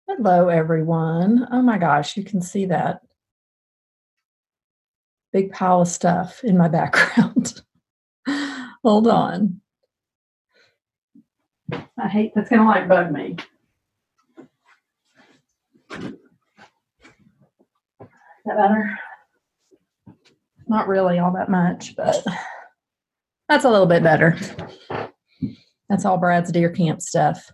Hello, everyone. Oh my gosh, you can see that big pile of stuff in my background. Hold on. I hate that's going to bug me. Is that better? Not really all that much, but that's a little bit better. That's all Brad's deer camp stuff.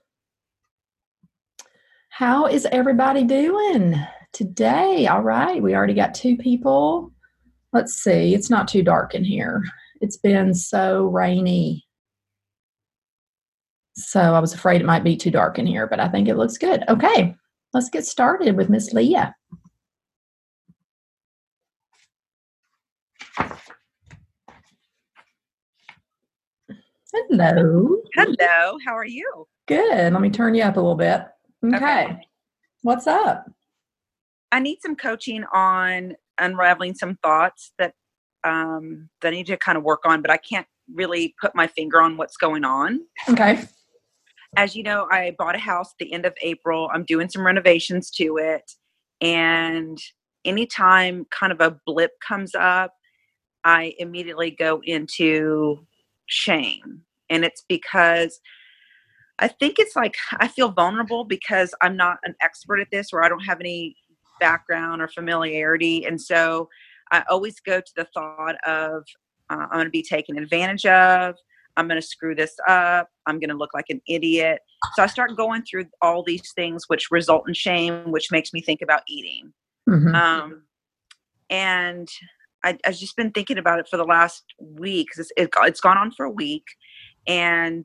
How is everybody doing today? All right, we already got 2 people. Let's see. It's not too dark in here. It's been so rainy. So I was afraid it might be too dark in here, but I think it looks good. Okay, let's get started with Miss Leah. Hello. Hello, how are you? Good. Let me turn you up a little bit. Okay. What's up? I need some coaching on unraveling some thoughts that I need to kind of work on, but I can't really put my finger on what's going on. Okay. As you know, I bought a house at the end of April. I'm doing some renovations to it. And anytime kind of a blip comes up, I immediately go into shame. And it's because I think it's like I feel vulnerable because I'm not an expert at this, or I don't have any background or familiarity. And so I always go to the thought of I'm going to be taken advantage of. I'm going to screw this up. I'm going to look like an idiot. So I start going through all these things which result in shame, which makes me think about eating. Mm-hmm. And I've just been thinking about it for the last week. It's gone on for a week. And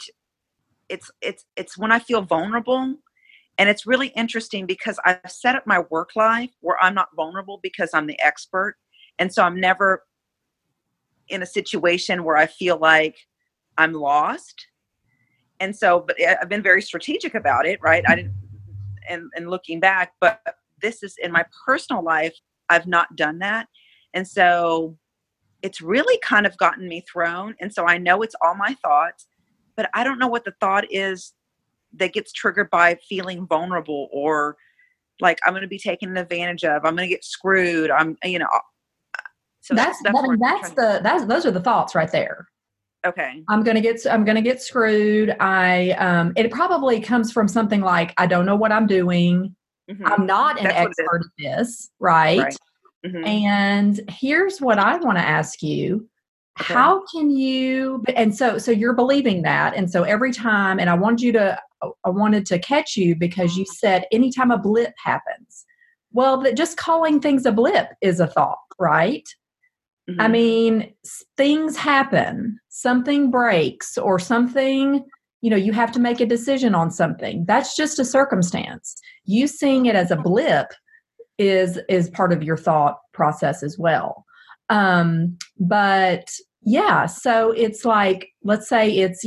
it's when I feel vulnerable. And it's really interesting because I've set up my work life where I'm not vulnerable because I'm the expert. And so I'm never in a situation where I feel like I'm lost. And so, but I've been very strategic about it, right? I didn't, and looking back, but this is in my personal life, I've not done that. And so it's really kind of gotten me thrown. And so I know it's all my thoughts, but I don't know what the thought is that gets triggered by feeling vulnerable, or like I'm going to be taken advantage of. I'm going to get screwed. So those are the thoughts right there. Okay. I'm gonna get screwed. It probably comes from something like, I don't know what I'm doing. Mm-hmm. I'm not an expert at this, right? Mm-hmm. And here's what I want to ask you. Okay. How can you, and so you're believing that. And so every time, and I wanted to catch you because you said anytime a blip happens, well, that just calling things a blip is a thought, right? Mm-hmm. I mean, things happen, something breaks or something, you have to make a decision on something. That's just a circumstance. You seeing it as a blip is part of your thought process as well. But yeah, so it's like, let's say it's,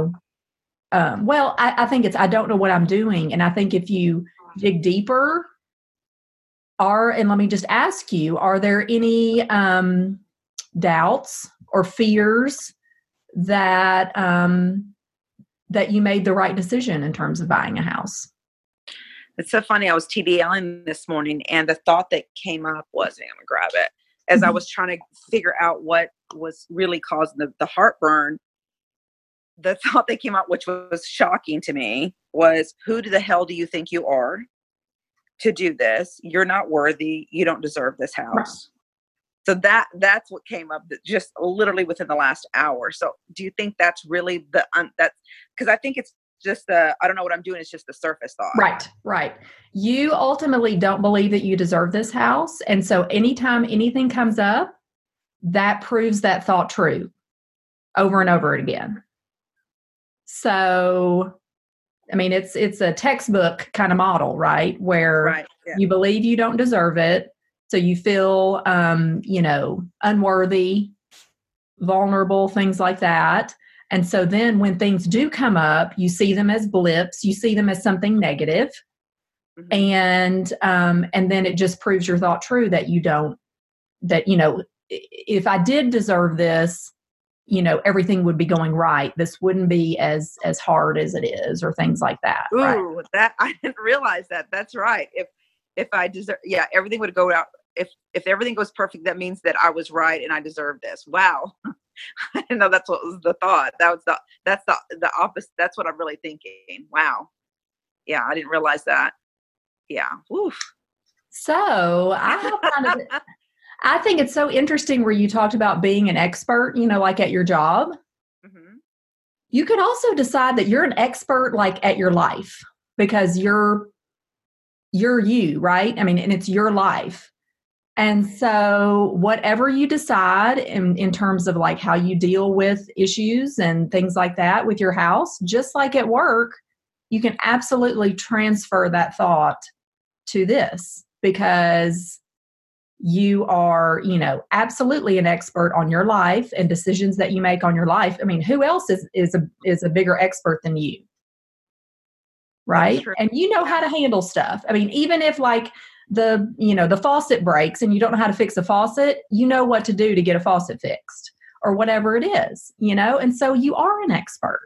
I think it's, I don't know what I'm doing. And I think if you dig deeper, and let me just ask you, are there any doubts or fears that that you made the right decision in terms of buying a house? It's so funny. I was TDLing this morning, and the thought that came up was, I'm gonna grab it. As I was trying to figure out what was really causing the heartburn, the thought that came up, which was shocking to me, was, who the hell do you think you are to do this? You're not worthy. You don't deserve this house. Right. So that's what came up just literally within the last hour. So do you think that's really that's because I think it's just I don't know what I'm doing. It's just the surface thought. Right. You ultimately don't believe that you deserve this house. And so anytime anything comes up, that proves that thought true over and over again. So, I mean, it's a textbook kind of model, right? Where you believe you don't deserve it. So you feel, unworthy, vulnerable, things like that. And so then when things do come up, you see them as blips, you see them as something negative. Mm-hmm. And then it just proves your thought true that if I did deserve this, everything would be going right. This wouldn't be as hard as it is, or things like that. Right. Ooh, that I didn't realize that. That's right. If I deserve, yeah, everything would go out. If everything goes perfect, that means that I was right and I deserve this. Wow. I didn't know that's what was the thought. That's the opposite. That's what I'm really thinking. Wow. Yeah, I didn't realize that. Yeah. Oof. So I think it's so interesting where you talked about being an expert, like at your job. Mm-hmm. You could also decide that you're an expert like at your life, because you're you, right? I mean, and it's your life. And so whatever you decide in terms of like how you deal with issues and things like that with your house, just like at work, you can absolutely transfer that thought to this, because you are, absolutely an expert on your life and decisions that you make on your life. I mean, who else is a bigger expert than you? Right? And you know how to handle stuff. I mean, even if like the faucet breaks and you don't know how to fix a faucet, you know what to do to get a faucet fixed, or whatever it is, and so you are an expert.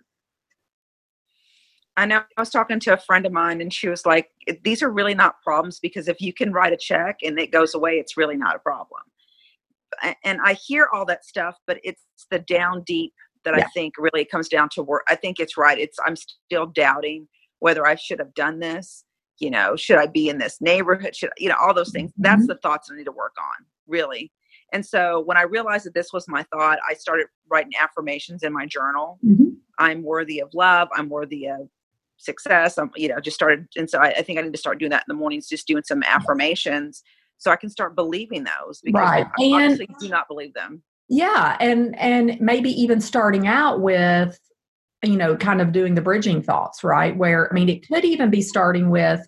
I know, I was talking to a friend of mine and she was like, these are really not problems, because if you can write a check and it goes away, it's really not a problem. And I hear all that stuff, but it's the down deep that I think really comes down to work. I think it's right. I'm still doubting whether I should have done this. Should I be in this neighborhood? Should, all those things. Mm-hmm. That's the thoughts I need to work on, really. And so when I realized that this was my thought, I started writing affirmations in my journal. Mm-hmm. I'm worthy of love. I'm worthy of success. I'm, just started. And so I think I need to start doing that in the mornings, just doing some affirmations so I can start believing those, because I honestly do not believe them. Yeah. And maybe even starting out with, kind of doing the bridging thoughts, right? Where, I mean, it could even be starting with,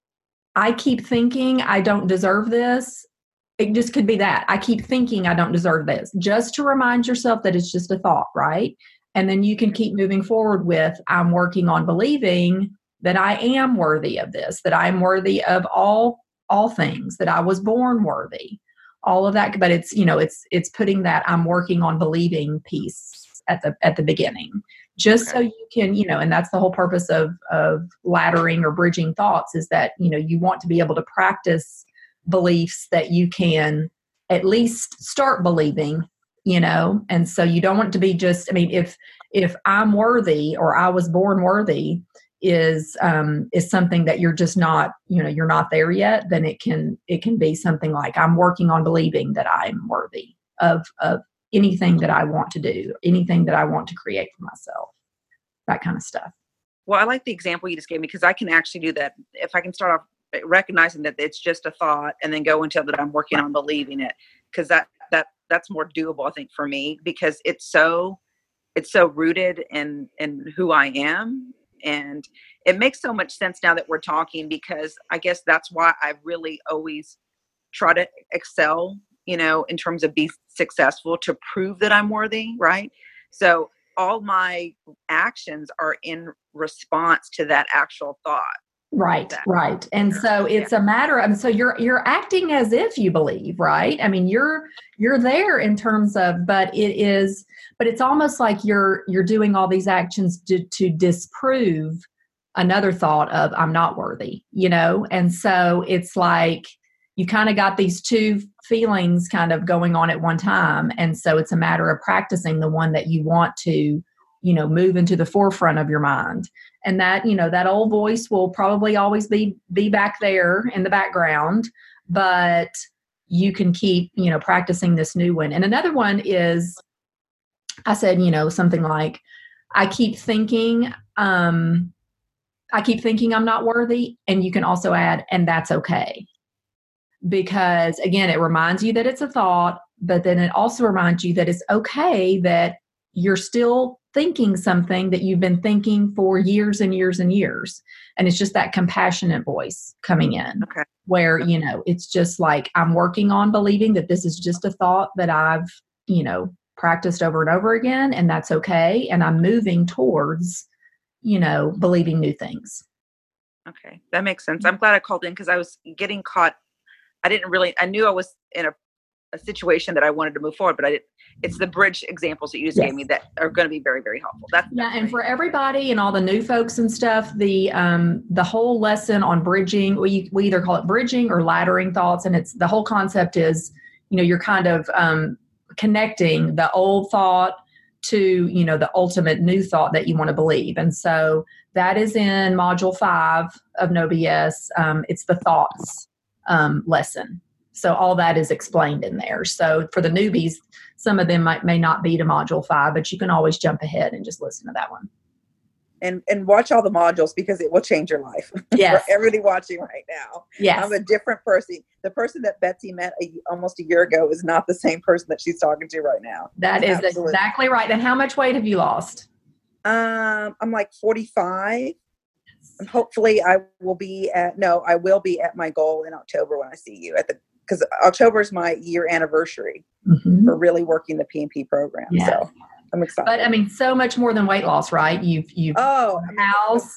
I keep thinking I don't deserve this. It just could be that. I keep thinking I don't deserve this, just to remind yourself that it's just a thought, right? And then you can keep moving forward with, I'm working on believing that I am worthy of this, that I'm worthy of all things, that I was born worthy, all of that. But it's, it's putting that I'm working on believing piece at the beginning, just so you can, and that's the whole purpose of laddering or bridging thoughts, is that, you want to be able to practice beliefs that you can at least start believing, and so you don't want it to be just, I mean, if I'm worthy or I was born worthy is something that you're just not, you're not there yet, then it can be something like, I'm working on believing that I'm worthy of anything that I want to do, anything that I want to create for myself, that kind of stuff. Well, I like the example you just gave me, because I can actually do that. If I can start off recognizing that it's just a thought and then go into that I'm working on believing it, because that's more doable, I think, for me, because it's so rooted in who I am. And it makes so much sense now that we're talking, because I guess that's why I really always try to excel, in terms of be successful, to prove that I'm worthy. Right. So all my actions are in response to that actual thought. Right. And so it's a matter of, so you're acting as if you believe, right? I mean, you're there in terms of, but it's almost like you're doing all these actions to disprove another thought of, I'm not worthy, And so it's like you kind of got these two feelings kind of going on at one time. And so it's a matter of practicing the one that you want to, move into the forefront of your mind. And that, that old voice will probably always be back there in the background, but you can keep, practicing this new one. And another one is, I said, something like, I keep thinking I'm not worthy. And you can also add, and that's okay. Because again, it reminds you that it's a thought, but then it also reminds you that it's okay that you're still thinking something that you've been thinking for years and years and years. And it's just that compassionate voice coming in where, it's just like, I'm working on believing that this is just a thought that I've, practiced over and over again, and that's okay. And I'm moving towards, believing new things. Okay. That makes sense. I'm glad I called in, because I was getting caught. I knew I was in a a situation that I wanted to move forward, but it's the bridge examples that you just gave me that are going to be very, very helpful. And for everybody and all the new folks and stuff, the whole lesson on bridging, we either call it bridging or laddering thoughts. And it's the whole concept is, you're kind of connecting the old thought to, the ultimate new thought that you want to believe. And so that is in module 5 of No BS. It's the thoughts lesson. So all that is explained in there. So for the newbies, some of them may not be to module 5, but you can always jump ahead and just listen to that one. And watch all the modules because it will change your life. Yes. For everybody watching right now. Yes. I'm a different person. The person that Betsy met almost a year ago is not the same person that she's talking to right now. That is exactly right. And how much weight have you lost? I'm like 45. And hopefully I will be at my goal in October when I see you because October is my year anniversary for really working the PNP program. Yes. So I'm excited. But I mean, so much more than weight loss, right? You've house.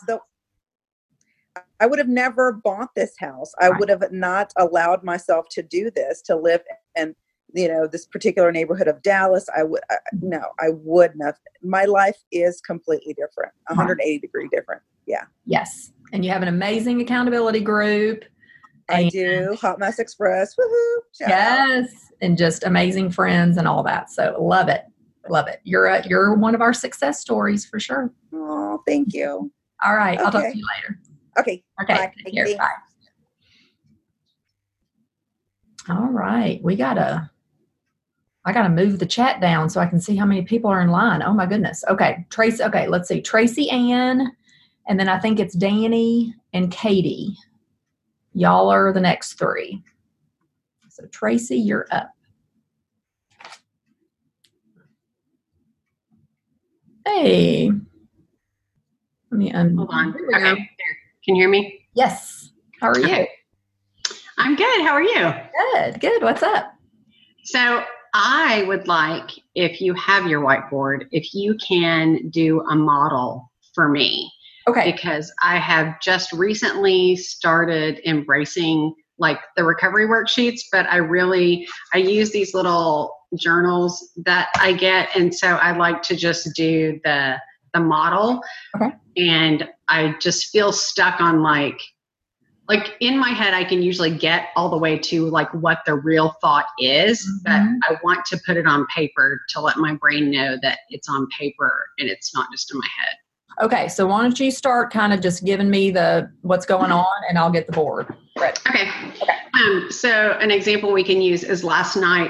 I would have never bought this house. I would have not allowed myself to do this, to live in, this particular neighborhood of Dallas. I wouldn't have. My life is completely different, 180 degree different. Yeah. Yes. And you have an amazing accountability group. I do. Hot Mess Express. Woohoo. Yes. And just amazing friends and all that. So love it. Love it. You're one of our success stories for sure. Oh, thank you. All right. Okay. I'll talk to you later. Okay. Okay. Take care. Bye. All right. I gotta move the chat down so I can see how many people are in line. Oh my goodness. Okay. Tracy. Okay. Let's see. Tracy Ann. And then I think it's Danny and Katie. Y'all are the next 3. So Tracy, you're up. Hey. Hold on. Okay. There. Can you hear me? Yes. How are you? I'm good. How are you? Good. What's up? So I would like, if you have your whiteboard, if you can do a model for me. Okay. Because I have just recently started embracing like the recovery worksheets, but I use these little journals that I get. And so I like to just do the model. Okay. And I just feel stuck on like in my head, I can usually get all the way to like what the real thought is, but I want to put it on paper to let my brain know that it's on paper and it's not just in my head. Okay, so why don't you start kind of just giving me what's going on, and I'll get the board ready. Okay. So an example we can use is last night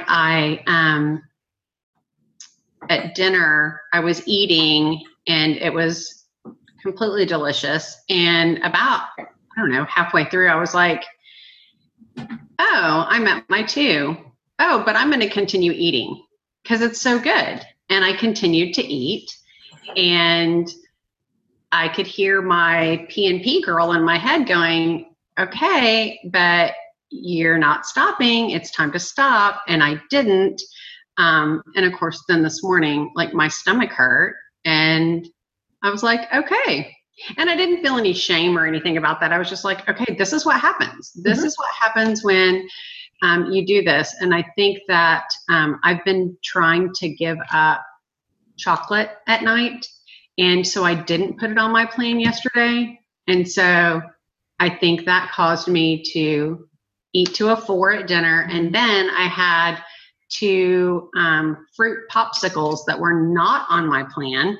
at dinner I was eating and it was completely delicious. And about, halfway through I was like, oh, I'm at my 2. Oh, but I'm going to continue eating because it's so good. And I continued to eat, and I could hear my PNP girl in my head going, okay, but you're not stopping. It's time to stop. And I didn't. And of course, then this morning, like my stomach hurt and I was like, okay. And I didn't feel any shame or anything about that. I was just like, okay, this is what happens. This is what happens when you do this. And I think that I've been trying to give up chocolate at night. And so I didn't put it on my plan yesterday. And so I think that caused me to eat to a 4 at dinner. And then I had 2 fruit popsicles that were not on my plan.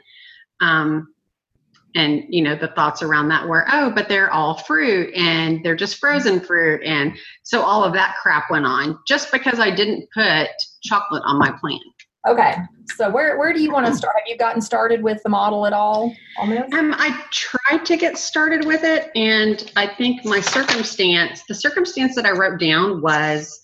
And, the thoughts around that were, oh, but they're all fruit and they're just frozen fruit. And so all of that crap went on just because I didn't put chocolate on my plan. Okay. So where do you want to start? Have you gotten started with the model at all on this? I tried to get started with it, and I think the circumstance that I wrote down was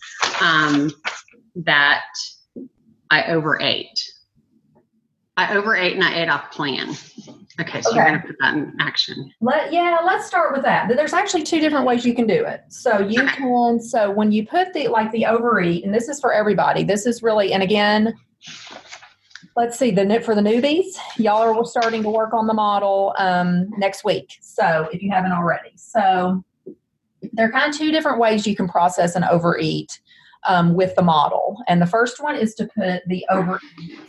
that I overate. I overate and I ate off plan. Okay, so you're going to put that in action. Let's start with that. There's actually 2 different ways you can do it. So you can, so when you put the overeat, and this is for everybody, this is really, and again, let's see, for the newbies, y'all are starting to work on the model next week. So if you haven't already. So there are kind of 2 different ways you can process an overeat. with the model. And the first one is to put the over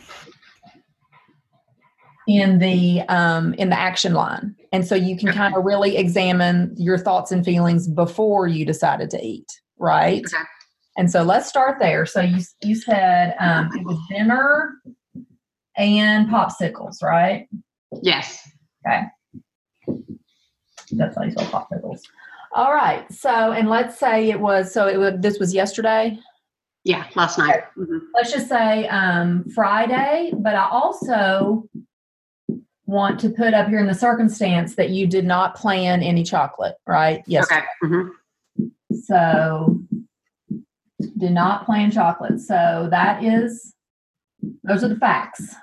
in the action line. And so you can kind of really examine your thoughts and feelings before you decided to eat, right? Okay. And so let's start there. So you said it was dinner and popsicles, right? Yes. Okay. That's how you spell popsicles. All right. So, and let's say this was yesterday? Yeah, last night. Okay. Mm-hmm. Let's just say Friday, but I also want to put up here in the circumstance that you did not plan any chocolate, right? Yes. Okay. Mm-hmm. So, did not plan chocolate. So those are the facts.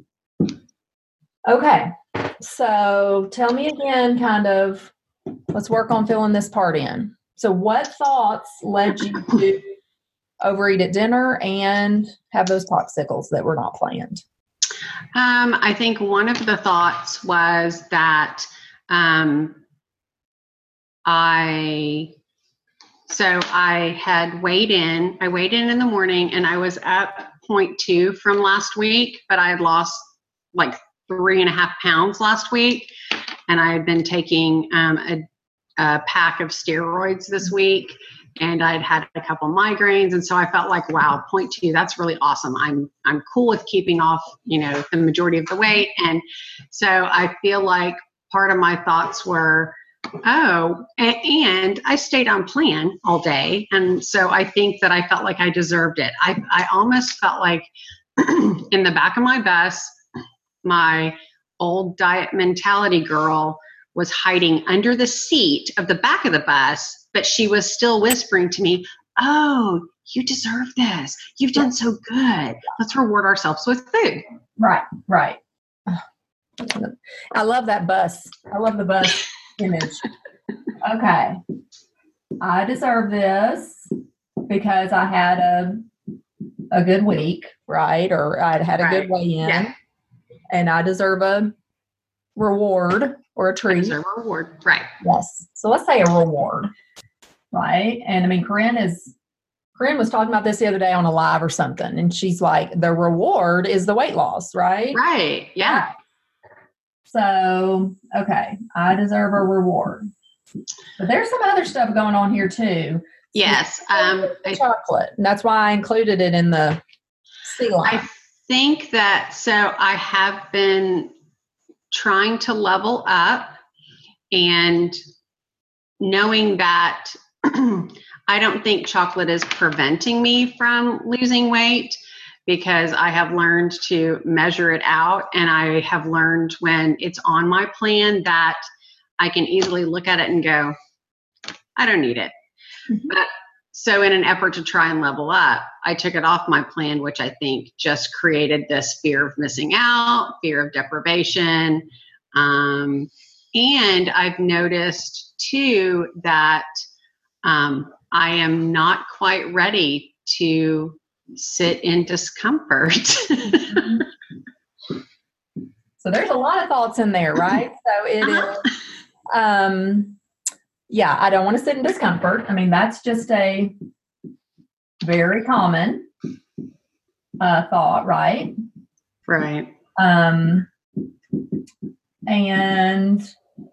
Okay. So tell me again, let's work on filling this part in. So what thoughts led you to overeat at dinner and have those popsicles that were not planned? I think one of the thoughts was that I had weighed in. I weighed in the morning, and I was up 0.2 from last week, but I had lost like 3.5 pounds last week, and I had been taking a pack of steroids this week, and I'd had a couple migraines, and so I felt like, wow, 0.2, that's really awesome. I'm cool with keeping off, the majority of the weight, and so I feel like part of my thoughts were, oh, and I stayed on plan all day. And so I think that I felt like I deserved it. I almost felt like in the back of my bus, my old diet mentality girl was hiding under the seat of the back of the bus, but she was still whispering to me, oh, you deserve this. You've done so good. Let's reward ourselves with food. Right. I love that bus. I love the bus image. Okay. I deserve this because I had a good week, right? Or I'd had a good weigh-in. Yeah. And I deserve a reward or a treat. I deserve a reward, right. Yes. So let's say a reward, right? And I mean, Corinne was talking about this the other day on a live or something. And she's like, the reward is the weight loss, right? Right. Yeah. Right. So, okay, I deserve a reward. But there's some other stuff going on here too. Yes. Chocolate. And that's why I included it in the C line. I think that, so I have been trying to level up and knowing that I don't think chocolate is preventing me from losing weight, because I have learned to measure it out, and I have learned when it's on my plan that I can easily look at it and go, I don't need it. Mm-hmm. But so in an effort to try and level up, I took it off my plan, which I think just created this fear of missing out, fear of deprivation. And I've noticed too that I am not quite ready to sit in discomfort. So there's a lot of thoughts in there, right? So it is, I don't want to sit in discomfort. I mean, that's just a very common thought, right? Right. And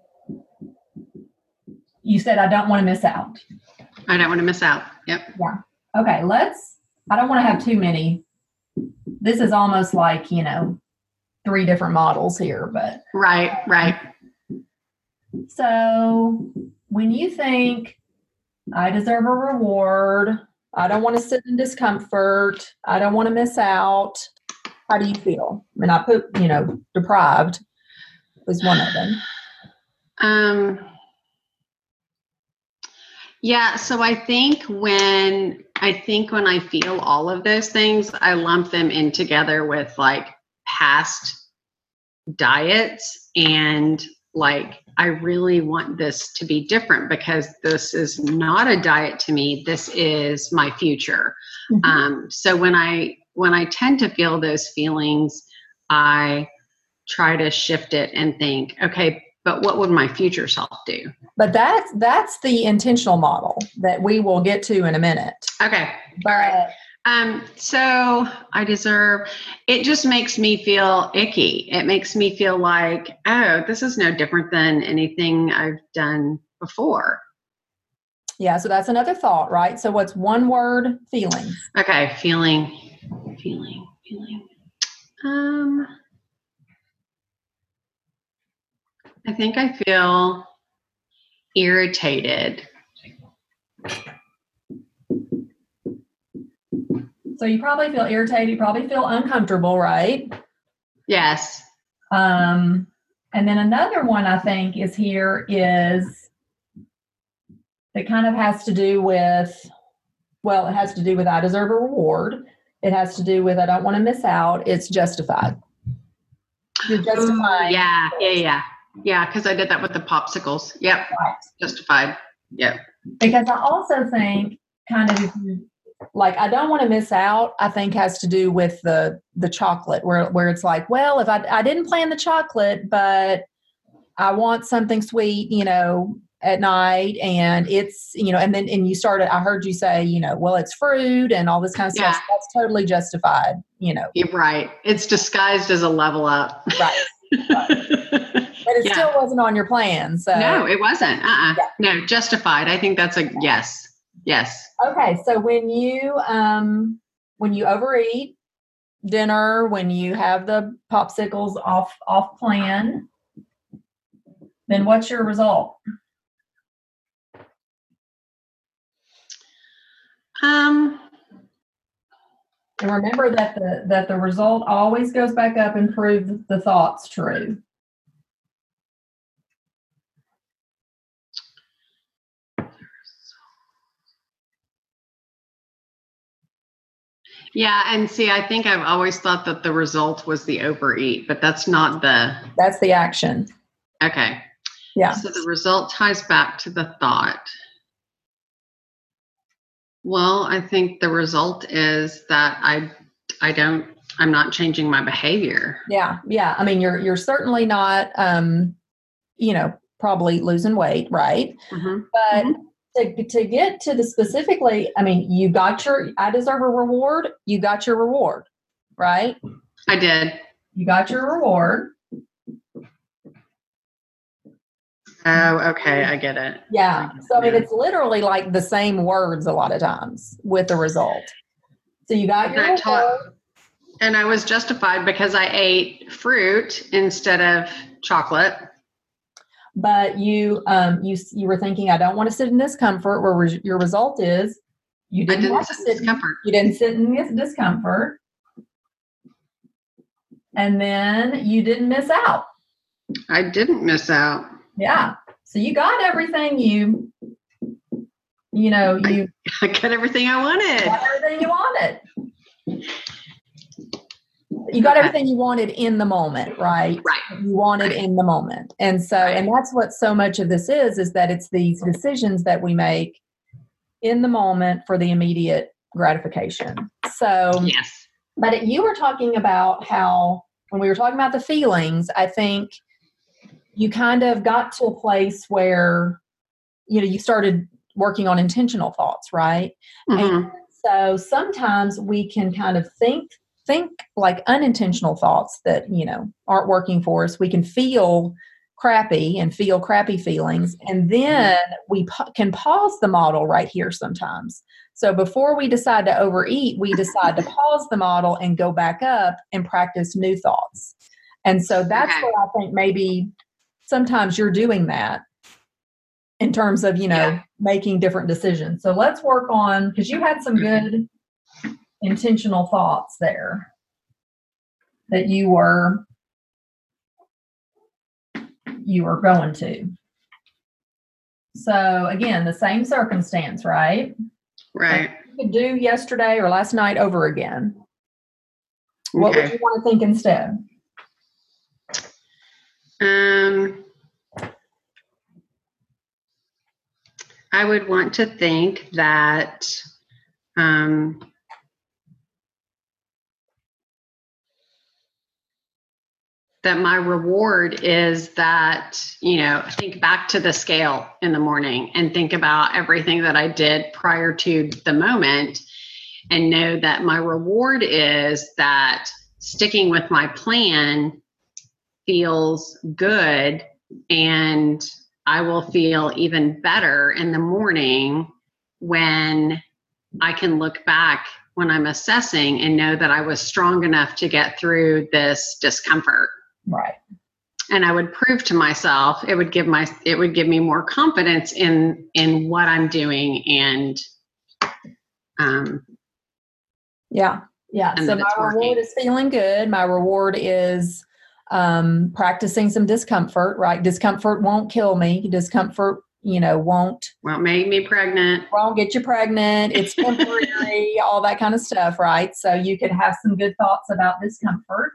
you said, I don't want to miss out. I don't want to miss out. Yep. Yeah. Okay. I don't want to have too many. This is almost like, 3 different models here, but. Right. So when you think I deserve a reward, I don't want to sit in discomfort, I don't want to miss out, how do you feel? I mean, I put, deprived was one of them. Yeah. So I think when I feel all of those things, I lump them in together with like past diets, and like, I really want this to be different because this is not a diet to me. This is my future. Mm-hmm. So when I tend to feel those feelings, I try to shift it and think, okay, but what would my future self do? But that's the intentional model that we will get to in a minute. Okay. But, all right. So I deserve, it just makes me feel icky. It makes me feel like, oh, this is no different than anything I've done before. Yeah. So that's another thought, right? So what's one word? Feeling. Okay. Feeling. I think I feel irritated. So you probably feel irritated, you probably feel uncomfortable, right? Yes. And then another one I think is it kind of has to do with, it has to do with I deserve a reward. It has to do with I don't want to miss out. It's justified. You're justifying. Yeah, because I did that with the popsicles. Yep. Right. Justified. Yep. Because I also think kind of like I don't want to miss out, I think has to do with the chocolate where it's like, well, if I didn't plan the chocolate, but I want something sweet, at night, and it's, and you started, I heard you say, well, it's fruit and all this kind of stuff. So that's totally justified, You're right. It's disguised as a level up. Right. But it still wasn't on your plan. So no, it wasn't. No, justified. I think that's a yes. Yes. Okay. So when you overeat dinner, when you have the popsicles off plan, then what's your result? And remember that the result always goes back up and proves the thought's true. Yeah, and see, I think I've always thought that the result was the overeat, but that's the action. Okay. Yeah. So the result ties back to the thought. Well, I think the result is that I'm not changing my behavior. Yeah. Yeah. I mean, you're certainly not, probably losing weight. Right. Mm-hmm. But to get to the specifically, I mean, you got I deserve a reward. You got your reward, right? I did. You got your reward. Oh, okay. I get it. Yeah. So, I mean, it's literally like the same words a lot of times with the result. So you got your reward. And I was justified because I ate fruit instead of chocolate. But you were thinking, I don't want to sit in discomfort, where your result is you didn't want to sit in discomfort. You didn't sit in discomfort. And then you didn't miss out. I didn't miss out. Yeah. So you got everything I got everything I wanted. Got everything you wanted. You got everything you wanted in the moment, right? Right. You wanted in the moment. And so, and that's what so much of this is that it's these decisions that we make in the moment for the immediate gratification. So, yes. But you were talking about how, when we were talking about the feelings, I think you kind of got to a place where, you started working on intentional thoughts, right? Mm-hmm. And so sometimes we can kind of think like unintentional thoughts that, aren't working for us. We can feel crappy and feel crappy feelings. And then we can pause the model right here sometimes. So before we decide to overeat, we decide to pause the model and go back up and practice new thoughts. And so that's where I think maybe sometimes you're doing that in terms of, making different decisions. So let's work on, because you had some good intentional thoughts there that you were going to. So again, the same circumstance, right? Right. Like you could do yesterday or last night over again. What would you want to think instead? I would want to think that that my reward is that, think back to the scale in the morning and think about everything that I did prior to the moment, and know that my reward is that sticking with my plan feels good, and I will feel even better in the morning when I can look back when I'm assessing and know that I was strong enough to get through this discomfort. Right. And I would prove to myself, it would give me more confidence in what I'm doing. And yeah. So my reward is feeling good. My reward is practicing some discomfort, right? Discomfort won't kill me. Discomfort, won't make me pregnant. Won't get you pregnant. It's temporary, all that kind of stuff, right? So you can have some good thoughts about discomfort.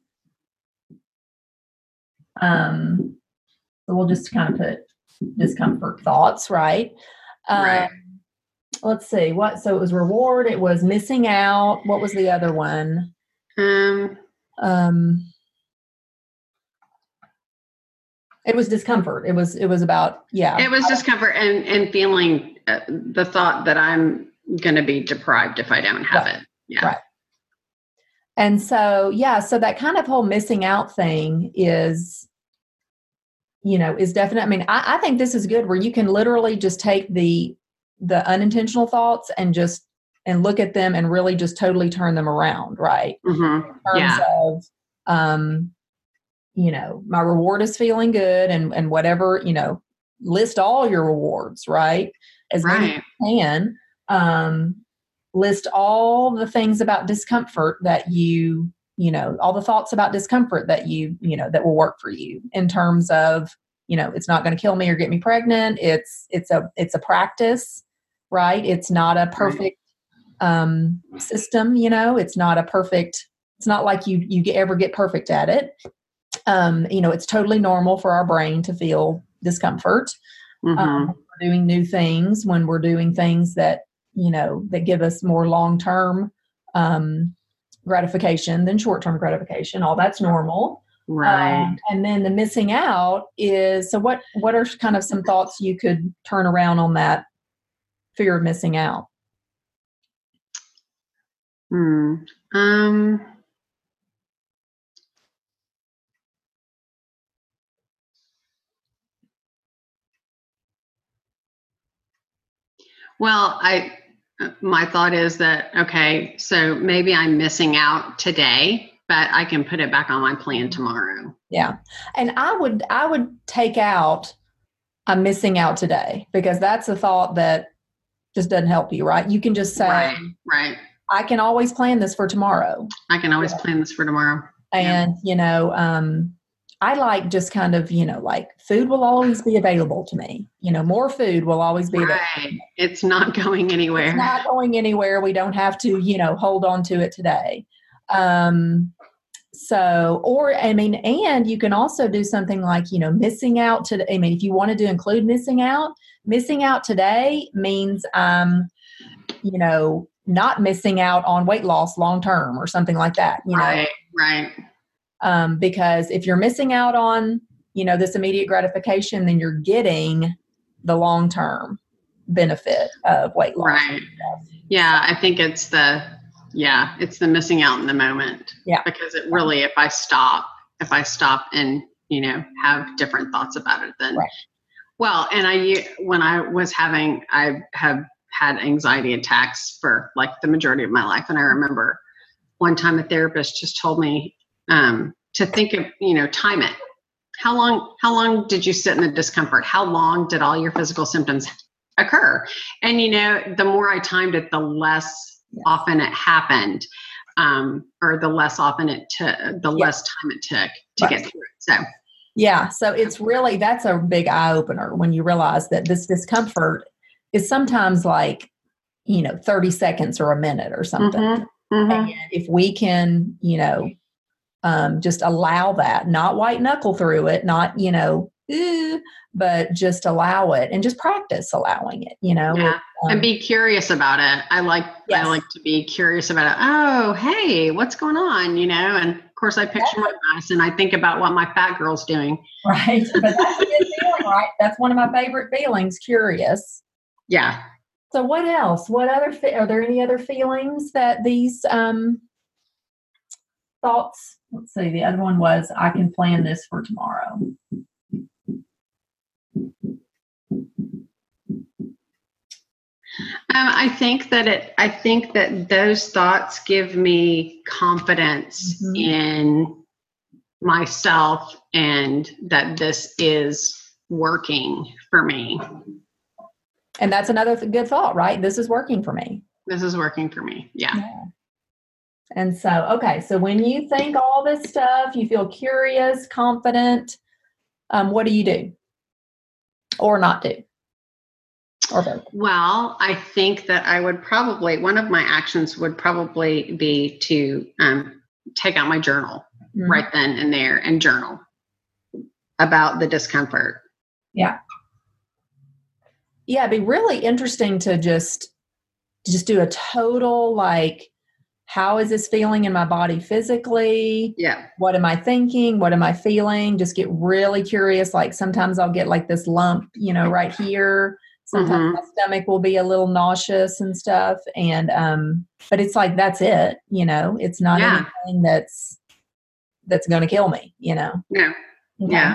So we'll just kind of put discomfort thoughts, right? Right. Let's see. So it was reward. It was missing out. What was the other one? It was discomfort. It was about, It was discomfort and feeling the thought that I'm going to be deprived if I don't have it. Yeah. Right. And so, so that kind of whole missing out thing is definite. I mean, I think this is good where you can literally just take the unintentional thoughts and look at them and really just totally turn them around. Right. Mm-hmm. In terms of, my reward is feeling good, and whatever, list all your rewards, right? As many as you can. List all the things about discomfort that all the thoughts about discomfort that that will work for you in terms of, it's not going to kill me or get me pregnant. It's a practice, right? It's not a perfect system, it's not a perfect, it's not like you ever get perfect at it. It's totally normal for our brain to feel discomfort. Mm-hmm. When we're doing new things, when we're doing things that, that give us more long-term gratification than short-term gratification. All that's normal. Right. And then the missing out is, so what are kind of some thoughts you could turn around on that fear of missing out? Well, my thought is that, okay, so maybe I'm missing out today, but I can put it back on my plan tomorrow. Yeah. And I would take out, I'm missing out today, because that's a thought that just doesn't help you, right? You can just say, right. I can always plan this for tomorrow. I can always plan this for tomorrow. And, I like just kind of, like food will always be available to me. More food will always be available. Right. It's not going anywhere. It's not going anywhere. We don't have to, hold on to it today. And you can also do something like, missing out today. I mean, if you wanted to include missing out today means, not missing out on weight loss long-term or something like that, Right. Because if you're missing out on, this immediate gratification, then you're getting the long-term benefit of weight loss. Right. Yeah. I think it's the missing out in the moment. Yeah. Because it really, if I stop and, have different thoughts about it, then, well, and I have had anxiety attacks for like the majority of my life. And I remember one time a therapist just told me, to think of, time it. How long did you sit in the discomfort? How long did all your physical symptoms occur? And, the more I timed it, the less often it happened, or the less often less time it took to get through it. So, so it's really, that's a big eye opener when you realize that this discomfort is sometimes like, 30 seconds or a minute or something. Mm-hmm. Mm-hmm. And if we can, just allow that, not white knuckle through it, not, but just allow it and just practice allowing it, and be curious about it. I like to be curious about it. Oh, hey, what's going on? And of course, I picture my bus and I think about what my fat girl's doing. Right. But that's a good feeling, right? That's one of my favorite feelings, curious. Yeah. So what else? What other, are there any other feelings that these thoughts, let's see, the other one was, I can plan this for tomorrow. I think that those thoughts give me confidence in myself and that this is working for me. And that's another good thought, right? This is working for me. This is working for me. Yeah. And so, okay. So when you think all this stuff, you feel curious, confident, what do you do or not do? Or both? Well, I think that I would probably, one of my actions would probably be to take out my journal right then and there and journal about the discomfort. Yeah. Yeah. It'd be really interesting to just do a total, like, how is this feeling in my body physically? Yeah. What am I thinking? What am I feeling? Just get really curious. Like sometimes I'll get like this lump, right here. Sometimes my stomach will be a little nauseous and stuff. And, but it's like, that's it, it's not anything that's going to kill me, No. Okay. Yeah.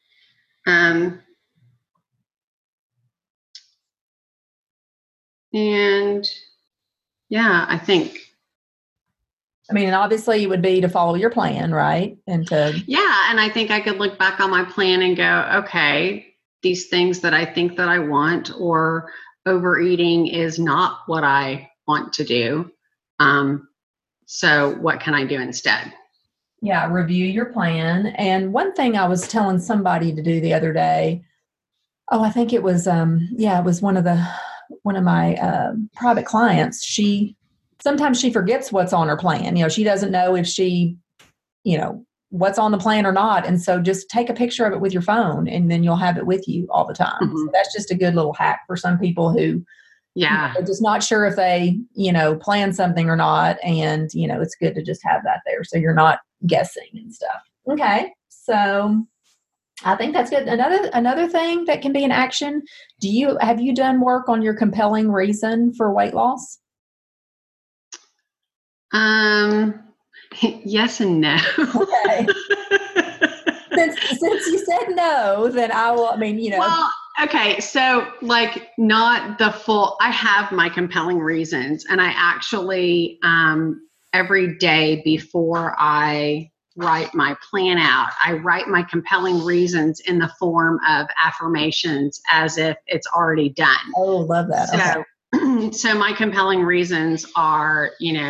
And yeah, I think. And obviously it would be to follow your plan, right? And I think I could look back on my plan and go, okay, these things that I think that I want, or overeating is not what I want to do. So what can I do instead? Yeah. Review your plan. And one thing I was telling somebody to do the other day, I think it was, it was one of my private clients. Sometimes she forgets what's on her plan. She doesn't know if she, what's on the plan or not. And so just take a picture of it with your phone and then you'll have it with you all the time. So that's just a good little hack for some people who, they're just not sure if they, plan something or not. And, it's good to just have that there so you're not guessing and stuff. Okay. So I think that's good. Another thing that can be an action. Have you done work on your compelling reason for weight loss? Yes and no. Okay. Since you said no, then I will, Well, okay. So like not the full, I have my compelling reasons, and I actually, every day before I write my plan out, I write my compelling reasons in the form of affirmations as if it's already done. Oh, love that. So, okay. So my compelling reasons are,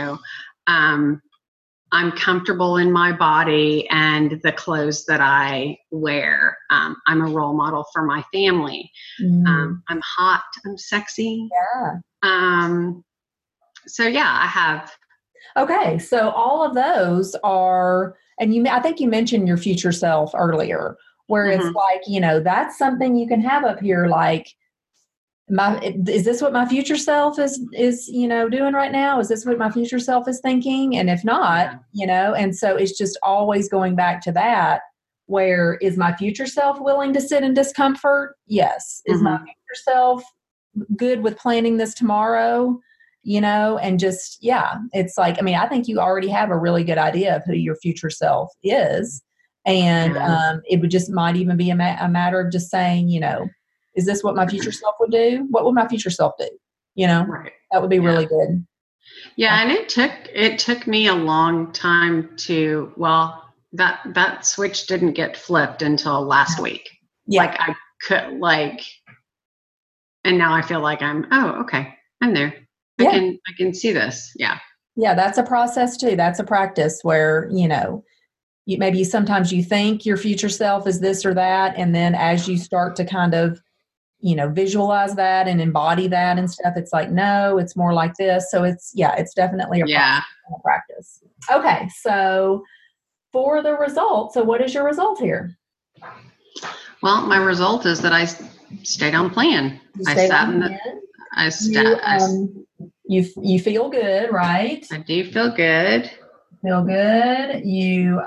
I'm comfortable in my body and the clothes that I wear. I'm a role model for my family. I'm hot. I'm sexy. Yeah. So yeah, I have. Okay. So all of those are, and I think you mentioned your future self earlier, where it's like, that's something you can have up here. Like, is this what my future self is doing right now? Is this what my future self is thinking? And if not, and so it's just always going back to that, where is my future self willing to sit in discomfort? Yes. Is my future self good with planning this tomorrow? And just, it's like, I think you already have a really good idea of who your future self is. And it would just might even be a matter of just saying, is this what my future self would do? What would my future self do? Right. That would be really good. Yeah. And it took me a long time to, that switch didn't get flipped until last week. Yeah. Like I could and now I feel like I'm there. I can see this. Yeah. Yeah. That's a process too. That's a practice where, maybe sometimes you think your future self is this or that. And then as you start to kind of, visualize that and embody that and stuff, it's like, no, it's more like this. So it's definitely a practice. Okay. So for the result, so what is your result here? Well, my result is that I stayed on plan. You feel good, right? I do feel good. feel good. You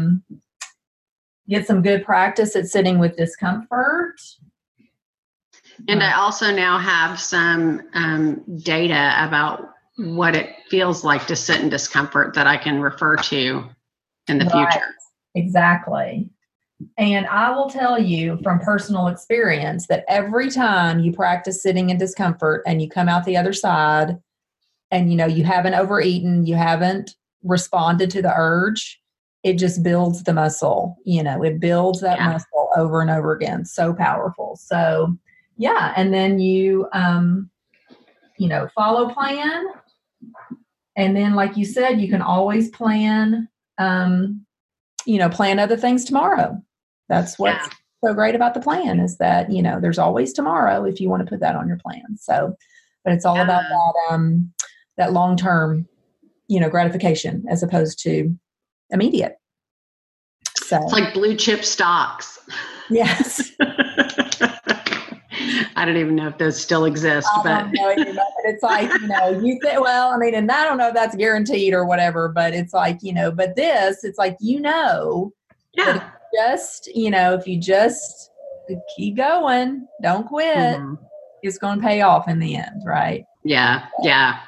get some good practice at sitting with discomfort. And I also now have some data about what it feels like to sit in discomfort that I can refer to in the future. Exactly. And I will tell you from personal experience that every time you practice sitting in discomfort and you come out the other side and, you haven't overeaten, you haven't responded to the urge, it just builds the muscle. It builds that muscle over and over again. So powerful. So, yeah. And then you, follow plan. And then, like you said, you can always plan, plan other things tomorrow. That's what's so great about the plan is that, there's always tomorrow if you want to put that on your plan. So, but it's all about that long-term, gratification as opposed to immediate. So it's like blue chip stocks. Yes. I don't even know if those still exist, but it's like, you say, well, I mean, and I don't know if that's guaranteed or whatever, but it's like, but this, it's like, that just, if you just keep going, don't quit, it's going to pay off in the end. Right. Yeah. Yeah.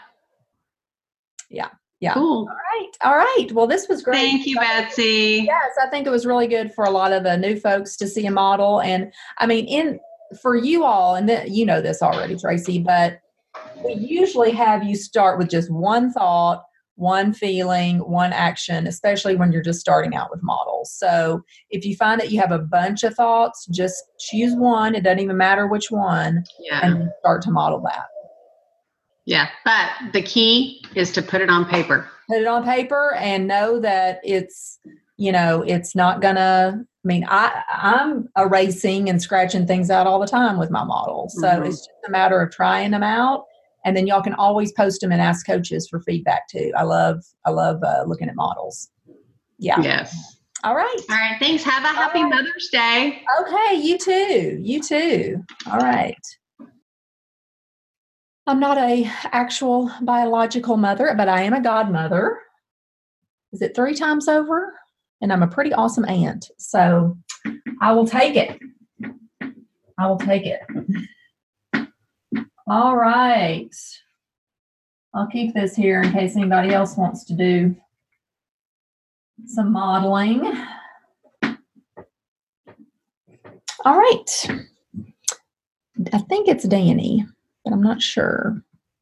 Yeah. Cool. All right. Well, this was great. Thank you, Betsy. Yes, I think it was really good for a lot of the new folks to see a model. And I mean, for you all, and you know this already, Tracy, but we usually have you start with just one thought, one feeling, one action, especially when you're just starting out with models. So if you find that you have a bunch of thoughts, just choose one. It doesn't even matter which one, and start to model that. Yeah. But the key is to put it on paper. Put it on paper and know that it's, it's not gonna, I'm erasing and scratching things out all the time with my models. So it's just a matter of trying them out. And then y'all can always post them and ask coaches for feedback too. I love looking at models. Yeah. Yes. All right. All right. Thanks. Have a happy Mother's Day. Okay. You too. All right. I'm not a actual biological mother, but I am a godmother. Is it 3 times over? And I'm a pretty awesome aunt. So I will take it. All right. I'll keep this here in case anybody else wants to do some modeling. All right. I think it's Danny, but I'm not sure.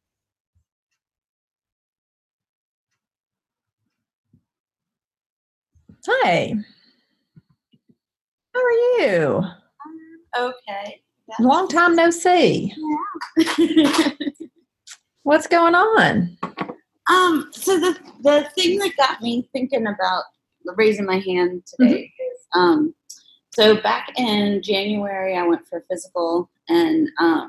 Hi. How are you? Okay. Long time no see. Yeah. What's going on? So the thing that got me thinking about raising my hand today is so back in January I went for a physical and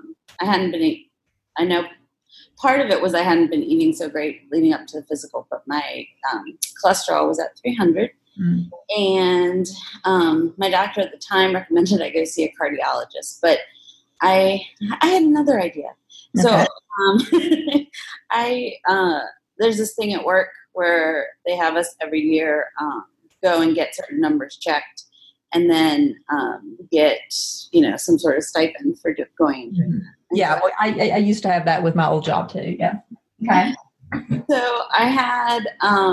I know part of it was I hadn't been eating so great leading up to the physical, but my cholesterol was at 300. And my doctor at the time recommended I go see a cardiologist, but I had another idea. Okay. So there's this thing at work where they have us every year go and get certain numbers checked, and then get some sort of stipend for going and doing that. Yeah, well, I used to have that with my old job too. Yeah. Okay. So I had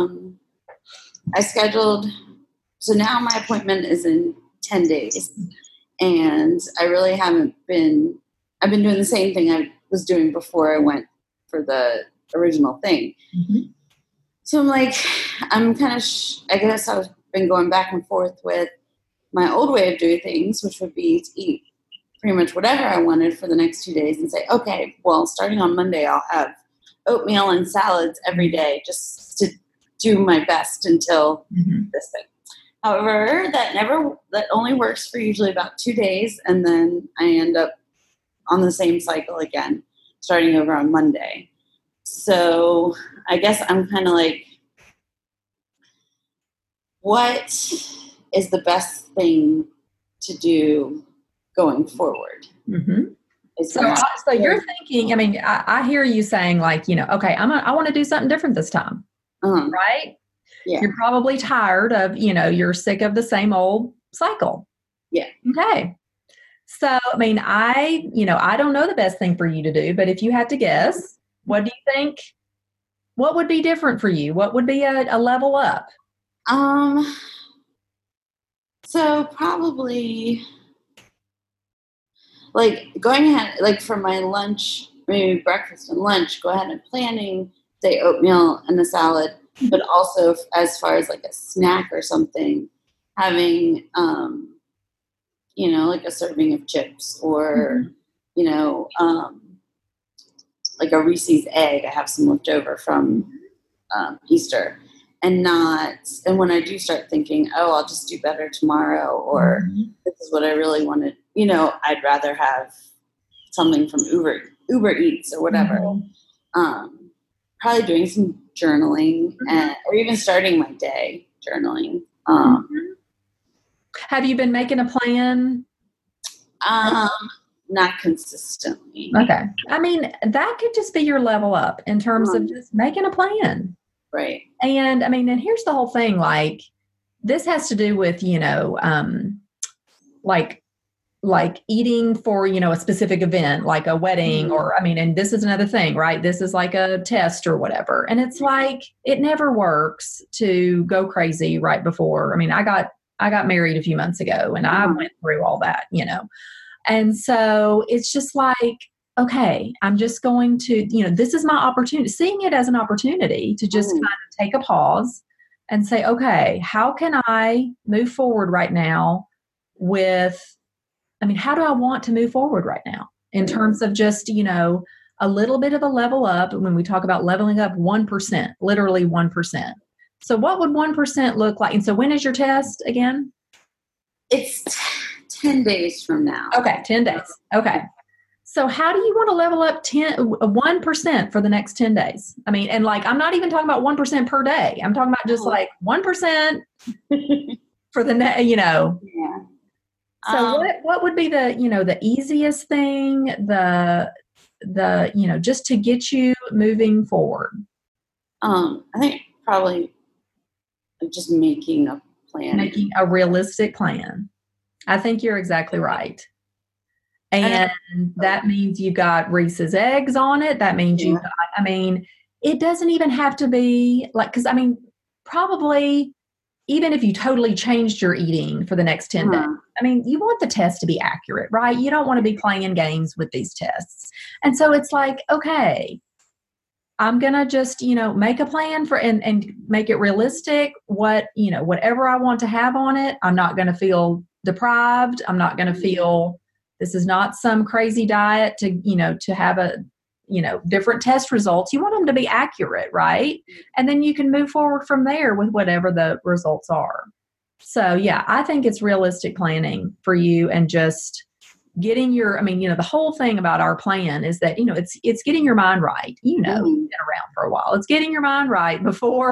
I scheduled. So now my appointment is in 10 days, and I really haven't been. I've been doing the same thing I was doing before I went for the original thing. Mm-hmm. So I'm like, I'm kind of. I guess I've been going back and forth with my old way of doing things, which would be to eat pretty much whatever I wanted for the next 2 days, and say, okay, well, starting on Monday, I'll have oatmeal and salads every day, just to do my best until this thing. However, that only works for usually about 2 days, and then I end up on the same cycle again, starting over on Monday. So I guess I'm kind of like, what is the best thing to do going forward? Mm-hmm. So you're thinking, I hear you saying like, okay, I want to do something different this time, right? Yeah. You're probably tired of, you're sick of the same old cycle. Yeah. Okay. So, I mean, I don't know the best thing for you to do, but if you had to guess, what do you think? What would be different for you? What would be a level up? So probably like going ahead, like for my lunch, maybe breakfast and lunch, go ahead and planning, say oatmeal and a salad, but also as far as like a snack or something, having, like a serving of chips or, like a Reese's egg. I have some left over from Easter. And when I do start thinking, oh, I'll just do better tomorrow, or this is what I really wanted, I'd rather have something from Uber Eats or whatever. Probably doing some journaling or even starting my day journaling. Have you been making a plan? Not consistently. Okay. I mean, that could just be your level up in terms of just making a plan. Right. And I mean, and here's the whole thing, like this has to do with, like eating for, a specific event, like a wedding or, and this is another thing, right? This is like a test or whatever. And it's like, it never works to go crazy right before. I mean, I got married a few months ago and I went through all that, And so it's just like, okay, I'm just going to, this is my opportunity, seeing it as an opportunity to just kind of take a pause and say, okay, how can I move forward right now how do I want to move forward right now in terms of just, a little bit of a level up? When we talk about leveling up 1%, literally 1%. So what would 1% look like? And so when is your test again? It's 10 days from now. Okay, 10 days. Okay. So how do you want to level up 1% for the next 10 days? I mean, and like, I'm not even talking about 1% per day. I'm talking about just like 1% for the next, Yeah. So what would be the, the easiest thing, the, just to get you moving forward? I think probably just making a plan. Making a realistic plan. I think you're exactly right. And that means you got Reese's eggs on it. That means you got, it doesn't even have to be like, because probably even if you totally changed your eating for the next 10 days, you want the test to be accurate, right? You don't want to be playing games with these tests. And so it's like, okay, I'm going to just, make a plan for, and make it realistic. Whatever I want to have on it, I'm not going to feel deprived. I'm not going to feel, this is not some crazy diet to have different test results. You want them to be accurate, right? And then you can move forward from there with whatever the results are. So yeah, I think it's realistic planning for you and just getting your, the whole thing about our plan is that, it's getting your mind right. You've been around for a while. It's getting your mind right before,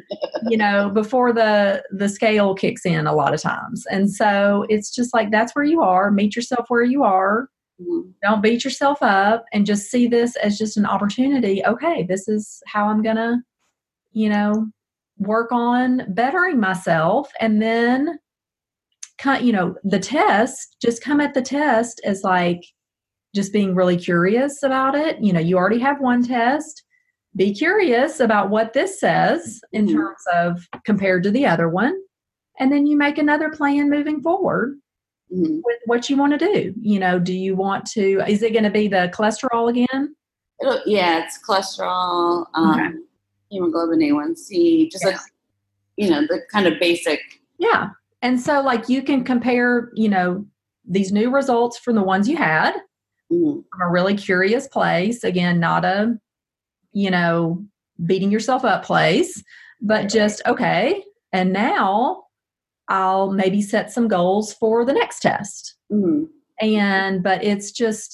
before the scale kicks in a lot of times. And so it's just like, that's where you are. Meet yourself where you are. Don't beat yourself up and just see this as just an opportunity. Okay, this is how I'm going to, work on bettering myself. And then, the test, just come at the test as like just being really curious about it. You already have one test. Be curious about what this says in terms of compared to the other one. And then you make another plan moving forward. With what you want to do. Do you want to, is it going to be the cholesterol again? It's cholesterol, hemoglobin A1C, just like, the kind of basic. Yeah. And so like you can compare, these new results from the ones you had from a really curious place. Again, not a, beating yourself up place, but just, okay. And now I'll maybe set some goals for the next test. But it's just,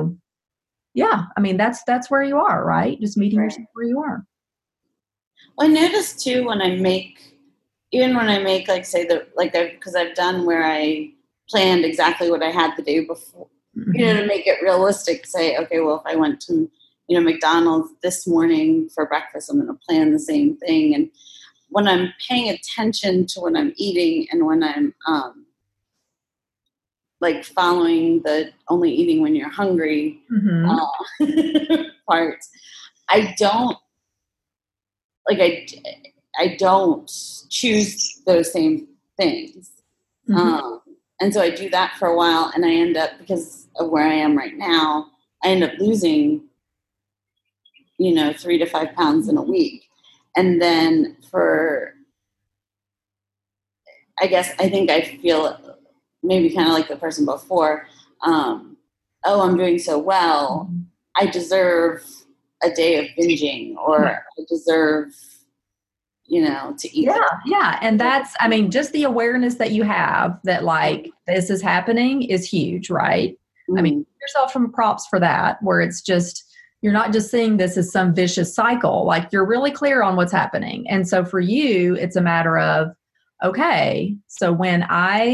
that's where you are, right? Just meeting yourself where you are. Well, I noticed too, when I make like say because I've done where I planned exactly what I had the day before, to make it realistic, say, okay, well, if I went to, McDonald's this morning for breakfast, I'm going to plan the same thing. And when I'm paying attention to what I'm eating and when I'm like following the only eating when you're hungry parts, I don't I don't choose those same things. And so I do that for a while, and I end up, because of where I am right now, I end up losing, 3 to 5 pounds in a week. And then I think I feel maybe kind of like the person before, I'm doing so well, I deserve a day of binging, or I deserve, to eat. Yeah. And that's, just the awareness that you have that like this is happening is huge, right? Give yourself some props for that, where it's just, you're not just seeing this as some vicious cycle, like you're really clear on what's happening. And so for you, it's a matter of, okay, so when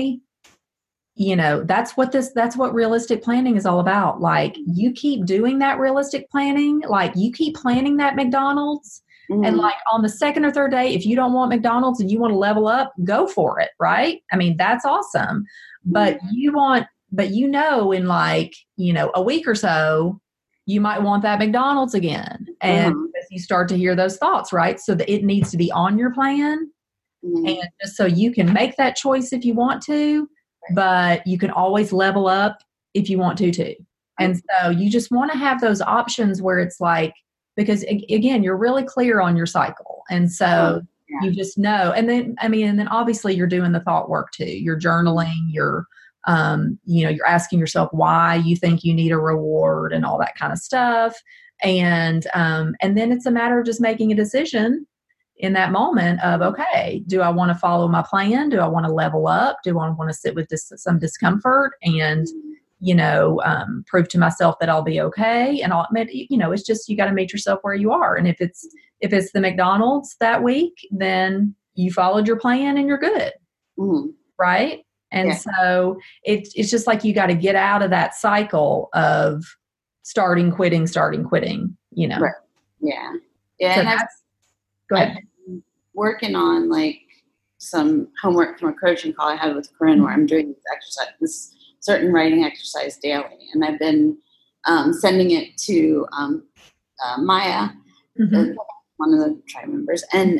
that's what realistic planning is all about. Like you keep doing that realistic planning, like you keep planning that McDonald's. And like on the second or third day, if you don't want McDonald's and you want to level up, go for it. Right. That's awesome. But in like, a week or so, you might want that McDonald's again. And you start to hear those thoughts, right? So that it needs to be on your plan. And just so you can make that choice if you want to, but you can always level up if you want to too. And so you just want to have those options where it's like, because again, you're really clear on your cycle. And so you just know, and then obviously you're doing the thought work too. You're journaling, you're asking yourself why you think you need a reward and all that kind of stuff. And then it's a matter of just making a decision in that moment of, okay, do I want to follow my plan? Do I want to level up? Do I want to sit with some discomfort and, prove to myself that I'll be okay? And it's just, you got to meet yourself where you are. And if it's the McDonald's that week, then you followed your plan and you're good. Right. And so it's just like, you got to get out of that cycle of starting, quitting. Right. Yeah. Yeah. So And go ahead. I've been working on like some homework from a coaching call I had with Corinne, where I'm doing this certain writing exercise daily. And I've been sending it to Maya, one of the tribe members. And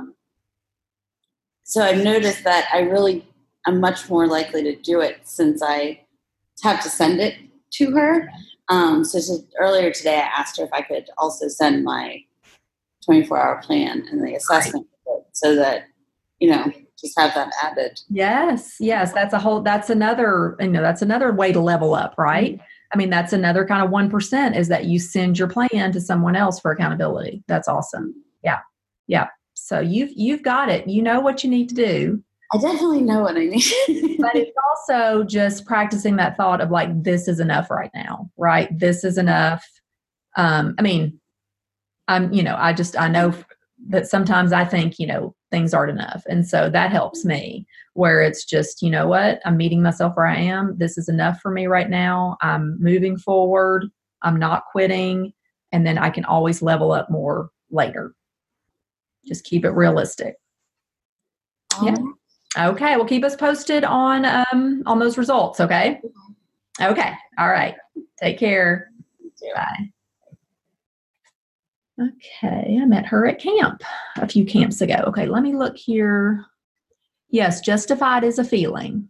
so I've noticed that I'm much more likely to do it since I have to send it to her. So earlier today, I asked her if I could also send my 24-hour plan and the assessment so that, just have that added. Yes. That's another way to level up, right? That's another kind of 1% is that you send your plan to someone else for accountability. That's awesome. Yeah. Yeah. So you've got it. You know what you need to do. I definitely know what I need. But it's also just practicing that thought of like, this is enough right now, right? This is enough. I know that sometimes I think, things aren't enough. And so that helps me, where it's just, you know what, I'm meeting myself where I am. This is enough for me right now. I'm moving forward. I'm not quitting. And then I can always level up more later. Just keep it realistic. Yeah. Okay. Well, keep us posted on those results. Okay. Okay. All right. Take care. Bye. Okay. I met her at camp a few camps ago. Okay. Let me look here. Yes. Justified is a feeling.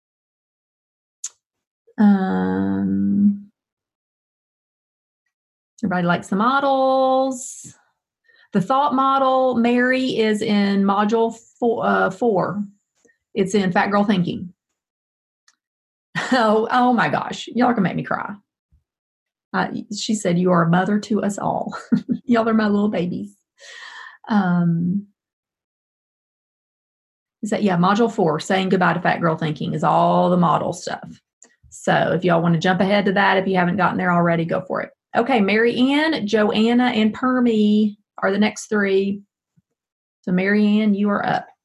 Everybody likes the models. The thought model, Mary, is in module 4. It's in Fat Girl Thinking. Oh my gosh. Y'all are going to make me cry. She said, you are a mother to us all. Y'all are my little babies. Is that, module 4, saying goodbye to Fat Girl Thinking, is all the model stuff. So if y'all want to jump ahead to that, if you haven't gotten there already, go for it. Okay. Mary Ann, Joanna, and Permy are the next 3. So Mary Ann, you are up.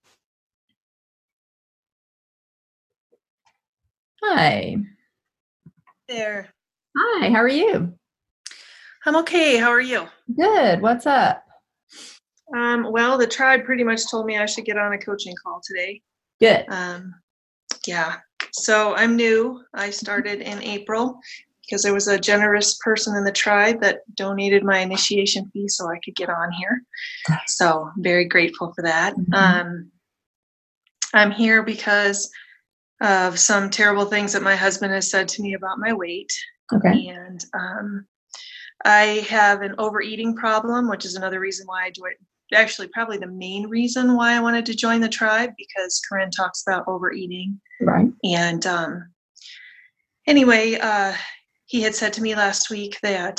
Hi. There. Hi, how are you? I'm okay. How are you? Good. What's up? Well, the tribe pretty much told me I should get on a coaching call today. Good. Yeah. So I'm new. I started in April because there was a generous person in the tribe that donated my initiation fee so I could get on here. So I'm very grateful for that. Mhm. I'm here because of some terrible things that my husband has said to me about my weight. Okay. And I have an overeating problem, which is another reason why I joined. Actually, probably the main reason why I wanted to join the tribe, because Corinne talks about overeating. Right. And anyway, he had said to me last week that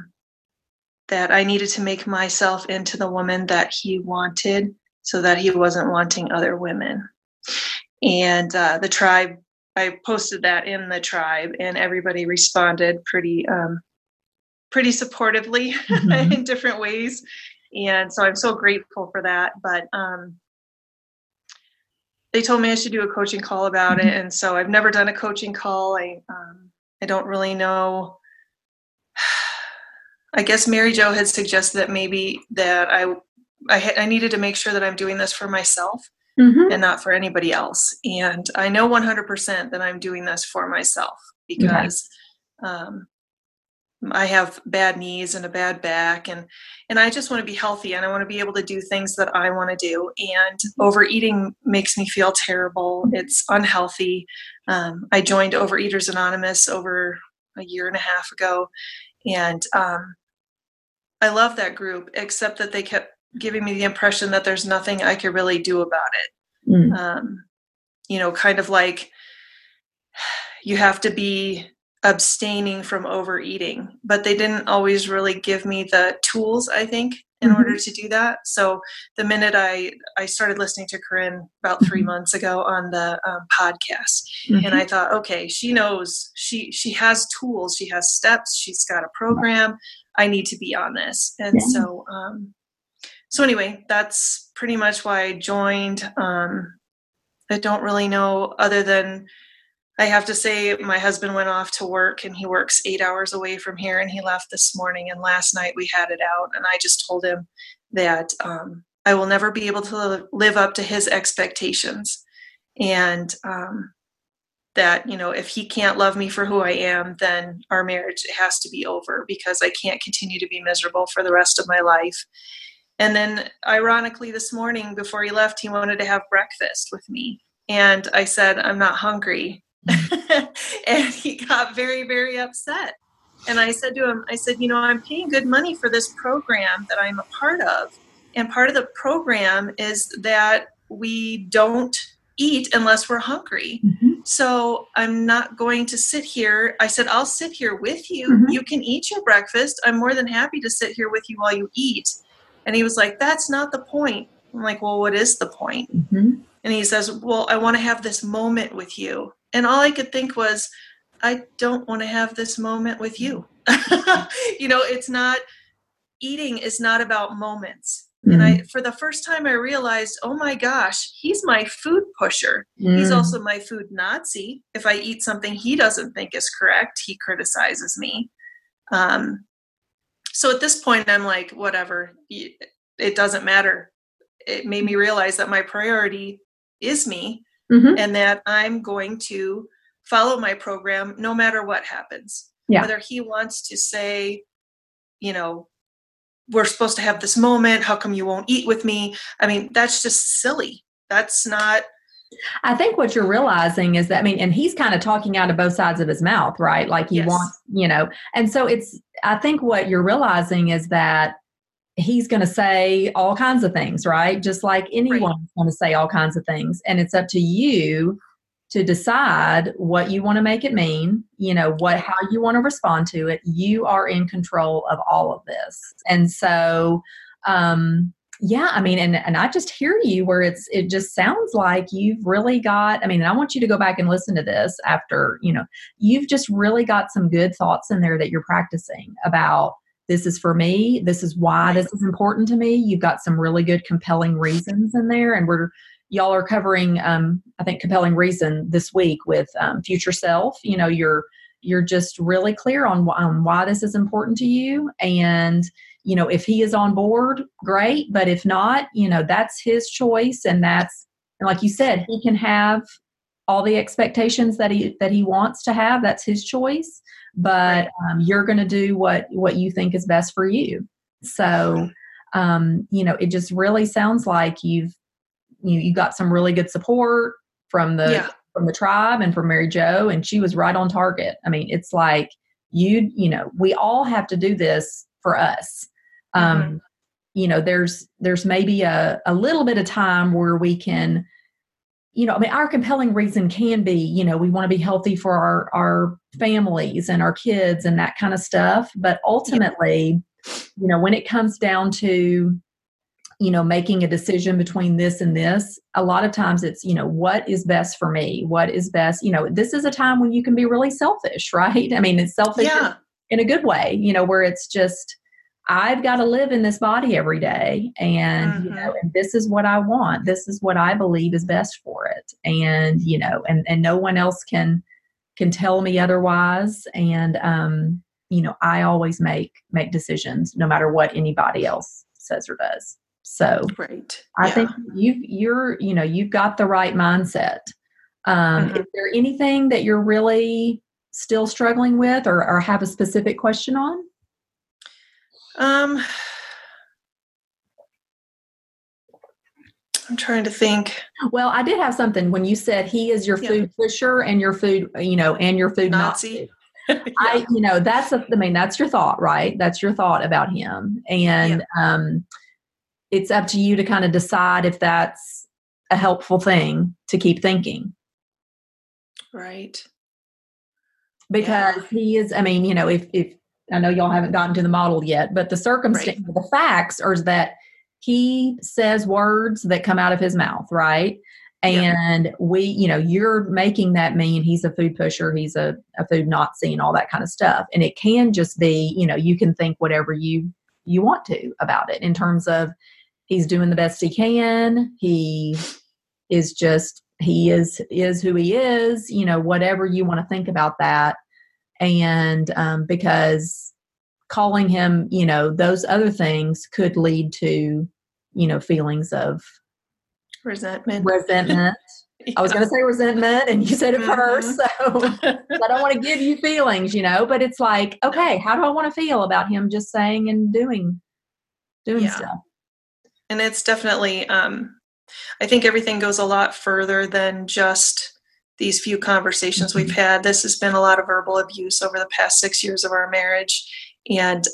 I needed to make myself into the woman that he wanted, so that he wasn't wanting other women. And the tribe, I posted that in the tribe, and everybody responded pretty supportively in different ways. And so I'm so grateful for that. But they told me I should do a coaching call about it. And so I've never done a coaching call. I don't really know. I guess Mary Jo had suggested that maybe that I needed to make sure that I'm doing this for myself and not for anybody else. And I know 100% that I'm doing this for myself because I have bad knees and a bad back, and I just want to be healthy, and I want to be able to do things that I want to do. And overeating makes me feel terrible. It's unhealthy. I joined Overeaters Anonymous over a year and a half ago, and I love that group, except that they kept giving me the impression that there's nothing I could really do about it. Kind of like you have to be abstaining from overeating, but they didn't always really give me the tools, I think, in order to do that. So the minute I started listening to Corinne about 3 months ago on the podcast, and I thought, okay, she knows, she has tools, she has steps, she's got a program. I need to be on this. And so anyway, that's pretty much why I joined. I don't really know, other than I have to say my husband went off to work, and he works 8 hours away from here, and he left this morning, and last night we had it out, and I just told him that I will never be able to live up to his expectations, and that, if he can't love me for who I am, then our marriage has to be over, because I can't continue to be miserable for the rest of my life. And then ironically, this morning before he left, he wanted to have breakfast with me, and I said, I'm not hungry. And he got very, very upset. And I said to him, I'm paying good money for this program that I'm a part of. And part of the program is that we don't eat unless we're hungry. So I'm not going to sit here. I said, I'll sit here with you. You can eat your breakfast. I'm more than happy to sit here with you while you eat. And he was like, that's not the point. I'm like, well, what is the point? And he says, well, I want to have this moment with you. And all I could think was, I don't want to have this moment with you. It's not, eating is not about moments. And for the first time, I realized, oh my gosh, he's my food pusher. He's also my food Nazi. If I eat something he doesn't think is correct, he criticizes me. So at this point, I'm like, whatever, it doesn't matter. It made me realize that my priority is me, and that I'm going to follow my program no matter what happens. Whether he wants to say, we're supposed to have this moment, how come you won't eat with me? I mean, that's just silly. That's not. I think what you're realizing is that, and he's kind of talking out of both sides of his mouth, right? Like he wants, and so I think what you're realizing is that he's going to say all kinds of things, right? Just like anyone's going to say all kinds of things. And it's up to you to decide what you want to make it mean, how you want to respond to it. You are in control of all of this. And so, and I just hear you where it just sounds like you've really got, and I want you to go back and listen to this after, you've just really got some good thoughts in there that you're practicing about. This is for me. This is why this is important to me. You've got some really good compelling reasons in there. And y'all are covering, I think, compelling reason this week with future self. You're just really clear on why this is important to you. And if he is on board, great. But if not, that's his choice. And like you said, he can have all the expectations that he wants to have. That's his choice. But you're going to do what you think is best for you. So, it just really sounds like you got some really good support from the tribe and from Mary Jo, and she was right on target. I mean, it's like we all have to do this for us. There's maybe a little bit of time where we can, our compelling reason can be, we want to be healthy for our families and our kids and that kind of stuff. But ultimately, when it comes down to, making a decision between this and this, a lot of times it's, what is best for me? What is best? This is a time when you can be really selfish, right? I mean, it's selfish in a good way, where it's just, I've got to live in this body every day, and and this is what I want. This is what I believe is best for it, and and no one else can tell me otherwise. And I always make decisions, no matter what anybody else says or does. So, I think you've got the right mindset. Is there anything that you're really still struggling with, or have a specific question on? I'm trying to think. Well, I did have something when you said he is your food pusher and your food, and your food Nazi. That's your thought, right? That's your thought about him. And, it's up to you to kind of decide if that's a helpful thing to keep thinking. Right. Because he is, if I know y'all haven't gotten to the model yet, but the circumstance, the facts are that he says words that come out of his mouth, right? And you're making that mean he's a food pusher, he's a food Nazi and all that kind of stuff. And it can just be, you can think whatever you want to about it in terms of he's doing the best he can. He is who he is, whatever you want to think about that. And because calling him, those other things could lead to, feelings of resentment. I was going to say resentment, and you said it first. So I don't want to give you feelings, but it's like, okay, how do I want to feel about him just saying and doing stuff? And it's definitely, I think everything goes a lot further than just these few conversations we've had. This has been a lot of verbal abuse over the past 6 years of our marriage. And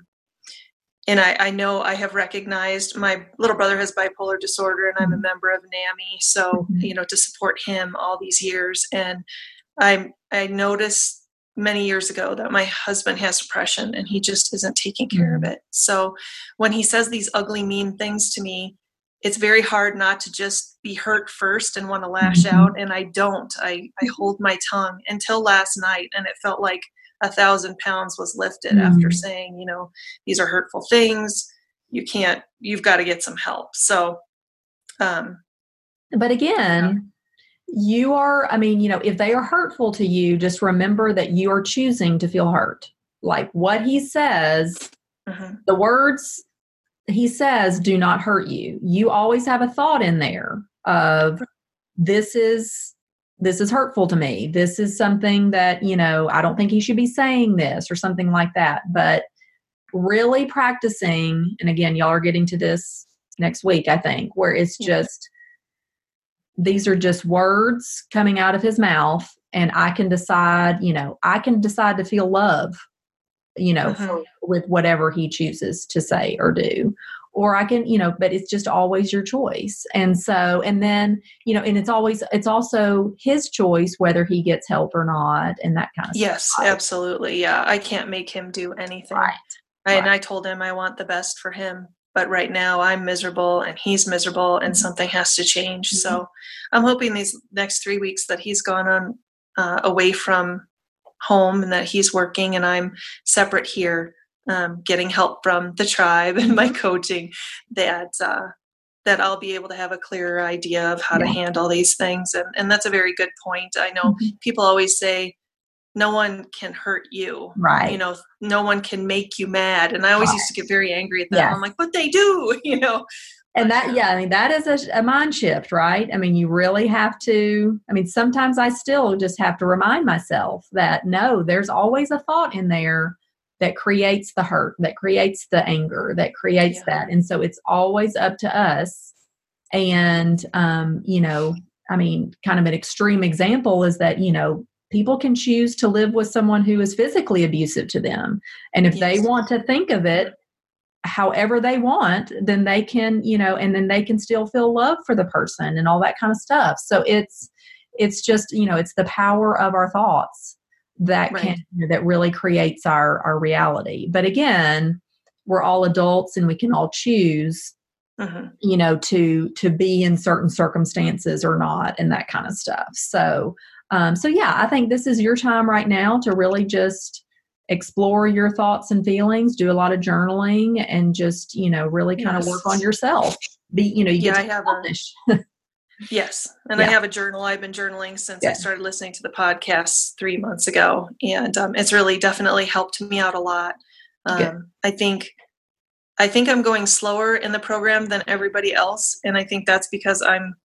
I know I have recognized my little brother has bipolar disorder, and I'm a member of NAMI. So, to support him all these years. And I noticed many years ago that my husband has depression, and he just isn't taking care of it. So when he says these ugly, mean things to me, it's very hard not to just be hurt first and want to lash out. And I don't. I hold my tongue until last night, and it felt like 1,000 pounds was lifted after saying, these are hurtful things. You've got to get some help. So, but again, you are, if they are hurtful to you, just remember that you are choosing to feel hurt. Like what he says, the words he says do not hurt you. You always have a thought in there of this is hurtful to me. This is something that, I don't think he should be saying this or something like that. But really practicing, and again, y'all are getting to this next week, I think, where it's just, these are just words coming out of his mouth, and I can decide, to feel love, with whatever he chooses to say or do. Or I can, but it's just always your choice. And so, and then, and it's also his choice whether he gets help or not, and that kind of stuff. Yes, absolutely. Yeah. I can't make him do anything. Right. And I told him I want the best for him. But right now I'm miserable and he's miserable, and something has to change. So I'm hoping these next 3 weeks that he's gone on away from home and that he's working and I'm separate here, getting help from the tribe and my coaching, that I'll be able to have a clearer idea of how to handle these things. And that's a very good point. I know people always say, no one can hurt you. Right. You know, no one can make you mad. And I always used to get very angry at them. Yes. I'm like, but they do, you know. And that, yeah, I mean, that is a mind shift, right? I mean, you really have to, I mean, sometimes I still just have to remind myself that no, there's always a thought in there that creates the hurt, that creates the anger, that creates that. And so it's always up to us. And, you know, I mean, kind of an extreme example is that, you know, people can choose to live with someone who is physically abusive to them. And if they want to think of it however they want, then they can, you know, and then they can still feel love for the person and all that kind of stuff. So it's just, you know, it's the power of our thoughts that can, that really creates our reality. But again, we're all adults and we can all choose, you know, to be in certain circumstances or not, and that kind of stuff. So, yeah, I think this is your time right now to really just explore your thoughts and feelings, do a lot of journaling, and just, you know, really kind of work on yourself. Be, you know, you get to selfish. Yes. And I have a journal. I've been journaling since I started listening to the podcast 3 months ago. And it's really definitely helped me out a lot. I think I'm going slower in the program than everybody else. And I think that's because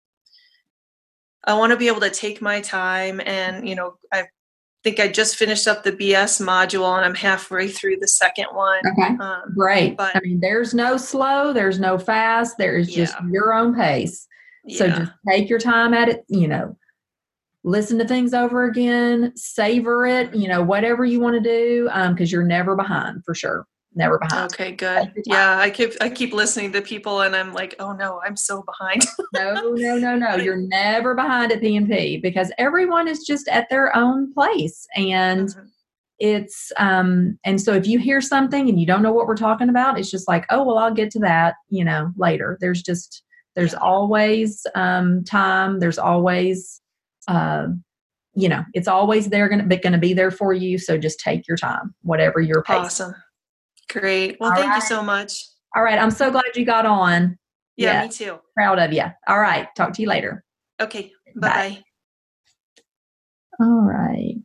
I want to be able to take my time. And, you know, I think I just finished up the BS module and I'm halfway through the second one. Okay. Great. But I mean, there's no slow, there's no fast, there is just your own pace. So just take your time at it, you know, listen to things over again, savor it, you know, whatever you want to do, because you're never behind, for sure. Never behind. Okay, good. Yeah, I keep listening to people and I'm like, oh no, I'm so behind. No. You're never behind at PNP because everyone is just at their own place. And it's, and so if you hear something and you don't know what we're talking about, it's just like, oh, well, I'll get to that, you know, later. There's always time. There's always, you know, it's always there going to be there for you. So just take your time, whatever your pace. Awesome. Great. Well, thank you so much. All right. I'm so glad you got on. Yeah, me too. Proud of you. All right. Talk to you later. Okay. Bye-bye. All right.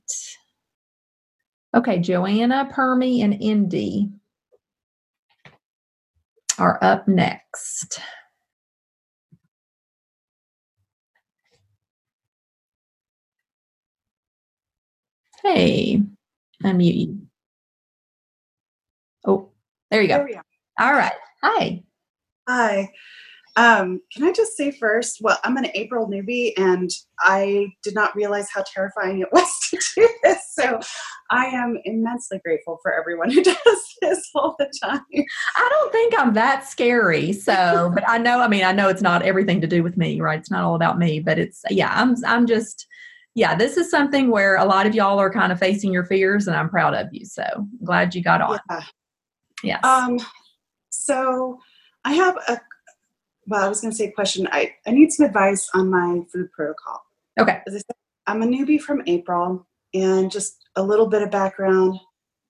Okay. Joanna, Permy, and Indy are up next. Hey, unmute you. Oh, there you go. There we are. All right. Hi. Hi. Can I just say first, well, I'm an April newbie and I did not realize how terrifying it was to do this. So I am immensely grateful for everyone who does this all the time. I don't think I'm that scary. So, but I know it's not everything to do with me, right? It's not all about me, but it's, I'm just, this is something where a lot of y'all are kind of facing your fears and I'm proud of you. So I'm glad you got on. Yeah. Yes. So I have I was going to say a question. I need some advice on my food protocol. Okay. As I said, I'm a newbie from April, and just a little bit of background.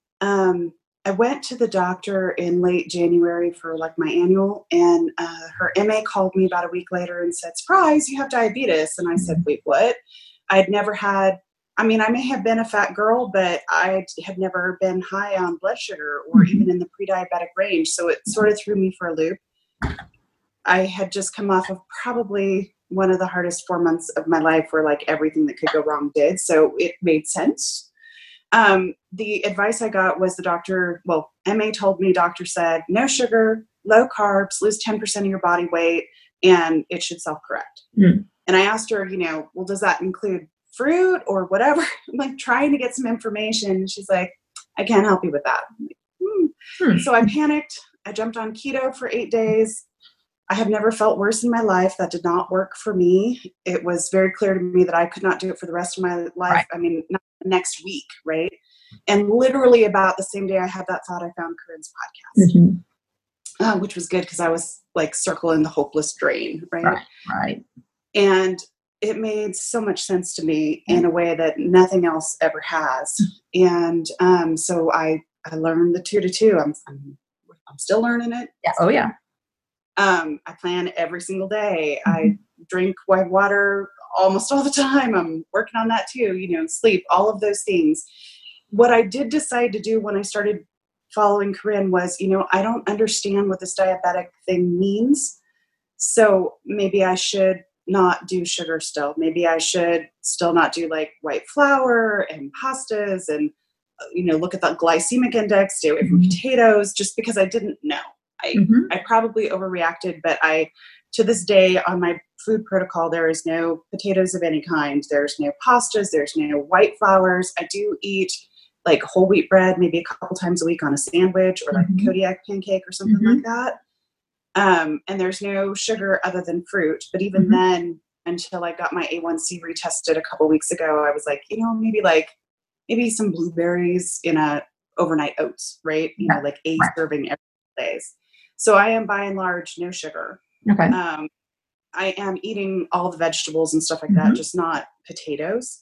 I went to the doctor in late January for like my annual, and her MA called me about a week later and said, "Surprise, you have diabetes." And I said, "Wait, what?" I had never had, I may have been a fat girl, but I had never been high on blood sugar or even in the pre-diabetic range. So it sort of threw me for a loop. I had just come off of probably one of the hardest 4 months of my life where like everything that could go wrong did. So it made sense. The advice I got was MA told me, doctor said, no sugar, low carbs, lose 10% of your body weight, and it should self-correct. And I asked her, well, does that include fruit or whatever? I'm like trying to get some information. She's like, I can't help you with that. I'm like, So I panicked. I jumped on keto for 8 days. I have never felt worse in my life. That did not work for me. It was very clear to me that I could not do it for the rest of my life. Right. Not next week, right? And literally about the same day I had that thought, I found Corinne's podcast, which was good because I was like circling the hopeless drain, right? Right. And it made so much sense to me in a way that nothing else ever has. And so I learned the 2 to 2. I'm still learning it. Yeah. Oh yeah. I plan every single day. I drink white water almost all the time. I'm working on that too, sleep, all of those things. What I did decide to do when I started following Corinne was, I don't understand what this diabetic thing means. So maybe I should not do sugar still. Maybe I should still not do like white flour and pastas and, look at the glycemic index, stay away from potatoes, just because I didn't know. I probably overreacted, but to this day on my food protocol, there is no potatoes of any kind. There's no pastas. There's no white flours. I do eat like whole wheat bread, maybe a couple times a week on a sandwich or like a Kodiak pancake or something like that. And there's no sugar other than fruit. But even then, until I got my A1C retested a couple weeks ago, I was like, maybe some blueberries in a overnight oats, right? Like a serving every days. So I am by and large no sugar. Okay. I am eating all the vegetables and stuff like that, just not potatoes.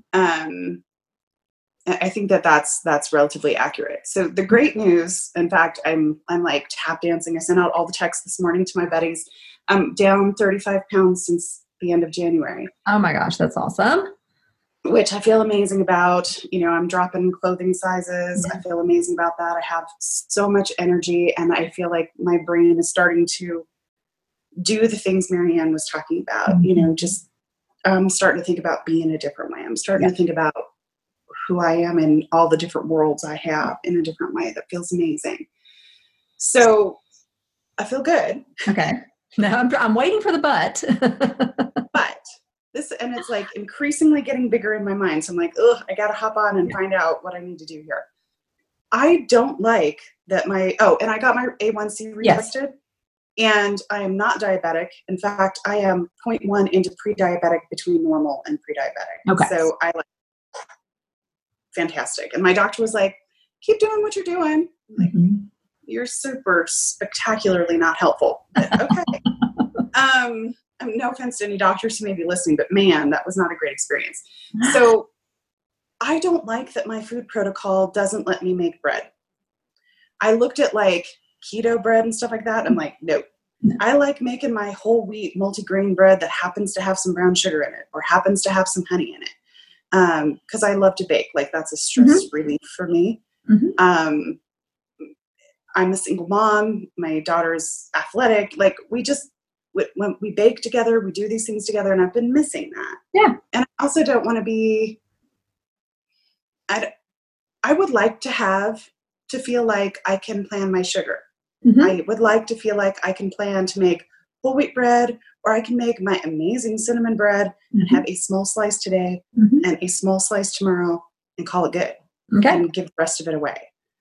I think that's relatively accurate. So the great news, in fact, I'm like tap dancing. I sent out all the texts this morning to my buddies. I'm down 35 pounds since the end of January. Oh my gosh, that's awesome. Which I feel amazing about. I'm dropping clothing sizes. I feel amazing about that. I have so much energy, and I feel like my brain is starting to do the things Marianne was talking about. Just starting to think about being a different way. I'm starting to think about who I am and all the different worlds I have in a different way. That feels amazing. So I feel good. Okay. Now I'm waiting for the but. But this, and it's like increasingly getting bigger in my mind. So I'm like, I got to hop on and find out what I need to do here. I don't like that and I got my A1C retested, and I am not diabetic. In fact, I am 0.1 into pre-diabetic between normal and pre-diabetic. Okay. So I fantastic. And my doctor was like, keep doing what you're doing. I'm like, you're super spectacularly not helpful. But okay. No offense to any doctors who may be listening, but man, that was not a great experience. So I don't like that my food protocol doesn't let me make bread. I looked at like keto bread and stuff like that. I'm like, nope. I like making my whole wheat multigrain bread that happens to have some brown sugar in it or happens to have some honey in it. Because I love to bake. Like that's a stress relief for me. I'm a single mom. My daughter's athletic. Like when we bake together, we do these things together, and I've been missing that. Yeah. And I also don't want to be, I would like to feel like I can plan my sugar. I would like to feel like I can plan to make whole wheat bread, or I can make my amazing cinnamon bread and have a small slice today and a small slice tomorrow and call it good. Okay. And give the rest of it away.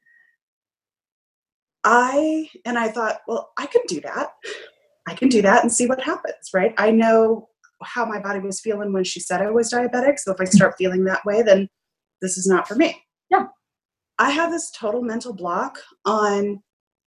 I thought, well, I could do that. I can do that and see what happens, right? I know how my body was feeling when she said I was diabetic. So if I start feeling that way, then this is not for me. Yeah. I have this total mental block on,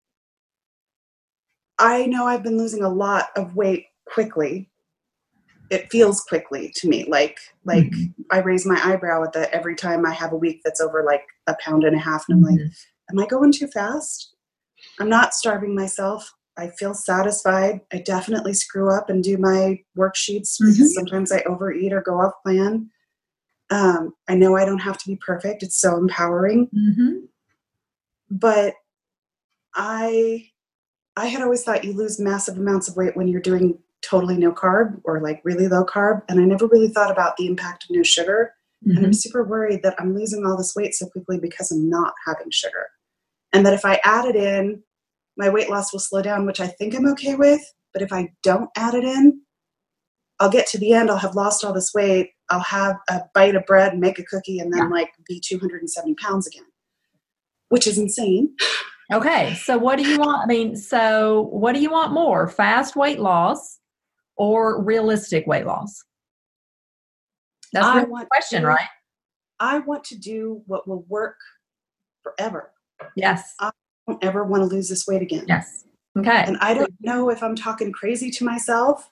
I know I've been losing a lot of weight quickly. It feels quickly to me. Like I raise my eyebrow at every time I have a week that's over like 1.5 pounds. And I'm like, am I going too fast? I'm not starving myself. I feel satisfied. I definitely screw up and do my worksheets because sometimes I overeat or go off plan. I know I don't have to be perfect. It's so empowering. But I had always thought you lose massive amounts of weight when you're doing totally no carb or like really low carb. And I never really thought about the impact of no sugar. And I'm super worried that I'm losing all this weight so quickly because I'm not having sugar. And that if I add it in, my weight loss will slow down, which I think I'm okay with. But if I don't add it in, I'll get to the end. I'll have lost all this weight. I'll have a bite of bread, make a cookie, and then like be 270 pounds again, which is insane. Okay. So what do you want? What do you want more? Fast weight loss or realistic weight loss? That's the question, right? I want to do what will work forever. Yes. I don't ever want to lose this weight again. Yes. Okay. And I don't know if I'm talking crazy to myself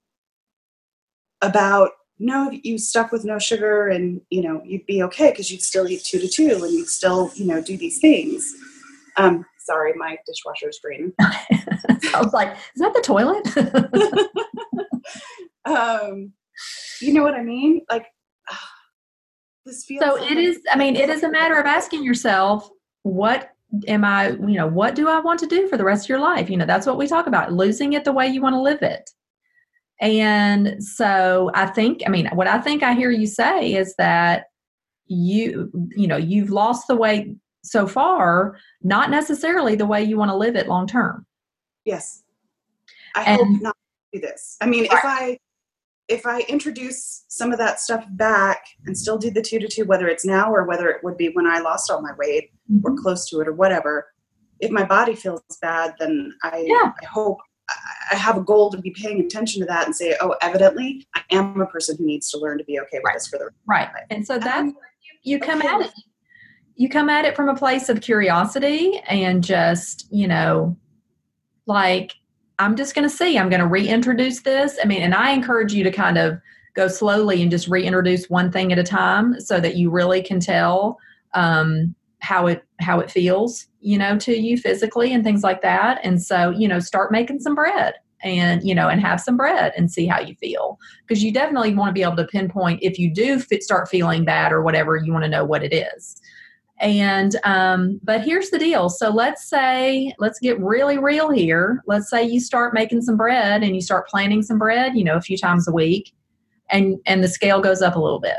about, no, you stuck with no sugar and, you'd be okay because you'd still eat 2 to 2 and you'd still, do these things. Sorry, my dishwasher is draining. I was like, is that the toilet? You know what I mean? Like, this feels So like it is, I mean, it is a matter of asking yourself, what am I, what do I want to do for the rest of your life? That's what we talk about, losing it the way you want to live it. And so what I think I hear you say is that you've lost the weight so far, not necessarily the way you want to live it long term. Yes. I hope not to do this. I mean, right. if I introduce some of that stuff back and still do the 2 to 2, whether it's now or whether it would be when I lost all my weight or close to it or whatever, if my body feels bad, then I hope I have a goal to be paying attention to that and say, oh, evidently I am a person who needs to learn to be okay with this for the rest of my life. And so that's you come at it. You come at it from a place of curiosity and just, like, I'm just going to see, I'm going to reintroduce this. I mean, and I encourage you to kind of go slowly and just reintroduce one thing at a time so that you really can tell how it feels, to you physically and things like that. And so, start making some bread and, and have some bread and see how you feel. Because you definitely want to be able to pinpoint if you do start feeling bad or whatever, you want to know what it is. And, but here's the deal. So let's get really real here. Let's say you start making some bread and you start planning some bread, a few times a week, and the scale goes up a little bit.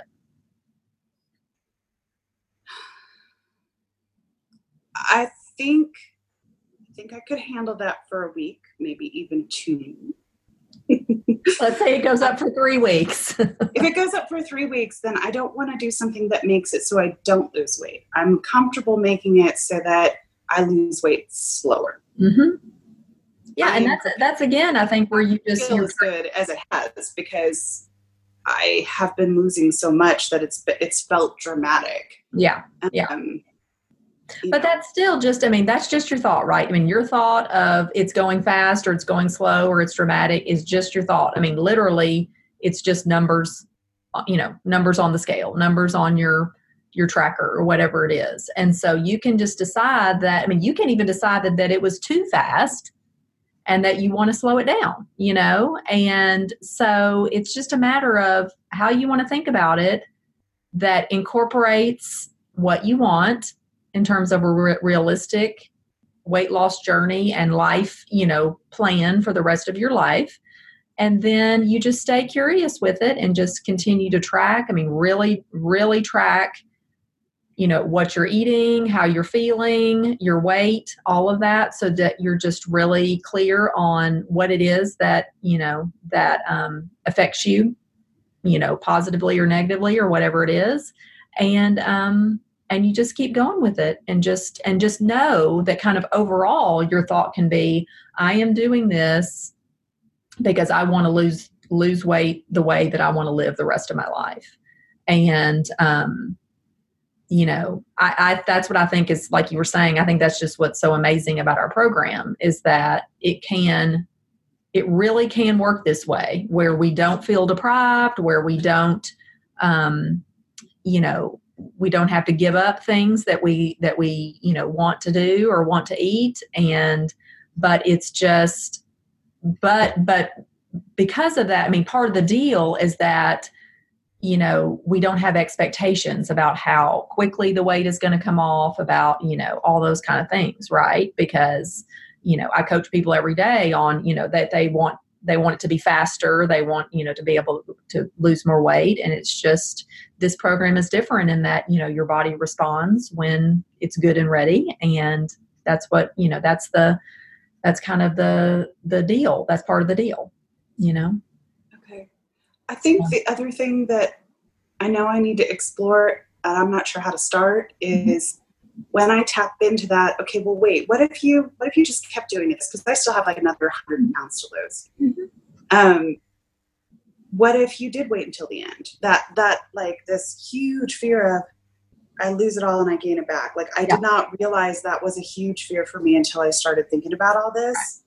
I think I could handle that for a week, maybe even 2. Let's say it goes up for 3 weeks. If it goes up for 3 weeks, then I don't want to do something that makes it so I don't lose weight. I'm comfortable making it so that I lose weight slower. Mm-hmm. Yeah, and that's again, I think, where you just feel as good as it has, because I have been losing so much that it's felt dramatic. Yeah. But that's still just, that's just your thought, right? Your thought of it's going fast or it's going slow or it's dramatic is just your thought. Literally, it's just numbers, numbers on the scale, numbers on your tracker or whatever it is. And so you can just decide that, you can even decide that it was too fast and that you want to slow it down, And so it's just a matter of how you want to think about it that incorporates what you want in terms of a realistic weight loss journey and life, plan for the rest of your life. And then you just stay curious with it and just continue to track. Really, really track, what you're eating, how you're feeling, your weight, all of that, so that you're just really clear on what it is that, that affects you, positively or negatively or whatever it is. And you just keep going with it and just know that kind of overall your thought can be, I am doing this because I want to lose weight the way that I want to live the rest of my life. And, that's what I think is, like you were saying, I think that's just what's so amazing about our program is that it really can work this way where we don't feel deprived, where we don't, we don't have to give up things that we want to do or want to eat. But it's just, but because of that, part of the deal is that, we don't have expectations about how quickly the weight is going to come off, about, all those kind of things. Right. Because, I coach people every day on, that they want it to be faster. They want, to be able to lose more weight. And it's just, this program is different in that, your body responds when it's good and ready. And that's what, that's kind of the deal. That's part of the deal, Okay. I think the other thing that I know I need to explore, and I'm not sure how to start, is when I tap into that, okay, well, wait, what if you just kept doing this? Because I still have like another 100 pounds to lose. Mm-hmm. What if you did wait until the end? That like this huge fear of I lose it all and I gain it back. Like I did not realize that was a huge fear for me until I started thinking about all this.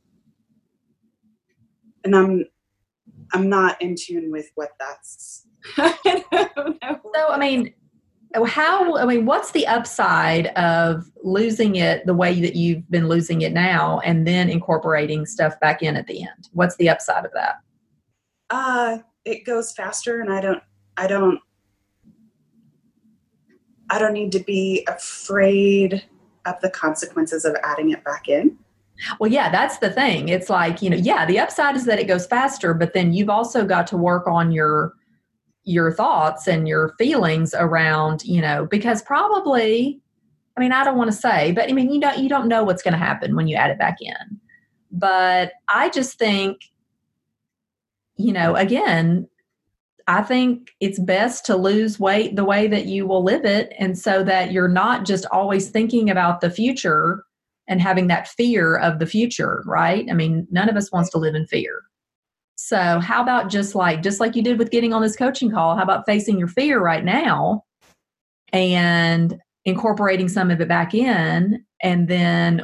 And I'm not in tune with what that's. I don't know. So, what's the upside of losing it the way that you've been losing it now and then incorporating stuff back in at the end? What's the upside of that? it goes faster, and I don't need to be afraid of the consequences of adding it back in. Well, yeah, that's the thing. It's like, yeah, the upside is that it goes faster, but then you've also got to work on your thoughts and your feelings around, because probably, I mean, I don't want to say, but I mean, you don't know what's going to happen when you add it back in. But I just think, again, I think it's best to lose weight the way that you will live it. And so that you're not just always thinking about the future and having that fear of the future, right? I mean, none of us wants to live in fear. So how about just like you did with getting on this coaching call, how about facing your fear right now and incorporating some of it back in? And then,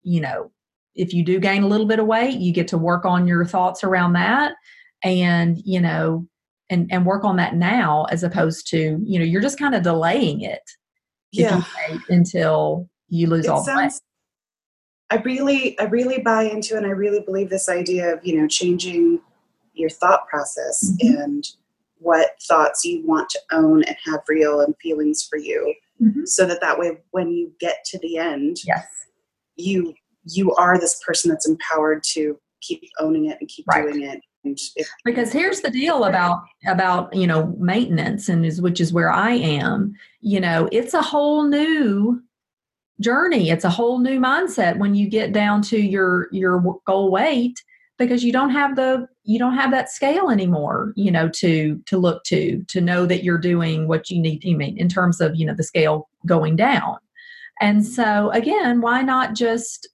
if you do gain a little bit of weight, you get to work on your thoughts around that and, and work on that now, as opposed to, you're just kind of delaying it. Yeah. Until you lose all the weight. I really buy into, and I really believe this idea of, changing your thought process and what thoughts you want to own and have real and feelings for you. So that way, when you get to the end, yes, you are this person that's empowered to keep owning it and keep doing it. Because here's the deal about maintenance, which is where I am. It's a whole new journey. It's a whole new mindset when you get down to your goal weight, because you don't have that scale anymore, to look to know that you're doing what you need. In terms of the scale going down. And so again, why not just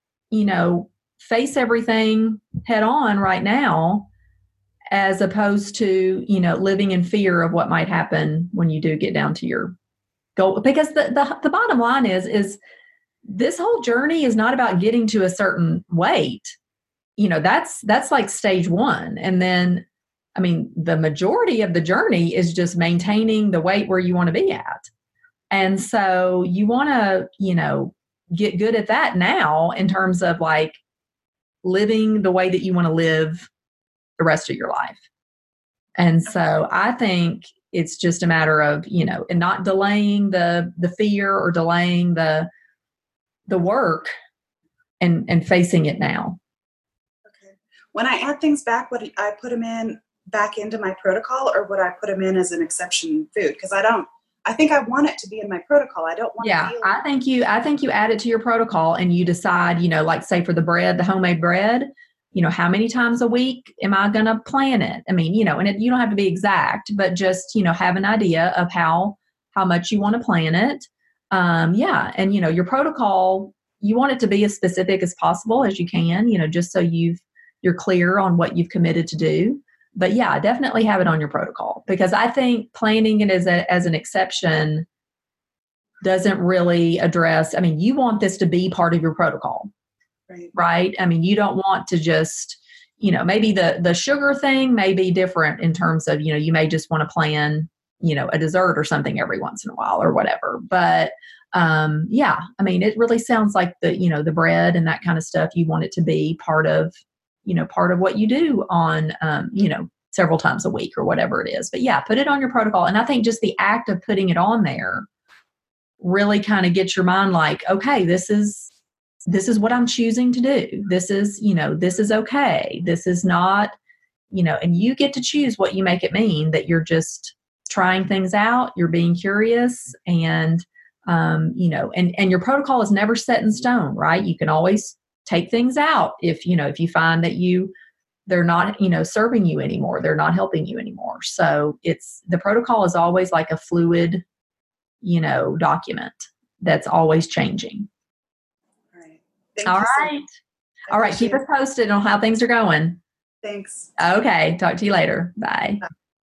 face everything head on right now, as opposed to living in fear of what might happen when you do get down to your goal. Because the bottom line is this whole journey is not about getting to a certain weight. That's like stage one. And then, I mean, the majority of the journey is just maintaining the weight where you want to be at. And so you want to, get good at that now, in terms of like living the way that you want to live the rest of your life. And so I think it's just a matter of, and not delaying the fear or delaying the work and facing it now. Okay. When I add things back, would I put them back into my protocol, or would I put them in as an exception food? Because I think I want it to be in my protocol. I don't want to feel I think you add it to your protocol, and you decide, like say for the bread, the homemade bread, how many times a week am I going to plan it? I mean, and you don't have to be exact, but just, have an idea of how much you want to plan it. And, your protocol, you want it to be as specific as possible as you can, just so you're clear on what you've committed to do. But yeah, definitely have it on your protocol, because I think planning it as an exception doesn't really address, I mean, you want this to be part of your protocol, right? I mean, you don't want to just, maybe the sugar thing may be different in terms of, you may just want to plan, a dessert or something every once in a while or whatever. But I mean, it really sounds like the bread and that kind of stuff, you want it to be part of what you do on, several times a week or whatever it is. But yeah, put it on your protocol. And I think just the act of putting it on there really kind of gets your mind like, okay, this is what I'm choosing to do. This is, this is okay. This is not, and you get to choose what you make it mean, that you're just trying things out. You're being curious, and, and your protocol is never set in stone, right? You can always take things out if you find that they're not, serving you anymore. They're not helping you anymore. So the protocol is always like a fluid, document that's always changing. All right. All right. Keep us posted on how things are going. Thanks. Okay. Talk to you later. Bye.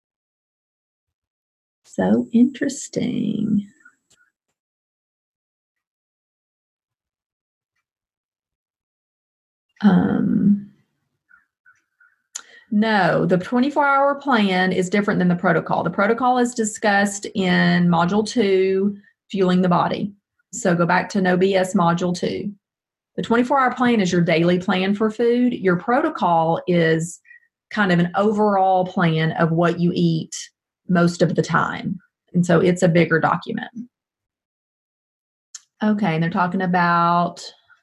So interesting. No, the 24-hour plan is different than the protocol. The protocol is discussed in Module 2, Fueling the Body. So go back to No BS Module 2. The 24-hour plan is your daily plan for food. Your protocol is kind of an overall plan of what you eat most of the time. And so it's a bigger document. Okay, and they're talking about,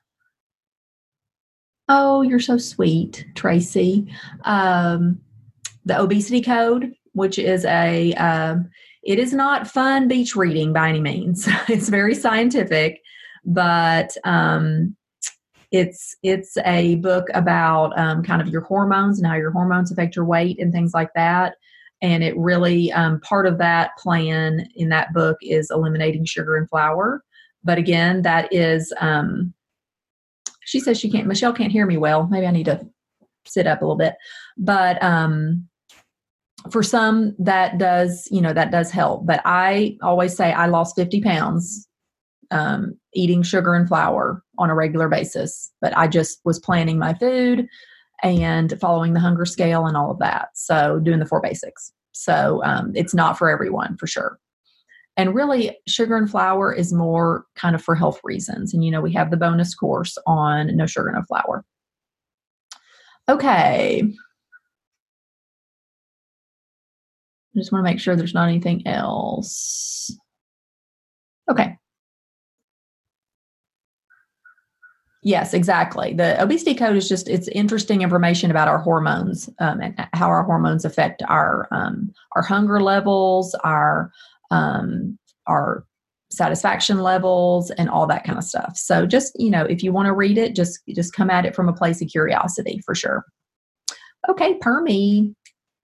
oh, you're so sweet, Tracy. The obesity code, which is it is not fun beach reading by any means. It's very scientific, but it's a book about kind of your hormones and how your hormones affect your weight and things like that. And it really, part of that plan in that book is eliminating sugar and flour. But again, that is, she says Michelle can't hear me well. Maybe I need to sit up a little bit. But for some, that does help. But I always say I lost 50 pounds eating sugar and flour on a regular basis. But I just was planning my food and following the hunger scale and all of that. So doing the 4 basics. So it's not for everyone, for sure. And really, sugar and flour is more kind of for health reasons. And, we have the bonus course on no sugar, no flour. Okay. I just want to make sure there's not anything else. Okay. Yes, exactly. The obesity code is it's interesting information about our hormones and how our hormones affect our hunger levels, our satisfaction levels, and all that kind of stuff. So just, if you want to read it, just come at it from a place of curiosity for sure. Okay, Permy.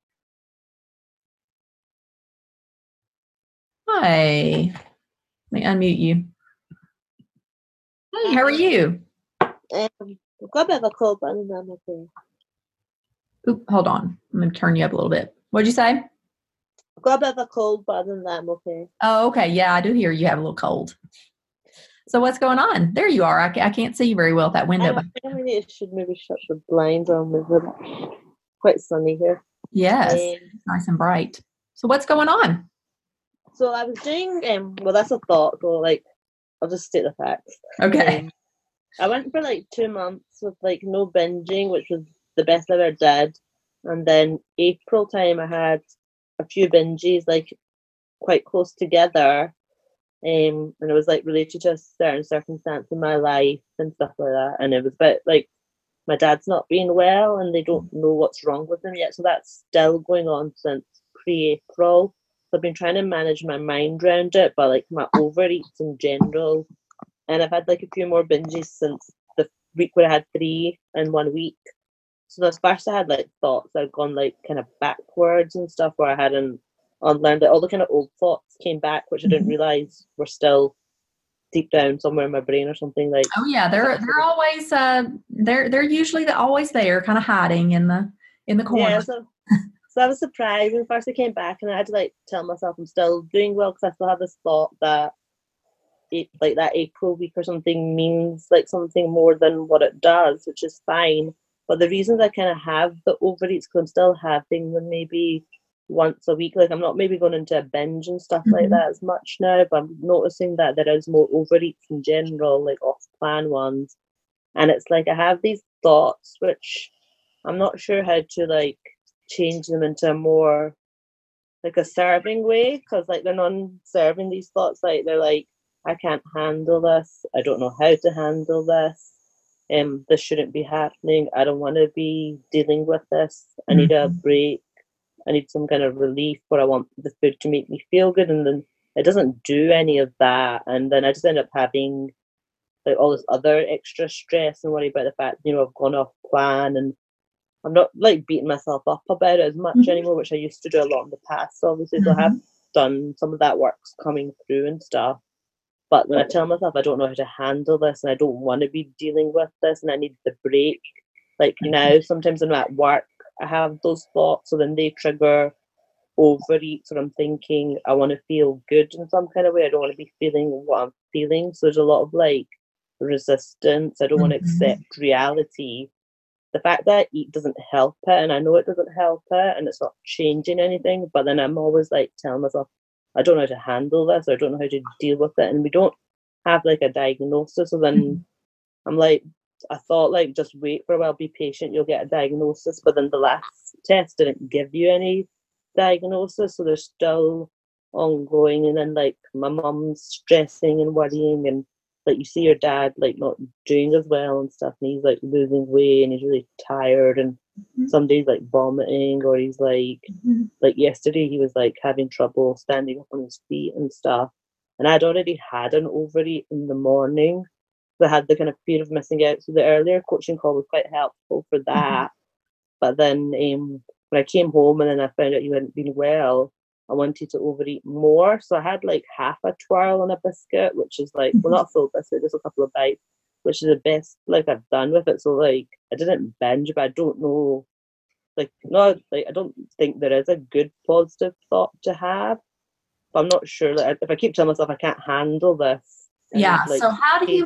Hi. Let me unmute you. Hey, how are you? I've got a bit of a cold, but I'm okay. Oop, hold on. I'm going to turn you up a little bit. What'd you say? I've got a bit of a cold, but other than that, I'm okay. Oh, okay. Yeah, I do hear you have a little cold. So what's going on? There you are. I can't see you very well at that window. I think I should maybe shut the blinds on. It's quite sunny here. Yes, nice and bright. So what's going on? So I was doing, well, that's a thought. So I'll just state the facts. Okay. I went for 2 months with no binging, which was the best I ever did. And then April time, I had a few binges quite close together. And it was related to a certain circumstance in my life and stuff like that. And it was a bit my dad's not being well and they don't know what's wrong with him yet. So that's still going on since pre-April. So I've been trying to manage my mind around it, but my overeats in general. And I've had a few more binges since the week where I had 3 in 1 week. So at first I had thoughts. I'd gone kind of backwards and stuff where I hadn't unlearned it. All the kind of old thoughts came back, which I didn't realize were still deep down somewhere in my brain or something Oh yeah, they're always they're usually always there, kind of hiding in the corner. Yeah, so I was surprised when first I came back, and I had to tell myself I'm still doing well because I still have this thought that that April week or something means something more than what it does, which is fine. But the reasons I kind of have the overeats, because I'm still having them maybe once a week. I'm not maybe going into a binge and stuff like that as much now, but I'm noticing that there is more overeats in general, off-plan ones. And it's I have these thoughts, which I'm not sure how to change them into a more a serving way, because they're non-serving, these thoughts. They're I can't handle this. I don't know how to handle this. This shouldn't be happening. I don't want to be dealing with this. I need a break. I need some kind of relief, or I want the food to make me feel good. And then it doesn't do any of that. And then I just end up having all this other extra stress and worry about the fact, I've gone off plan, and I'm not beating myself up about it as much anymore, which I used to do a lot in the past. So obviously, so I have done some of that work's coming through and stuff. But when I tell myself I don't know how to handle this and I don't want to be dealing with this and I need the break, now, sometimes when I'm at work, I have those thoughts, so then they trigger overeats, or I'm thinking I want to feel good in some kind of way. I don't want to be feeling what I'm feeling. So there's a lot of resistance. I don't want to accept reality. The fact that I eat doesn't help it, and I know it doesn't help it, and it's not changing anything. But then I'm always telling myself, I don't know how to handle this, or I don't know how to deal with it. And we don't have a diagnosis. So then I'm I thought like just wait for a while, be patient, you'll get a diagnosis. But then the last test didn't give you any diagnosis, so they're still ongoing. And then like my mum's stressing and worrying, and like you see your dad like not doing as well and stuff, and he's like losing weight and he's really tired, and some days like vomiting, or he's like yesterday he was like having trouble standing up on his feet and stuff. And I'd already had an overeat in the morning. I had the kind of fear of missing out. So the earlier coaching call was quite helpful for that. But then when I came home and then I found out you hadn't been well, I wanted to overeat more. So I had like half a twirl on a biscuit, which is like, well, not a full biscuit, just a couple of bites, which is the best like I've done with it. So like I didn't binge, but I don't know, like, not like, I don't think there is a good positive thought to have. But I'm not sure that if I keep telling myself I can't handle this. Yeah. Like, So how do you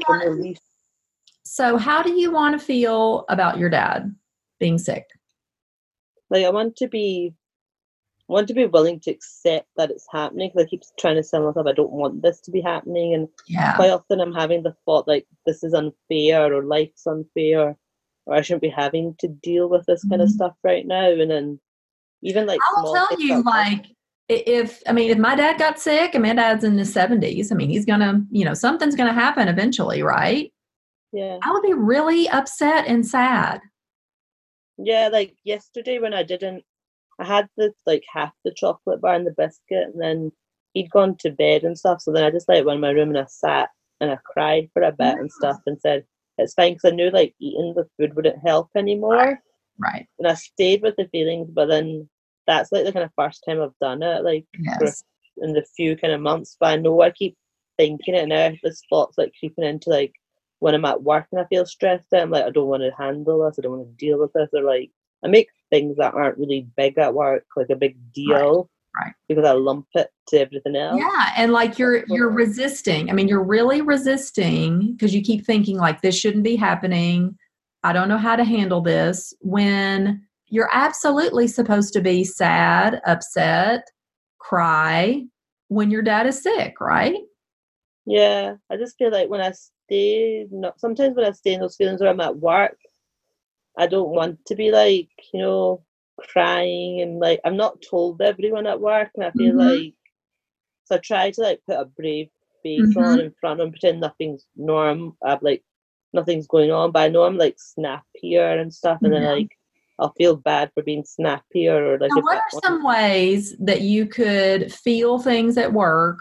want to feel about your dad being sick? Like I want to be willing to accept that it's happening, because I keep trying to tell myself I don't want this to be happening, and quite often I'm having the thought like this is unfair, or life's unfair, or I shouldn't be having to deal with this kind of stuff right now. And then even like I will tell you, like, if my dad got sick, and my dad's in his 70s, I mean, he's gonna, something's gonna happen eventually, right? Yeah. I would be really upset and sad. Yeah, like yesterday when I had the like half the chocolate bar and the biscuit, and then he'd gone to bed and stuff. So then I just like went in my room and I sat and I cried for a bit and stuff, and said it's fine, because I knew like eating the food wouldn't help anymore. Right. And I stayed with the feelings, but then that's like the kind of first time I've done it, like in the few kind of months. But I know I keep thinking it now. This thought's like creeping into like when I'm at work and I feel stressed out, I'm like, I don't want to handle this, I don't want to deal with this, or like I make things that aren't really big at work like a big deal, right? Because I lump it to everything else. Yeah, and like you're resisting. I mean, you're really resisting because you keep thinking like this shouldn't be happening. I don't know how to handle this, when you're absolutely supposed to be sad, upset, cry when your dad is sick, right? Yeah, I just feel like sometimes when I stay in those feelings where I'm at work, I don't want to be like, crying, and like I'm not told everyone at work, and I feel like, so I try to like put a brave face on in front of them, pretend nothing's nothing's going on, but I know I'm like snappier and stuff, and then like I'll feel bad for being snappier, or like. Now, what are some ways that you could feel things at work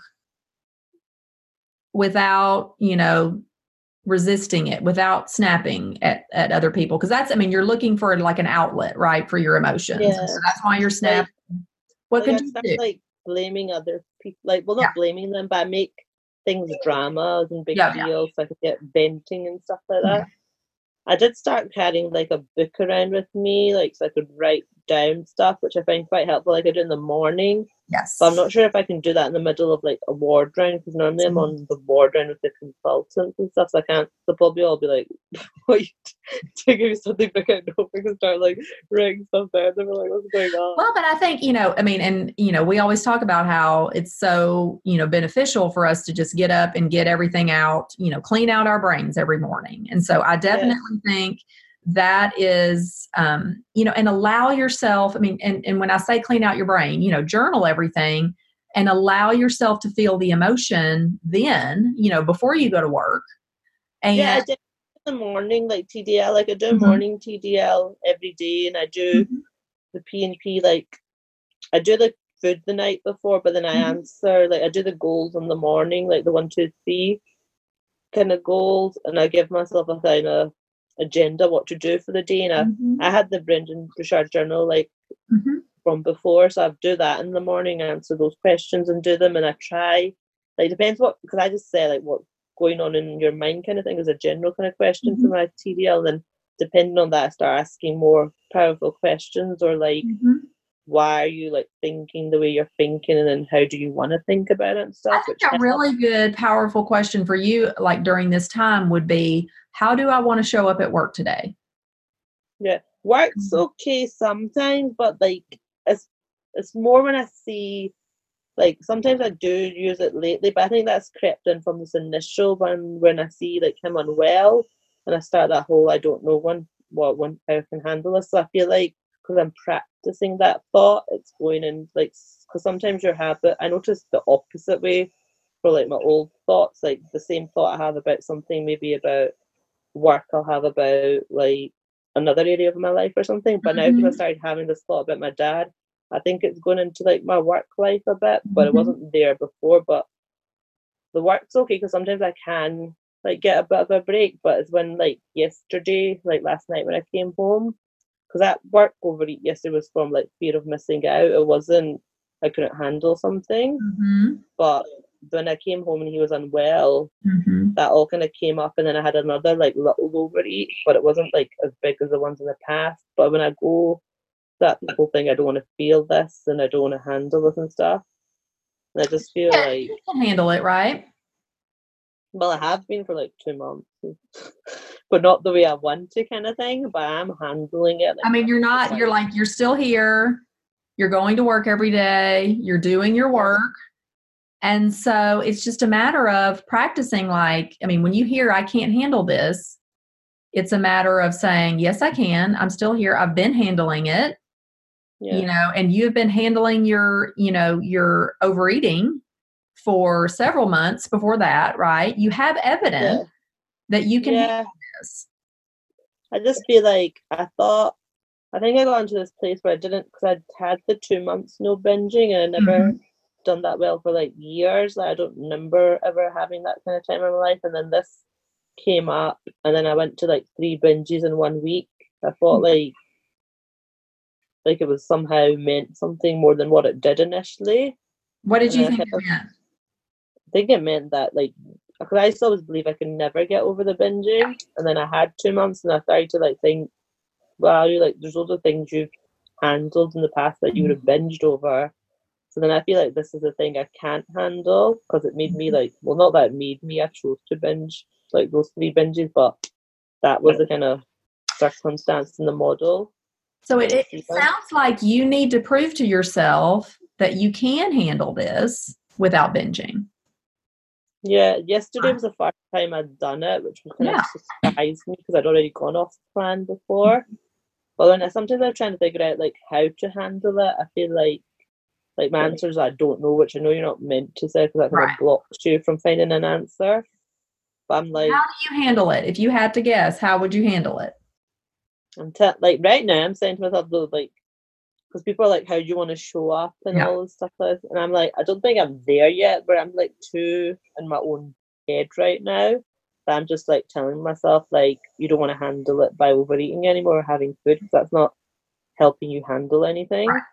without, resisting it, without snapping at other people? Because that's, you're looking for like an outlet, right, for your emotions. Yeah. So that's why you're snapping. What could you do? Like blaming other people, like, well, not blaming them, but I make things dramas and big deals, so I could get venting and stuff like that. I did start carrying like a book around with me, like so I could write down stuff, which I find quite helpful. Like I do in the morning. Yes. But I'm not sure if I can do that in the middle of like a ward round, because normally I'm on the ward round with the consultants and stuff. So I can't. So probably I'll be like, "What? To give you something big out of nowhere and start like writing stuff down." They're like, "What's going on?" Well, but I think we always talk about how it's so beneficial for us to just get up and get everything out, clean out our brains every morning. And so I definitely think that is, and allow yourself, and when I say clean out your brain, journal everything and allow yourself to feel the emotion then, before you go to work. And I did in the morning, like TDL, like I do morning TDL every day, and I do the P&P, like I do the food the night before, but then I answer, like I do the goals in the morning, like the 1, 2, 3 kind of goals, and I give myself a kind of agenda what to do for the day. And I had the Brendan Burchard journal like from before, so I do that in the morning, answer those questions and do them, and I try, like depends what, because I just say like what's going on in your mind kind of thing is a general kind of question for my TDL, then depending on that I start asking more powerful questions, or like why are you like thinking the way you're thinking, and then how do you want to think about it and stuff. I think a really good powerful question for you like during this time would be, how do I want to show up at work today? Yeah, work's okay sometimes, but like it's more when I see, like sometimes I do use it lately, but I think that's crept in from this initial one when I see like him unwell. And I started that whole I don't know how I can handle this. So I feel like because I'm practicing that thought, it's going in like, because sometimes your habit, I noticed the opposite way for like my old thoughts, like the same thought I have about something, maybe about work, I'll have about like another area of my life or something. But now because I started having this thought about my dad, I think it's going into like my work life a bit, but it wasn't there before. But the work's okay because sometimes I can like get a bit of a break, but it's when like yesterday, like last night when I came home, because that work overeat yesterday was from like fear of missing out. It wasn't I couldn't handle something, but when I came home and he was unwell, that all kind of came up, and then I had another like little overeat, but it wasn't like as big as the ones in the past. But when I go, that whole thing, I don't want to feel this and I don't want to handle this and stuff. And I just feel like you can handle it, right? Well, I have been for like 2 months, but not the way I want to, kind of thing. But I'm handling it. Like, I mean, you're not. You're still here. You're going to work every day. You're doing your work. And so it's just a matter of practicing. Like, I mean, when you hear I can't handle this, it's a matter of saying, yes, I can. I'm still here. I've been handling it, and you've been handling your overeating for several months before that, right? You have evidence that you can handle this. I just feel like I think I got into this place where I didn't, because I'd had the 2 months no binging and I never done that well for like years. I don't remember ever having that kind of time in my life. And then this came up, and then I went to like 3 binges in 1 week. I thought like it was somehow meant something more than what it did initially. What did you think it meant? I think it meant that like, because I still always believe I could never get over the binging, and then I had 2 months, and I started to like think, well, you're like, there's loads of things you've handled in the past that you would have binged over. So then I feel like this is the thing I can't handle, because it made me like, well, not that it made me, I chose to binge like those 3 binges, but that was the kind of circumstance in the model. So it sounds like you need to prove to yourself that you can handle this without binging. Yeah, yesterday was the first time I'd done it, which was kind of surprised me because I'd already gone off plan before. But then sometimes I'm trying to figure out like how to handle it. I feel like my answers I don't know, which I know you're not meant to say because that kind of blocks you from finding an answer. But I'm like, how do you handle it? If you had to guess, how would you handle it? Like right now, I'm saying to myself though, like, because people are like, how do you want to show up and all this stuff like this? And I'm like, I don't think I'm there yet, but I'm like too in my own head right now. But I'm just like telling myself like, you don't want to handle it by overeating anymore or having food, because that's not helping you handle anything. Right.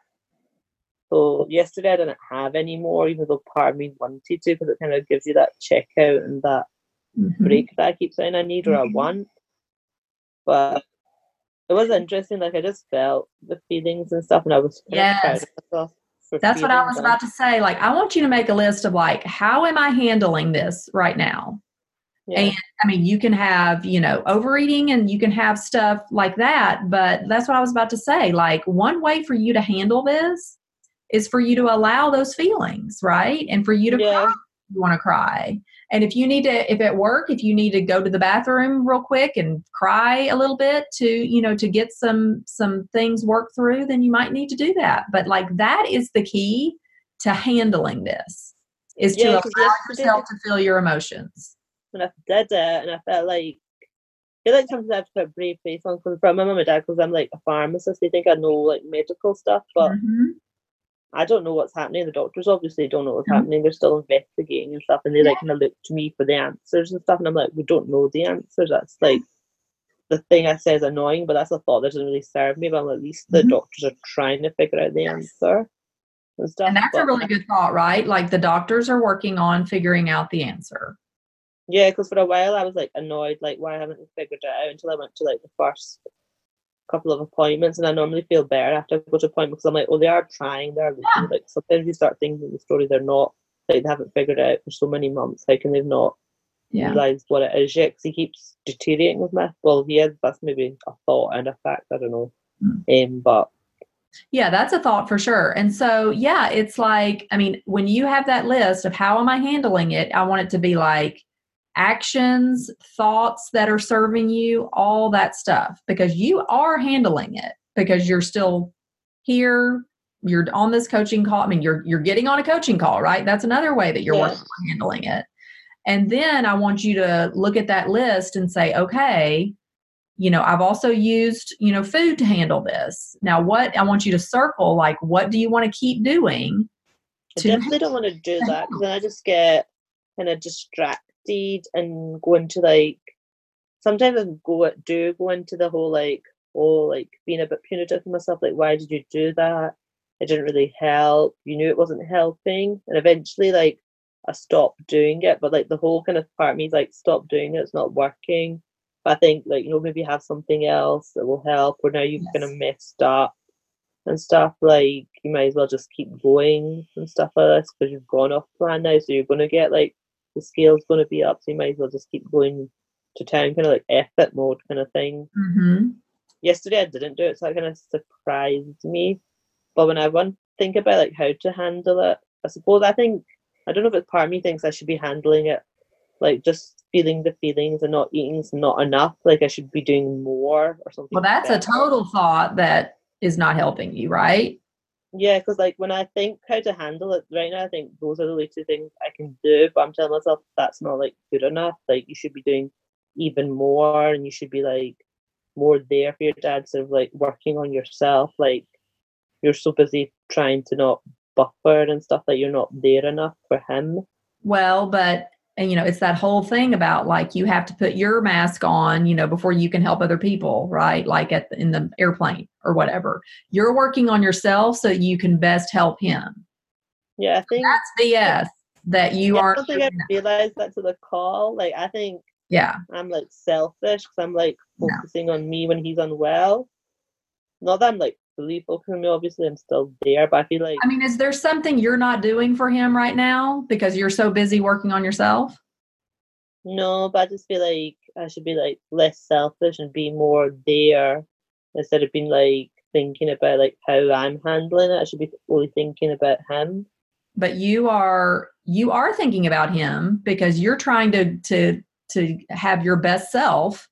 So yesterday I didn't have any more, even though part of me wanted to, because it kind of gives you that checkout and that break that I keep saying I need or I want. But it was interesting. Like I just felt the feelings and stuff, and I was kind of proud of myself. That's what I was about to say. Like, I want you to make a list of like, how am I handling this right now? Yeah. And I mean, you can have, overeating and you can have stuff like that. But that's what I was about to say. Like, one way for you to handle this is for you to allow those feelings, right? And for you to cry if you want to cry. And if you need to, if at work, if you need to go to the bathroom real quick and cry a little bit to, to get some things worked through, then you might need to do that. But like, that is the key to handling this, is to allow yourself to feel your emotions. When I did it, and I felt like, sometimes I have to put a brave face on, because from my mum and dad, because I'm like a pharmacist, they think I know like medical stuff, but I don't know what's happening. The doctors obviously don't know what's happening. They're still investigating and stuff, and they like kind of look to me for the answers and stuff. And I'm like, we don't know the answers. That's like the thing I say is annoying, but that's a thought that doesn't really serve me. But at least the doctors are trying to figure out the answer and stuff. And that's a really good thought, right? Like the doctors are working on figuring out the answer. Yeah, because for a while I was like annoyed, like why haven't they figured it out, until I went to like the first couple of appointments, and I normally feel better after I go to appointments, because I'm like, oh, they are trying, they're looking. Like sometimes you start thinking in the story they're not, like they haven't figured it out for so many months. How can they've not realised what it is yet? Because he keeps deteriorating with me. Well, he is. That's maybe a thought and a fact. I don't know. But yeah, that's a thought for sure. And so it's like, I mean, when you have that list of how am I handling it, I want it to be like, actions, thoughts that are serving you, all that stuff, because you are handling it, because you're still here. You're on this coaching call. I mean, you're getting on a coaching call, right? That's another way that you're working on handling it. And then I want you to look at that list and say, okay, I've also used, food to handle this. Now, what I want you to circle, like, what do you want to keep doing? I definitely don't want to do that, because then I just get kind of distracted and go into sometimes I go into the whole being a bit punitive for myself. Like, why did you do that? It didn't really help. You knew it wasn't helping. And eventually, I stopped doing it. But, the whole kind of part of me is stop doing it. It's not working. But I think, maybe have something else that will help. Or now you've kind of messed up and stuff. You might as well just keep going and stuff like this, because you've gone off plan now. So you're going to get, the scale's going to be up. So you might as well just keep going to town, kind of effort mode kind of thing. Mm-hmm. Yesterday I didn't do it, so that kind of surprised me. But when I think about how to handle it, I don't know if it's part of me thinks I should be handling it just feeling the feelings and not eating is not enough. I should be doing more or something. Well, that's better. A total thought that is not helping you, right? Yeah, because when I think how to handle it right now, I think those are the only two things I can do. But I'm telling myself that's not good enough. You should be doing even more, and you should be more there for your dad, sort of working on yourself. You're so busy trying to not buffer and stuff that you're not there enough for him. Well, but it's that whole thing about you have to put your mask on, before you can help other people, right? In the airplane or whatever. You're working on yourself so you can best help him. Yeah, I think that's BS that you aren't. I don't think I realized that to the call. I think I'm selfish because I'm focusing on me when he's unwell. Not that I'm fully focusing on me. Obviously, I'm still there, but I feel is there something you're not doing for him right now because you're so busy working on yourself? No, but I just feel I should be less selfish and be more there instead of being thinking about how I'm handling it. I should be only thinking about him. But you are thinking about him because you're trying to have your best self.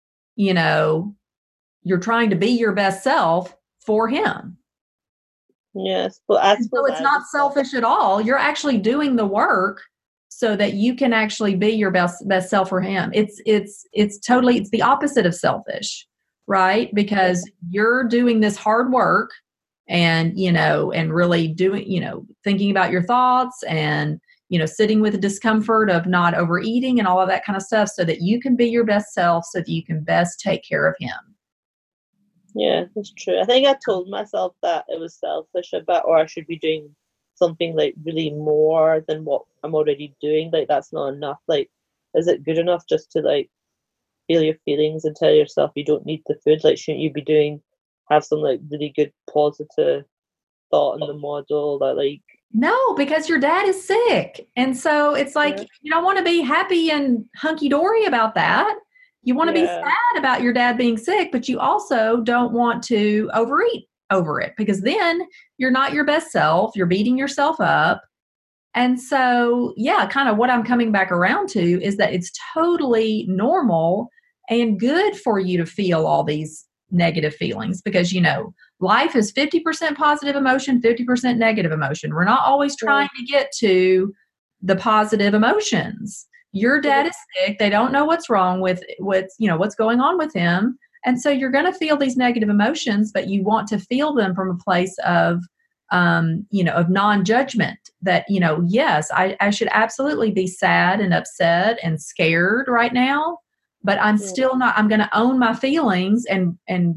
You're trying to be your best self for him. Yes, but so it's not selfish at all. You're actually doing the work so that you can actually be your best self for him. It's the opposite of selfish, right? Because you're doing this hard work and really doing, thinking about your thoughts and, sitting with the discomfort of not overeating and all of that kind of stuff so that you can be your best self so that you can best take care of him. Yeah, that's true. I think I told myself that it was selfish or I should be doing something really more than what I'm already doing. That's not enough. Is it good enough just to feel your feelings and tell yourself you don't need the food? Shouldn't you be have some really good positive thought in the model that No, because your dad is sick. And so it's you don't want to be happy and hunky-dory about that. You want to be sad about your dad being sick, but you also don't want to overeat over it because then you're not your best self. You're beating yourself up. And so, kind of what I'm coming back around to is that it's totally normal and good for you to feel all these negative feelings because, life is 50% positive emotion, 50% negative emotion. We're not always trying to get to the positive emotions. Your dad is sick. They don't know what's wrong with what's going on with him. And so you're going to feel these negative emotions, but you want to feel them from a place of, of non-judgment that, yes, I should absolutely be sad and upset and scared right now, but I'm still not, I'm going to own my feelings and,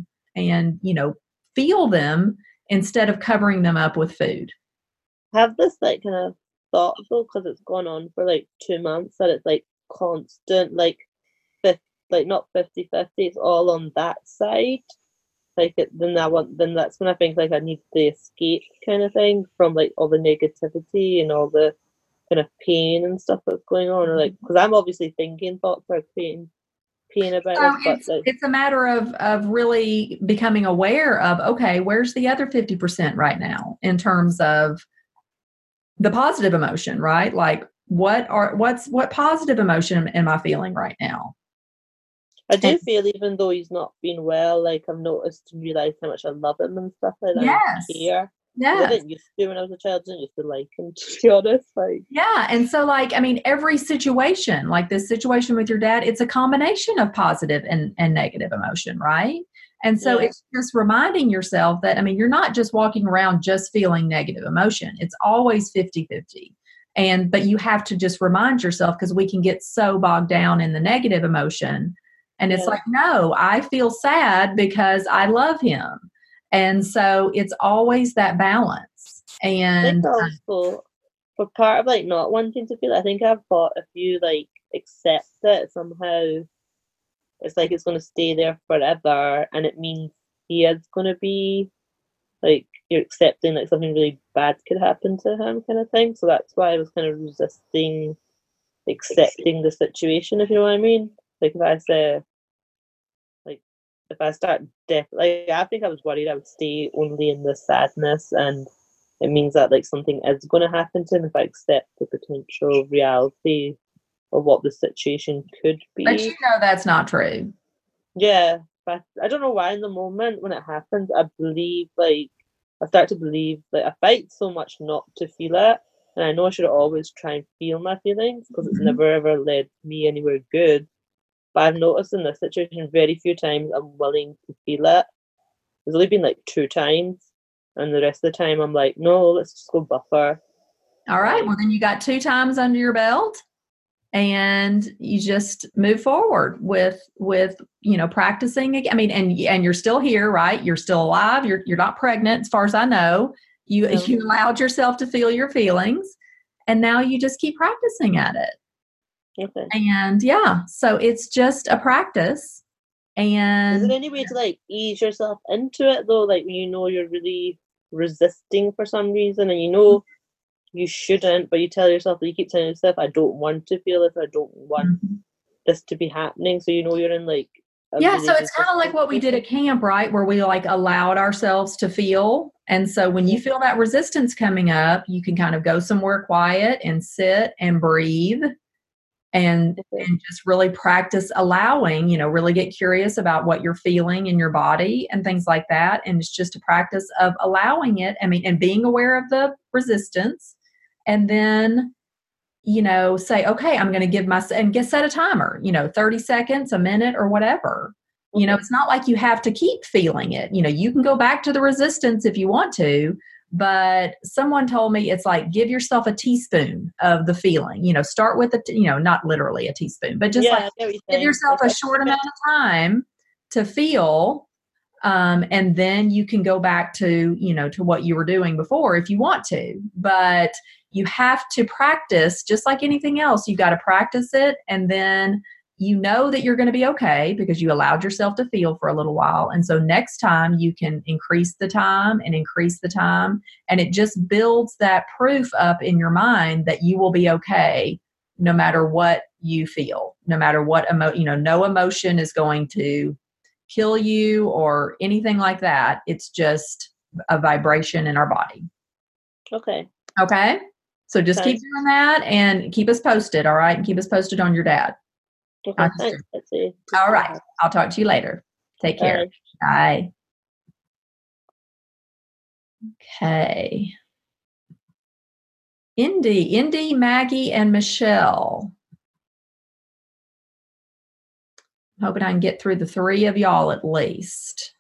feel them instead of covering them up with food. Have this kind of thought though, because it's gone on for 2 months that it's constant, not 50-50, it's all on that side. Then that's when I think I need the escape kind of thing from all the negativity and all the kind of pain and stuff that's going on, or because I'm obviously thinking thoughts are pain about it. But it's a matter of really becoming aware of, okay, where's the other 50% right now in terms of the positive emotion, right? what positive emotion am I feeling right now? I do feel, even though he's not been well, like I've noticed and realised how much I love him and stuff like that. Yes. And care. I Yes. didn't used to when I was a child. I didn't used to like him, to be honest. Like, yeah. And so, like, I mean, every situation, like this situation with your dad, it's a combination of positive and negative emotion, right? And so Yeah. it's just reminding yourself that, I mean, you're not just walking around just feeling negative emotion. It's always 50-50. But you have to just remind yourself, because we can get so bogged down in the negative emotion. And it's Yeah. like, no, I feel sad because I love him. And so it's always that balance. I And think also, for part of like not wanting to feel it, I think I've thought if you like accept it somehow, it's like it's going to stay there forever, and it means he is going to be like, you're accepting like something really bad could happen to him, kind of thing. So that's why I was kind of resisting accepting the situation, if you know what I mean. Like if I say, like if I start like I think I was worried I would stay only in the sadness, and it means that like something is going to happen to him if I accept the potential reality of what the situation could be. but you know that's not true. Yeah, but I don't know why in the moment when it happens, I start to believe that I fight so much not to feel it, and I know I should always try and feel my feelings because it's never ever led me anywhere good. But I've noticed in this situation very few times I'm willing to feel it. There's only been like 2 times, and the rest of the time I'm like, no, let's just go buffer. All right. Well, then you got 2 times under your belt, and you just move forward with practicing again. I mean, and you're still here, right? You're still alive. You're not pregnant, as far as I know. You allowed yourself to feel your feelings, and now you just keep practicing at it. Okay. And so it's just a practice. And is there any way to like ease yourself into it though? Like when you know you're really resisting for some reason, and you know you shouldn't, but you tell yourself, that you keep telling yourself, I don't want to feel this, I don't want this to be happening. So you know you're in like so it's kind of like what we did at camp, right? Where we like allowed ourselves to feel. And so when you feel that resistance coming up, you can kind of go somewhere quiet and sit and breathe and just really practice allowing, really get curious about what you're feeling in your body and things like that. And it's just a practice of allowing it. I mean, and being aware of the resistance, and then, say, okay, I'm going to give myself, and set a timer, 30 seconds, a minute, or whatever. It's not like you have to keep feeling it. You can go back to the resistance if you want to, but someone told me it's like, give yourself a teaspoon of the feeling, start with not literally a teaspoon, but just give yourself a short amount of time to feel. And then you can go back to, to what you were doing before if you want to, but you have to practice just like anything else. You got to practice it. And then that you're going to be okay because you allowed yourself to feel for a little while. And so next time you can increase the time. And it just builds that proof up in your mind that you will be okay no matter what you feel, no matter what, no emotion is going to kill you or anything like that. It's just a vibration in our body. Okay. So just keep doing that and keep us posted. All right. And keep us posted on your dad. Okay, thanks, Betsy. All right. I'll talk to you later. Take care. Bye. Okay. Indy, Maggie, and Michelle. I'm hoping I can get through the 3 of y'all at least.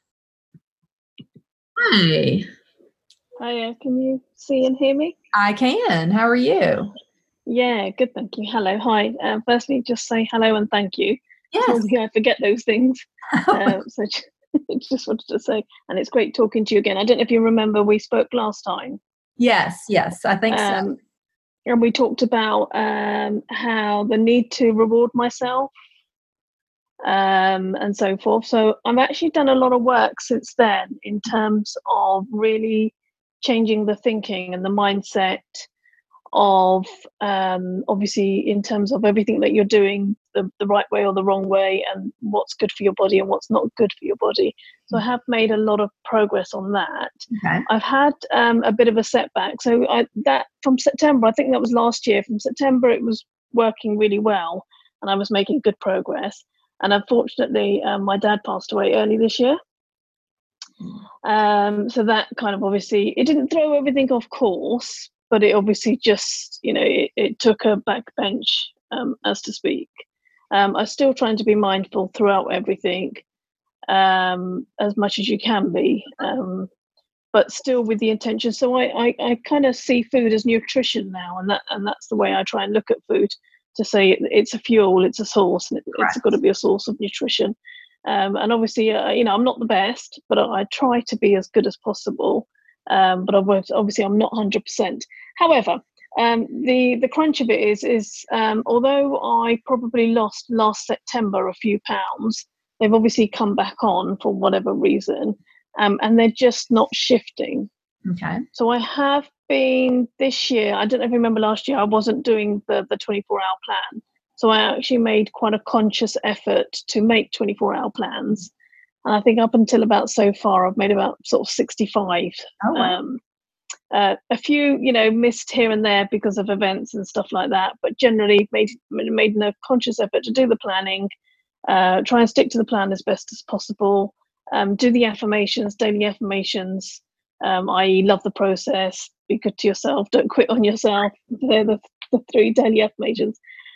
Hi. Hiya, can you see and hear me? I can. How are you? Yeah, good, thank you. Hello, hi. Firstly, just say hello and thank you. Yes. Normally I forget those things. So just wanted to say, and it's great talking to you again. I don't know if you remember, we spoke last time. Yes, I think so. And we talked about how the need to reward myself and so forth. So I've actually done a lot of work since then in terms of really changing the thinking and the mindset of obviously in terms of everything that you're doing the right way or the wrong way, and what's good for your body and what's not good for your body. So I have made a lot of progress on that. Okay. I've had a bit of a setback. So that from September, I think that was last year, from September it was working really well and I was making good progress. And unfortunately, my dad passed away early this year. So that kind of obviously, it didn't throw everything off course, but it obviously just, it took a backbench, as to speak. I'm still trying to be mindful throughout everything, as much as you can be, but still with the intention. So I kind of see food as nutrition now, and that's the way I try and look at food, to say it's a fuel, it's a source, and it's got to be a source of nutrition. And obviously, I'm not the best, but I try to be as good as possible. But obviously, I'm not 100%. However, the crunch of it is although I probably lost last September a few pounds, they've obviously come back on for whatever reason, and they're just not shifting. Okay. So I have been this year, I don't know if you remember last year, I wasn't doing the 24-hour plan. So I actually made quite a conscious effort to make 24-hour plans. And I think up until about so far, I've made about sort of 65. Oh, wow. A few, missed here and there because of events and stuff like that. But generally made a conscious effort to do the planning, try and stick to the plan as best as possible, do the affirmations, daily affirmations, i.e. love the process, be good to yourself, don't quit on yourself. They're the 3 daily affirmations.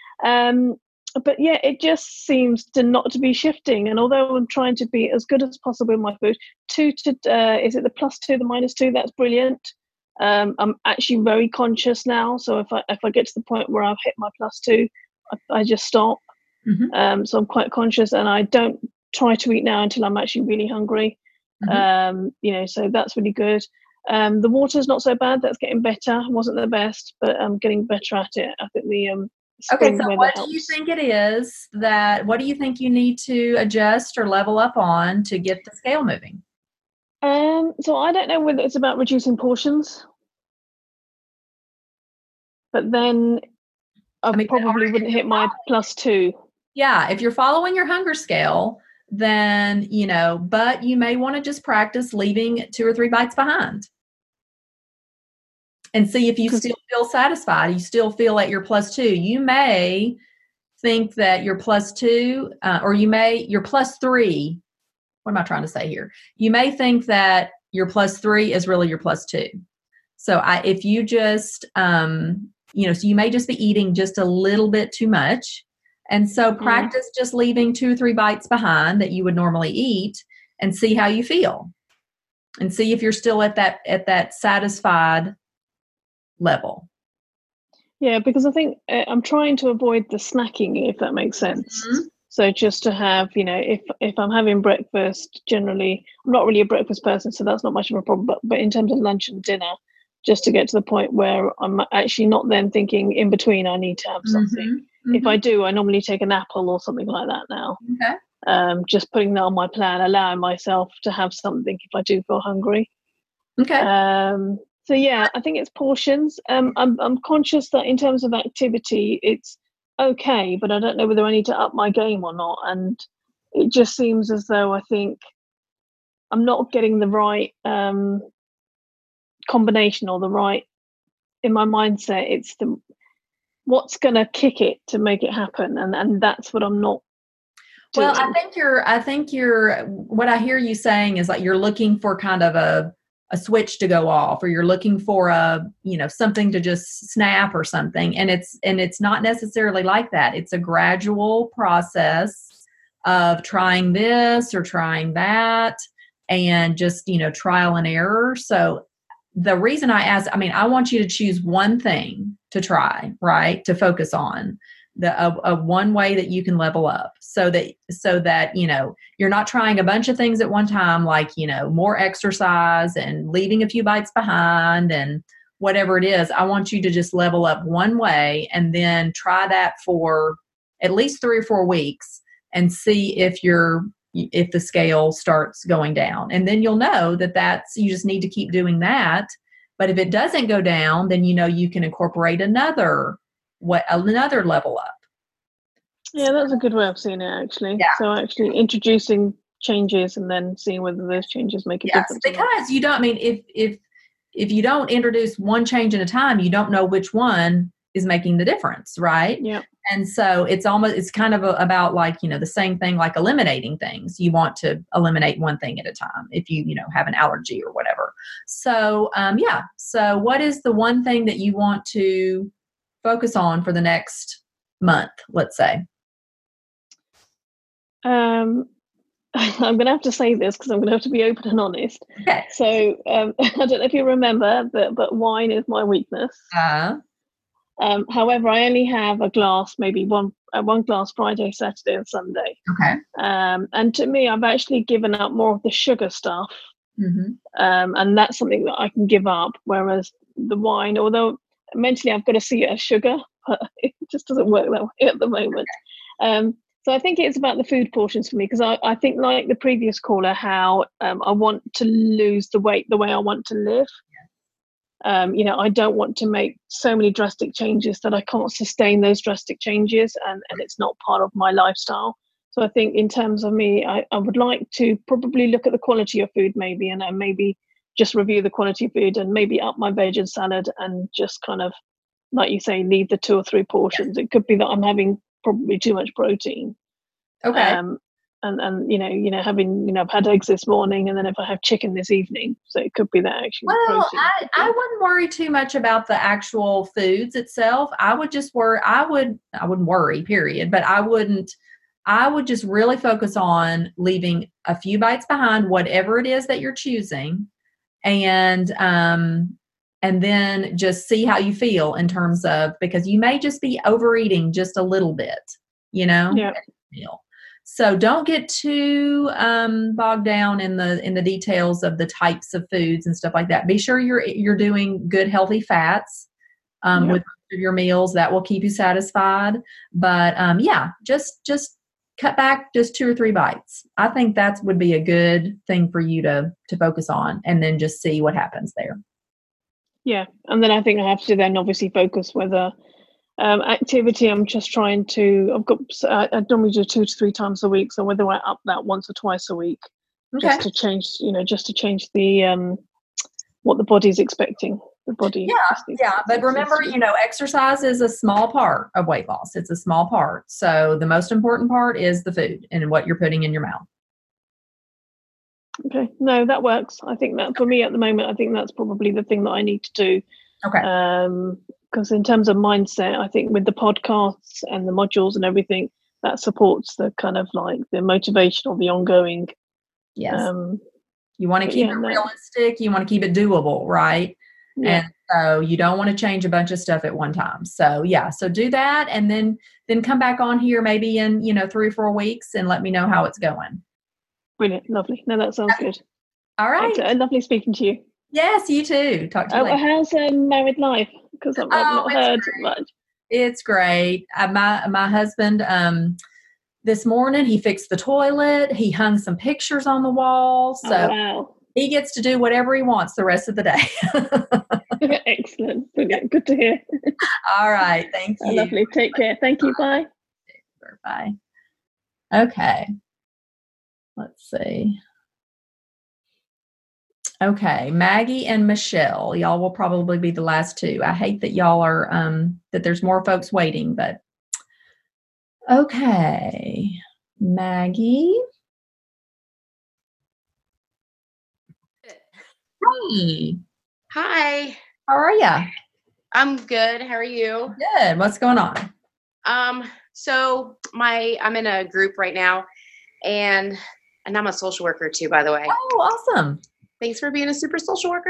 But yeah, it just seems not to be shifting. And although I'm trying to be as good as possible in my food, is it the +2, the -2? That's brilliant. I'm actually very conscious now. So if I get to the point where I've hit my +2, I just stop. Mm-hmm. So I'm quite conscious, and I don't try to eat now until I'm actually really hungry. Mm-hmm. So that's really good. The water's not so bad. That's getting better. It wasn't the best, but I'm getting better at it. I think the Okay, so what helps. do you think it is what do you think you need to adjust or level up on to get the scale moving? So I don't know whether it's about reducing portions, but then I probably wouldn't hit my +2. Yeah, if you're following your hunger scale, then, but you may want to just practice leaving 2 or 3 bites behind. And see if you still feel satisfied. You still feel at your +2. You may think that your +2, or your +3. What am I trying to say here? You may think that your +3 is really your +2. So if you just, so you may just be eating just a little bit too much. And so practice just leaving 2 or 3 bites behind that you would normally eat, and see how you feel, and see if you're still at that satisfied level. Yeah, because I think I'm trying to avoid the snacking, if that makes sense. Mm-hmm. So just to have, if I'm having breakfast, generally, I'm not really a breakfast person, so that's not much of a problem. But in terms of lunch and dinner, just to get to the point where I'm actually not then thinking in between I need to have something. Mm-hmm. If I do, I normally take an apple or something like that now. Okay. Just putting that on my plan, allowing myself to have something if I do feel hungry. Okay. So yeah, I think it's portions. I'm conscious that in terms of activity, it's okay, but I don't know whether I need to up my game or not. And it just seems as though I think I'm not getting the right combination, or the right, in my mindset, it's what's going to kick it to make it happen, and that's what I'm not doing. Well, I think you're what I hear you saying is like you're looking for kind of a switch to go off, or you're looking for something to just snap or something. And it's not necessarily like that. It's a gradual process of trying this or trying that, and just, trial and error. So the reason I asked, I want you to choose one thing to try, right? To focus on one way that you can level up, so that you're not trying a bunch of things at one time, like more exercise and leaving a few bites behind and whatever it is. I want you to just level up one way, and then try that for at least 3 or 4 weeks, and see if the scale starts going down. And then you'll know that you just need to keep doing that. But if it doesn't go down, then you can incorporate another level up. Yeah, that's a good way of seeing it, actually. Yeah. So actually introducing changes and then seeing whether those changes make a difference. Because you don't, I mean, if you don't introduce one change at a time, you don't know which one is making the difference, right? Yeah. And so it's kind of about like, the same thing like eliminating things. You want to eliminate one thing at a time if you have an allergy or whatever. So, So what is the one thing that you want to focus on for the next month, let's say? I'm going to have to say this because I'm going to have to be open and honest. Okay. So I don't know if you remember, but wine is my weakness. However, I only have a glass, maybe one glass Friday, Saturday, and Sunday. Okay. And to me, I've actually given up more of the sugar stuff, and that's something that I can give up. Whereas the wine, although mentally I've got to see it as sugar, but it just doesn't work that way at the moment. So I think it's about the food portions for me, because I think, like the previous caller, how I want to lose the weight the way I want to live. I don't want to make so many drastic changes that I can't sustain those drastic changes, and it's not part of my lifestyle. So I think in terms of me, I would like to probably look at the quality of food maybe, and maybe just review the quality of food and maybe up my veg and salad, and just kind of, like you say, leave the 2 or 3 portions. It could be that I'm having probably too much protein. Okay. And having, I've had eggs this morning, and then if I have chicken this evening, so it could be that actually. Well, I wouldn't worry too much about the actual foods itself. I would just worry. I wouldn't worry, period. But I would just really focus on leaving a few bites behind, whatever it is that you're choosing, and then just see how you feel in terms of, because you may just be overeating just a little bit, Yeah. So don't get too bogged down in the details of the types of foods and stuff like that. Be sure you're doing good healthy fats with your meals. That will keep you satisfied. But just cut back just 2 or 3 bites. I think that would be a good thing for you to focus on, and then just see what happens there. Yeah, and then I think I have to then obviously focus whether activity. I'm just trying to. I normally do 2 to 3 times a week, so whether I up that once or twice a week, just to change the what the body's expecting. The body. Yeah. But remember, exercise is a small part of weight loss. It's a small part. So the most important part is the food and what you're putting in your mouth. Okay, no, that works. I think that for me at the moment, I think that's probably the thing that I need to do. Okay. Because in terms of mindset, I think with the podcasts and the modules and everything, that supports the kind of like the motivation or the ongoing. Yes. You want to keep it realistic. You want to keep it doable, right? Yeah. And so you don't want to change a bunch of stuff at one time. So so do that, and then come back on here maybe in 3 or 4 weeks and let me know how it's going. Brilliant, lovely. No, that sounds good. All right. Excellent. Lovely speaking to you. Yes, you too. Talk to you later. How's married life? Because I've not heard much. It's great. My husband, this morning he fixed the toilet. He hung some pictures on the wall. So he gets to do whatever he wants the rest of the day. Excellent. Brilliant. Good to hear. All right. Thank you. Lovely. Take care. Thank you. Bye. Bye. Okay. Let's see. Okay, Maggie and Michelle, y'all will probably be the last 2. I hate that y'all are, that there's more folks waiting, but okay. Maggie. Hey. Hi. How are ya? I'm good. How are you? Good. What's going on? So I'm in a group right now, and I'm a social worker too, by the way. Oh, awesome. Thanks for being a super social worker.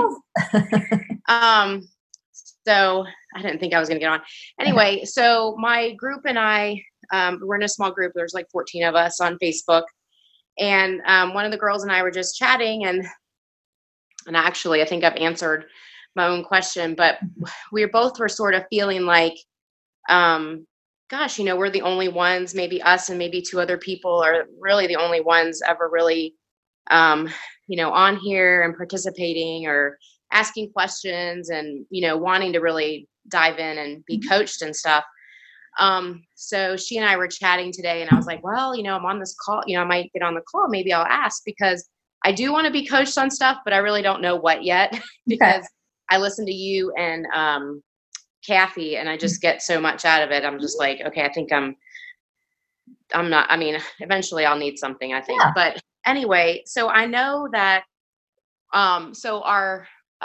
Yes. So I didn't think I was going to get on. Anyway, so my group and I, we're in a small group. There's like 14 of us on Facebook. And one of the girls and I were just chatting, and actually I think I've answered my own question, but we both were sort of feeling like, gosh, we're the only ones, maybe us and maybe 2 other people are really the only ones ever really, on here and participating or asking questions and, wanting to really dive in and be coached and stuff. So she and I were chatting today, and I was like, well, I'm on this call, I might get on the call. Maybe I'll ask, because I do want to be coached on stuff, but I really don't know what yet because I listen to you and Kathy, and I just get so much out of it. I'm just like, okay, I think I'm not, eventually I'll need something, I think. Yeah. But anyway, so I know that, so our,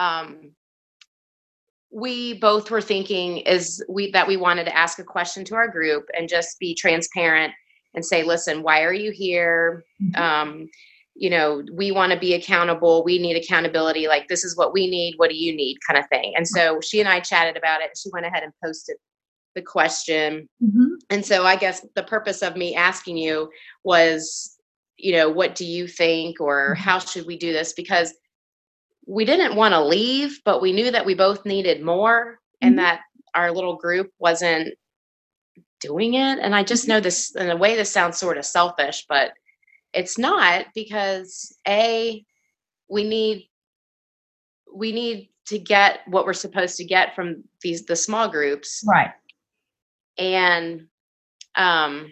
we both were thinking that we wanted to ask a question to our group and just be transparent and say, listen, why are you here? Mm-hmm. We want to be accountable. We need accountability. Like, this is what we need. What do you need, kind of thing. And so she and I chatted about it. She went ahead and posted the question. Mm-hmm. And so I guess the purpose of me asking you was, what do you think, or how should we do this? Because we didn't want to leave, but we knew that we both needed more, and mm-hmm. that our little group wasn't doing it. And I just know this, in a way, this sounds sort of selfish, but it's not, because we need to get what we're supposed to get from the small groups. Right. And I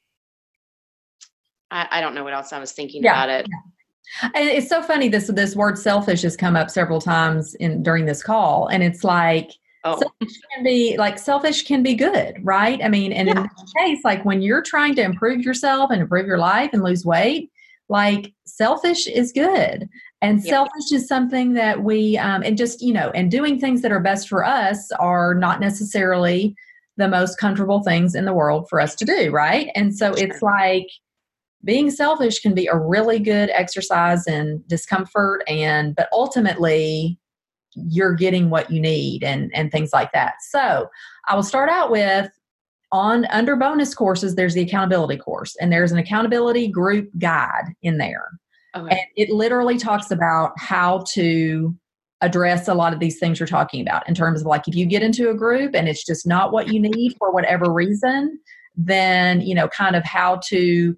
don't know what else I was thinking about it. Yeah. And it's so funny, this word selfish has come up several times during this call. And it's like, selfish can be good, right? In this case, like when you're trying to improve yourself and improve your life and lose weight, like selfish is good. And selfish is something that we, and just, and doing things that are best for us are not necessarily the most comfortable things in the world for us to do, right? And so it's like, being selfish can be a really good exercise in discomfort, but ultimately you're getting what you need and things like that. So I will start out with, under bonus courses, there's the accountability course, and there's an accountability group guide in there. Okay. And it literally talks about how to address a lot of these things you're talking about, in terms of like, if you get into a group and it's just not what you need for whatever reason, then, kind of how to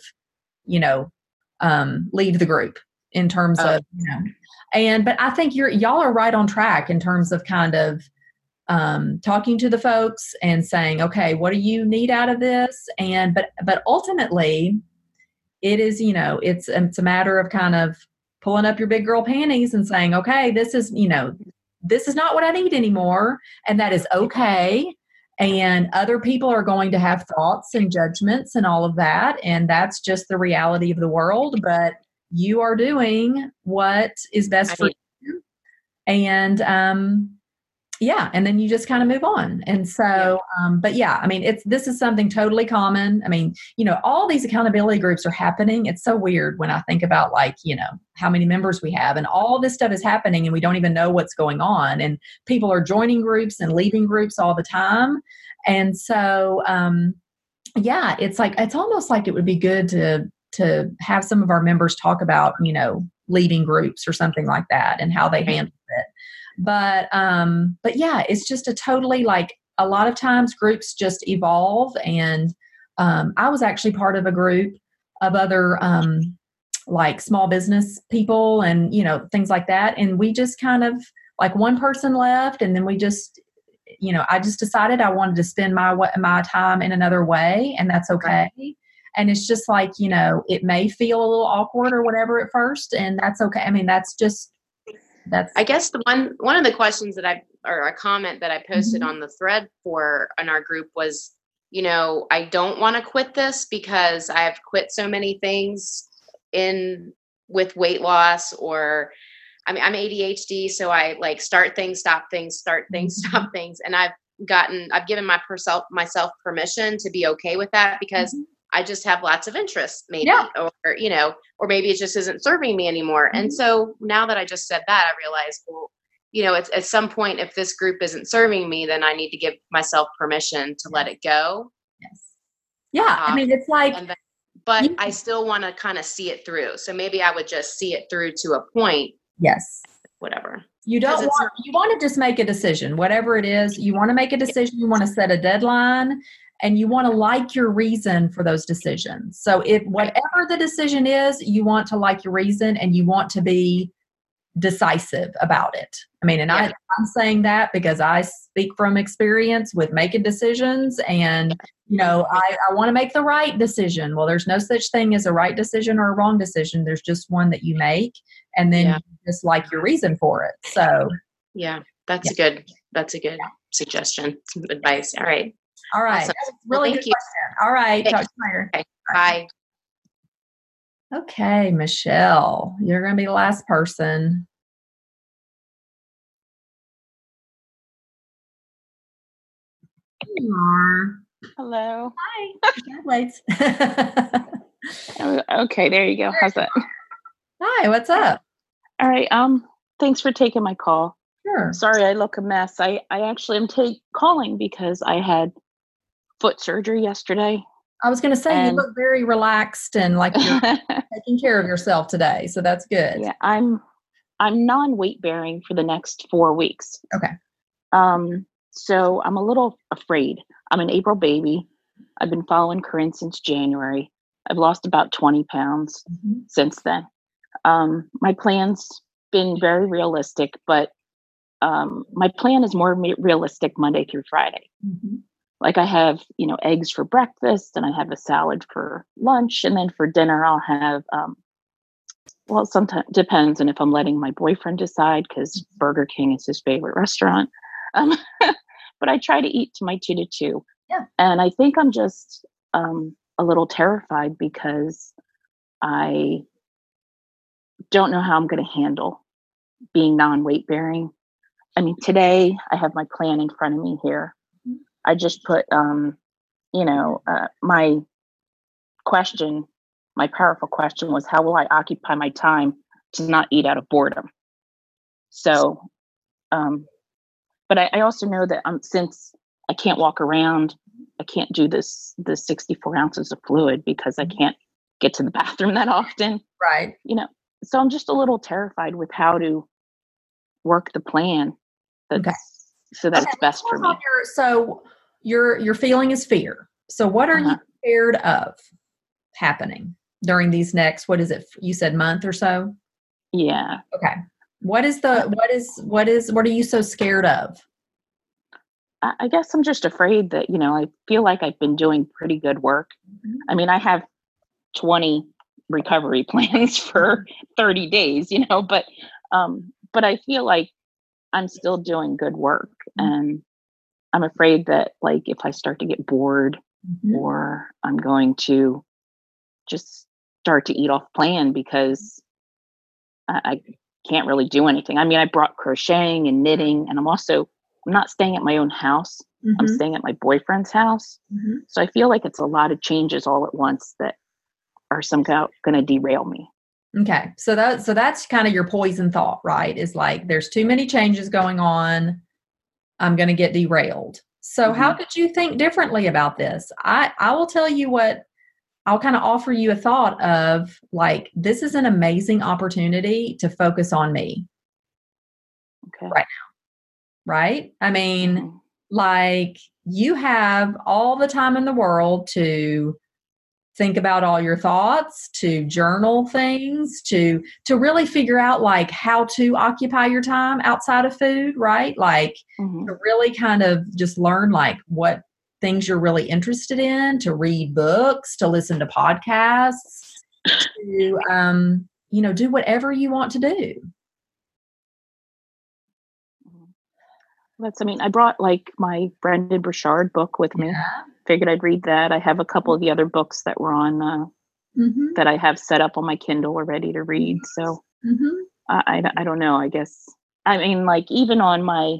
leave the group in terms of, but I think y'all are right on track in terms of kind of talking to the folks and saying, okay, what do you need out of this? But ultimately it is, it's a matter of kind of pulling up your big girl panties and saying, okay, this is not what I need anymore. And that is okay. And other people are going to have thoughts and judgments and all of that. And that's just the reality of the world. But you are doing what is best for you. And and then you just kind of move on. And so, this is something totally common. All these accountability groups are happening. It's so weird when I think about how many members we have, and all this stuff is happening and we don't even know what's going on. And people are joining groups and leaving groups all the time. And so, it's like, it's almost like it would be good to have some of our members talk about, leaving groups or something like that and how they handle it. But it's just a totally, like, a lot of times groups just evolve. And I was actually part of a group of other like small business people and, things like that. And we just kind of, like, one person left, and then we just, I just decided I wanted to spend my time in another way, and that's okay. Right. And it's just like, it may feel a little awkward or whatever at first, and that's okay. I guess one of the questions or a comment that I posted on the thread in our group was, I don't want to quit this because I've quit so many things with weight loss, or I'm ADHD. So I like start things, stop things, start things, stop things. And I've given myself permission to be okay with that, because I just have lots of interests, maybe, or maybe it just isn't serving me anymore. Mm-hmm. And so now that I just said that, I realized, it's at some point, if this group isn't serving me, then I need to give myself permission to let it go. Yes. Yeah. It's like, but I still want to kind of see it through. So maybe I would just see it through to a point. Yes. Whatever. You want to just make a decision, whatever it is. You want to make a decision. You want to set a deadline. And you want to like your reason for those decisions. So if whatever the decision is, you want to like your reason, and you want to be decisive about it. I mean, and I'm saying that because I speak from experience with making decisions, and I want to make the right decision. Well, there's no such thing as a right decision or a wrong decision. There's just one that you make, and then you just like your reason for it. So that's a good suggestion, some advice. All right. Awesome. Really good question. All right. Talk to you later. Okay. Bye. Okay, Michelle, you're going to be the last person. Here you are. Hello. Hi. Okay, there you go. How's that? Hi, what's up? All right. Thanks for taking my call. Sure. Sorry, I look a mess. I actually am calling because I had foot surgery yesterday. I was going to say, you look very relaxed and like you're taking care of yourself today. So that's good. Yeah, I'm non-weight bearing for the next 4 weeks. Okay. So I'm a little afraid. I'm an April baby. I've been following Corinne since January. I've lost about 20 pounds since then. My plan's been very realistic, but my plan is more realistic Monday through Friday. Like I have, eggs for breakfast, and I have a salad for lunch, and then for dinner I'll have, sometimes depends on if I'm letting my boyfriend decide, because Burger King is his favorite restaurant. But I try to eat to my 2 to 2. Yeah. And I think I'm just a little terrified because I don't know how I'm going to handle being non-weight bearing. I mean, today I have my plan in front of me here. I just put, my powerful question was, how will I occupy my time to not eat out of boredom? So, but I also know that since I can't walk around, I can't do the 64 ounces of fluid because I can't get to the bathroom that often. Right. So I'm just a little terrified with how to work the plan. So that's best for me. So your feeling is fear. So what are you scared of happening during these next, what is it? You said month or so? Yeah. Okay. What are you so scared of? I guess I'm just afraid that, I feel like I've been doing pretty good work. I mean, I have 20 recovery plans for 30 days, but I feel like I'm still doing good work, and I'm afraid that like if I start to get bored or I'm going to just start to eat off plan because I can't really do anything. I mean, I brought crocheting and knitting, and I'm not staying at my own house. I'm staying at my boyfriend's house. So I feel like it's a lot of changes all at once that are somehow going to derail me. Okay. So that's kind of your poison thought, right? Is like, there's too many changes going on. I'm going to get derailed. So how could you think differently about this? I will tell you what, I'll kind of offer you a thought of like, this is an amazing opportunity to focus on me right now. Right? I mean, like you have all the time in the world to think about all your thoughts, to journal things, to really figure out like how to occupy your time outside of food, right? Like to really kind of just learn like what things you're really interested in, to read books, to listen to podcasts, to do whatever you want to do. I brought like my Brendon Burchard book with me. Figured I'd read that. I have a couple of the other books that were on that I have set up on my Kindle or ready to read. So I don't know. I guess I mean like even on my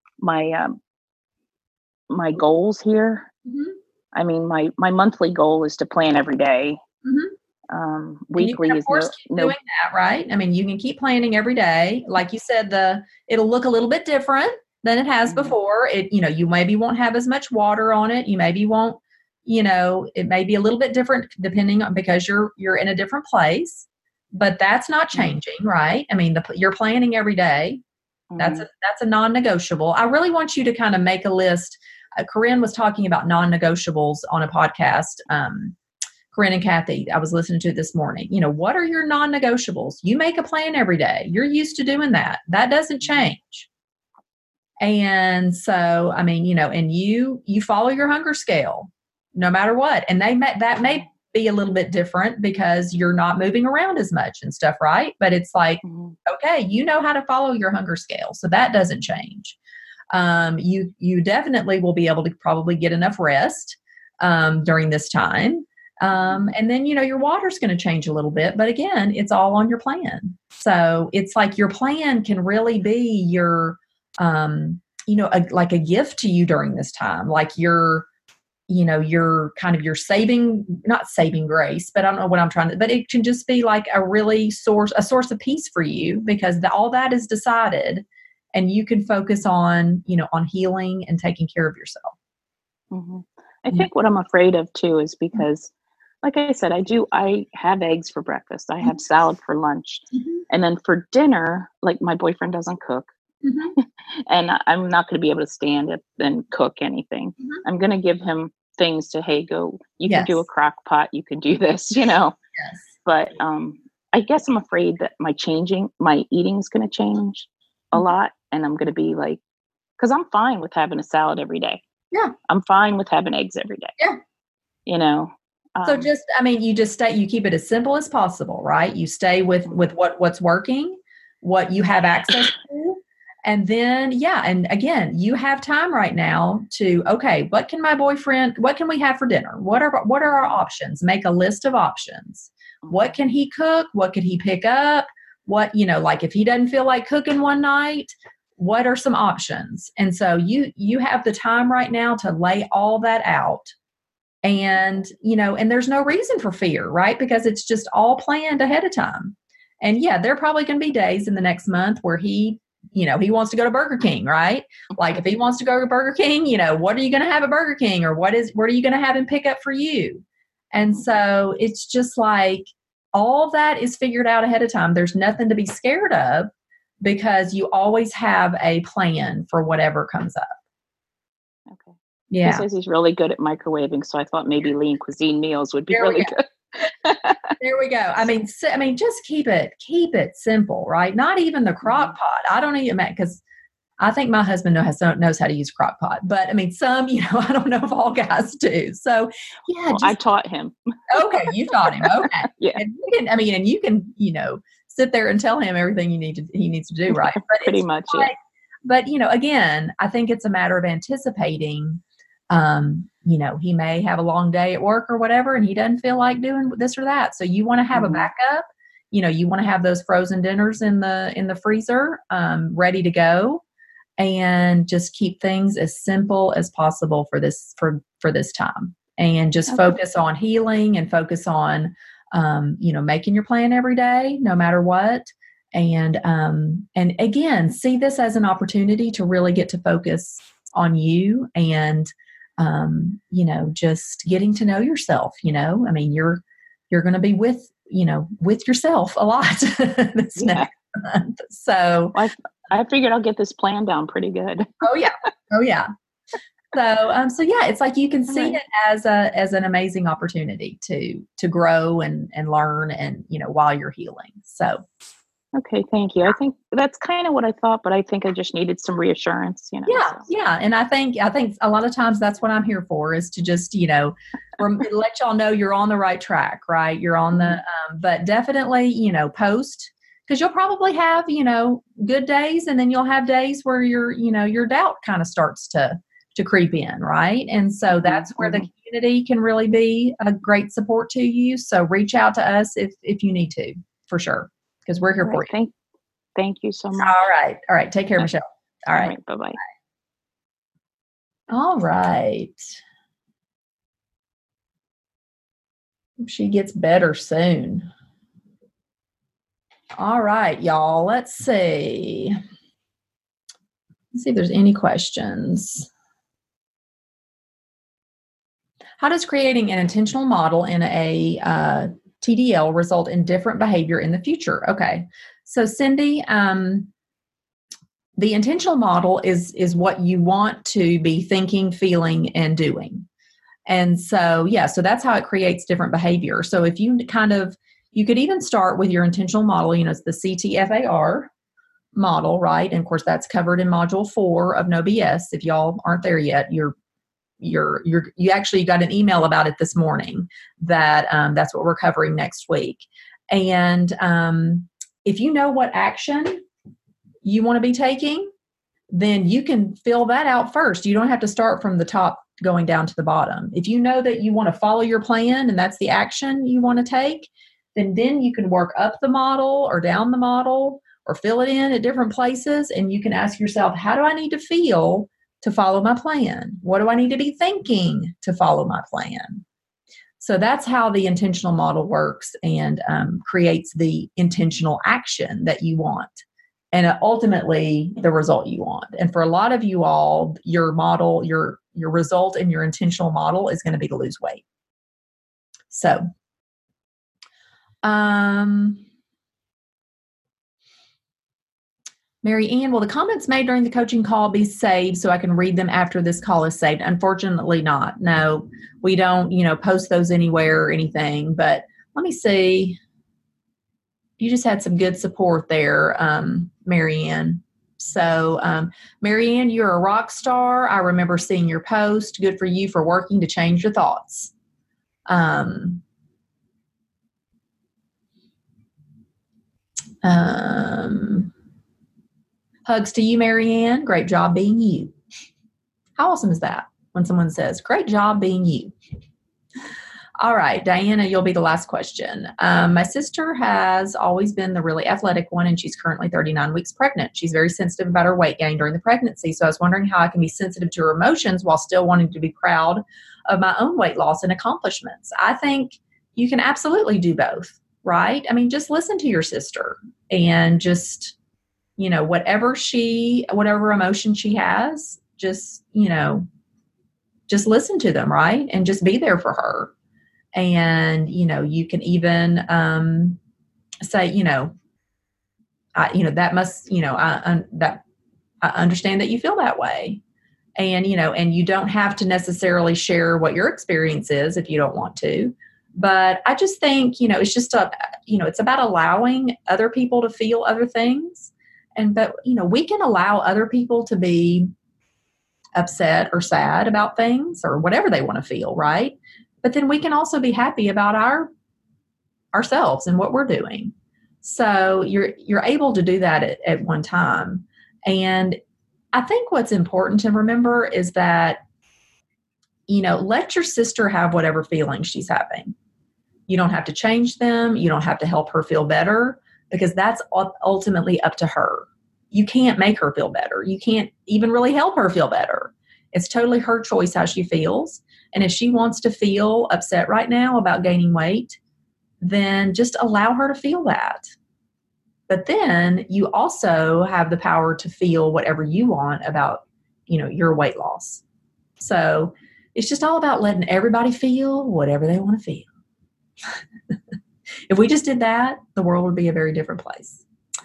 goals here. I mean my monthly goal is to plan every day. Weekly is no doing that, right? I mean you can keep planning every day. Like you said, it'll look a little bit different than it has before. You maybe won't have as much water on it. You maybe won't, it may be a little bit different depending on, because you're in a different place, but that's not changing, right? I mean, you're planning every day. That's a non-negotiable. I really want you to kind of make a list. Corinne was talking about non-negotiables on a podcast. Corinne and Kathy, I was listening to it this morning. What are your non-negotiables? You make a plan every day. You're used to doing that. That doesn't change. And so, and you follow your hunger scale no matter what. And that may be a little bit different because you're not moving around as much and stuff, right? But it's like, okay, you know how to follow your hunger scale. So that doesn't change. You definitely will be able to probably get enough rest during this time. And then, your water's going to change a little bit, but again, it's all on your plan. So it's like your plan can really be your, like a gift to you during this time. Like your kind of your not saving grace, but I don't know what I'm trying to, but it can just be like a source of peace for you because all that is decided and you can focus on, on healing and taking care of yourself. Mm-hmm. I think what I'm afraid of too is because, like I said, I have eggs for breakfast. I have salad for lunch. And then for dinner, like my boyfriend doesn't cook. And I'm not going to be able to stand it and cook anything. I'm going to give him things to, hey, go, you can do a crock pot. You can do this, Yes. But I guess I'm afraid that my eating is going to change a lot. And I'm going to be like, because I'm fine with having a salad every day. Yeah. I'm fine with having eggs every day. Yeah. So you keep it as simple as possible, right? You stay with what's working, what you have access to. And then, and again, you have time right now to, okay, what can we have for dinner? What are our options? Make a list of options. What can he cook? What could he pick up? What, like if he doesn't feel like cooking one night, what are some options? And so you have the time right now to lay all that out. And, and there's no reason for fear, right? Because it's just all planned ahead of time. And there are probably going to be days in the next month where he wants to go to Burger King, right? Like if he wants to go to Burger King, what are you going to have at Burger King or what are you going to have him pick up for you? And so it's just like all that is figured out ahead of time. There's nothing to be scared of because you always have a plan for whatever comes up. Okay. Yeah. He says he's really good at microwaving, so I thought maybe lean cuisine meals would be really good. There we go. Just keep it simple, right? Not even the crock pot. I don't even because I think my husband knows how to use crock pot, but some, I don't know if all guys do. So I taught him. Okay, you taught him. Okay, yeah. And you can, sit there and tell him everything he needs to do, right? But pretty much. Like, but again, I think it's a matter of anticipating. He may have a long day at work or whatever, and he doesn't feel like doing this or that. So you want to have a backup. You want to have those frozen dinners in the freezer, ready to go, and just keep things as simple as possible for this time. And just focus on healing and focus on, making your plan every day, no matter what. And again, see this as an opportunity to really get to focus on you and, just getting to know yourself, you're going to be with yourself a lot this next month. So I figured I'll get this plan down pretty good. Oh yeah. So it's like you can see it as an amazing opportunity to grow and learn and, while you're healing. So. Okay, thank you. I think that's kind of what I thought, but I think I just needed some reassurance, Yeah. And I think a lot of times that's what I'm here for is to just, let y'all know you're on the right track, right? You're on the, but definitely, post, because you'll probably have, good days, and then you'll have days where your doubt kind of starts to creep in, right? And so that's where the community can really be a great support to you. So reach out to us if you need to, for sure. Because we're here for you. Thank you so much. All right. Take care, Michelle. All right. Bye-bye. All right. Hope she gets better soon. All right, y'all. Let's see. Let's see if there's any questions. How does creating an intentional model in a TDL result in different behavior in the future? Okay. So Cindy, the intentional model is what you want to be thinking, feeling, and doing. And so, so that's how it creates different behavior. So if you you could even start with your intentional model, it's the CTFAR model, right? And of course that's covered in module 4 of No BS. If y'all aren't there yet, you actually got an email about it this morning that that's what we're covering next week. And if you know what action you want to be taking, then you can fill that out first. You don't have to start from the top going down to the bottom. If you know that you want to follow your plan and that's the action you want to take, then you can work up the model or down the model or fill it in at different places. And you can ask yourself, how do I need to feel to follow my plan? What do I need to be thinking to follow my plan? So that's how the intentional model works and creates the intentional action that you want. And ultimately the result you want. And for a lot of you all, your model, your result in your intentional model is going to be to lose weight. So, Mary Ann, will the comments made during the coaching call be saved so I can read them after this call is saved? Unfortunately not. No, we don't, post those anywhere or anything. But let me see. You just had some good support there, Mary Ann. So, Mary Ann, you're a rock star. I remember seeing your post. Good for you for working to change your thoughts. Hugs to you, Mary Ann. Great job being you. How awesome is that when someone says, great job being you? All right, Diana, you'll be the last question. My sister has always been the really athletic one, and she's currently 39 weeks pregnant. She's very sensitive about her weight gain during the pregnancy, so I was wondering how I can be sensitive to her emotions while still wanting to be proud of my own weight loss and accomplishments. I think you can absolutely do both, right? I mean, just listen to your sister and just, whatever emotion she has, just listen to them, right? And just be there for her. And, you can even say, that must, I understand that you feel that way. And, and you don't have to necessarily share what your experience is if you don't want to. But I just think, it's just, it's about allowing other people to feel other things. But we can allow other people to be upset or sad about things or whatever they want to feel, right? But then we can also be happy about ourselves and what we're doing. So you're able to do that at one time. And I think what's important to remember is that, let your sister have whatever feelings she's having. You don't have to change them. You don't have to help her feel better because that's ultimately up to her. You can't make her feel better. You can't even really help her feel better. It's totally her choice how she feels. And if she wants to feel upset right now about gaining weight, then just allow her to feel that. But then you also have the power to feel whatever you want about, your weight loss. So it's just all about letting everybody feel whatever they want to feel. If we just did that, the world would be a very different place.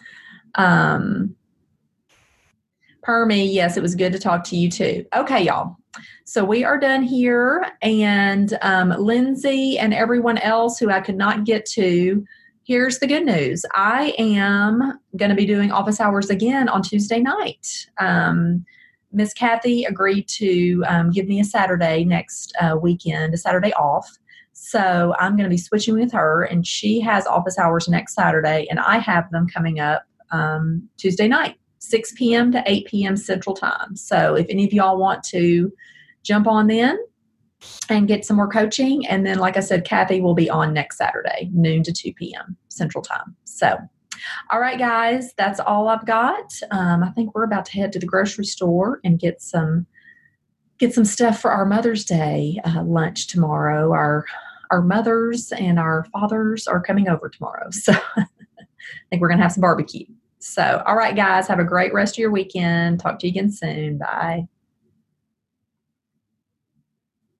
Permy, yes, it was good to talk to you too. Okay, y'all. So we are done here. And Lindsay and everyone else who I could not get to, here's the good news. I am going to be doing office hours again on Tuesday night. Miss Kathy agreed to give me a Saturday next weekend, a Saturday off. So I'm going to be switching with her, and she has office hours next Saturday, and I have them coming up Tuesday night, 6 p.m. to 8 p.m. Central Time. So if any of y'all want to jump on then and get some more coaching, and then, like I said, Kathy will be on next Saturday, noon to 2 p.m. Central Time. So, all right, guys, that's all I've got. I think we're about to head to the grocery store and get some stuff for our Mother's Day lunch tomorrow. Our mothers and our fathers are coming over tomorrow. So I think we're going to have some barbecue. So, all right, guys, have a great rest of your weekend. Talk to you again soon. Bye.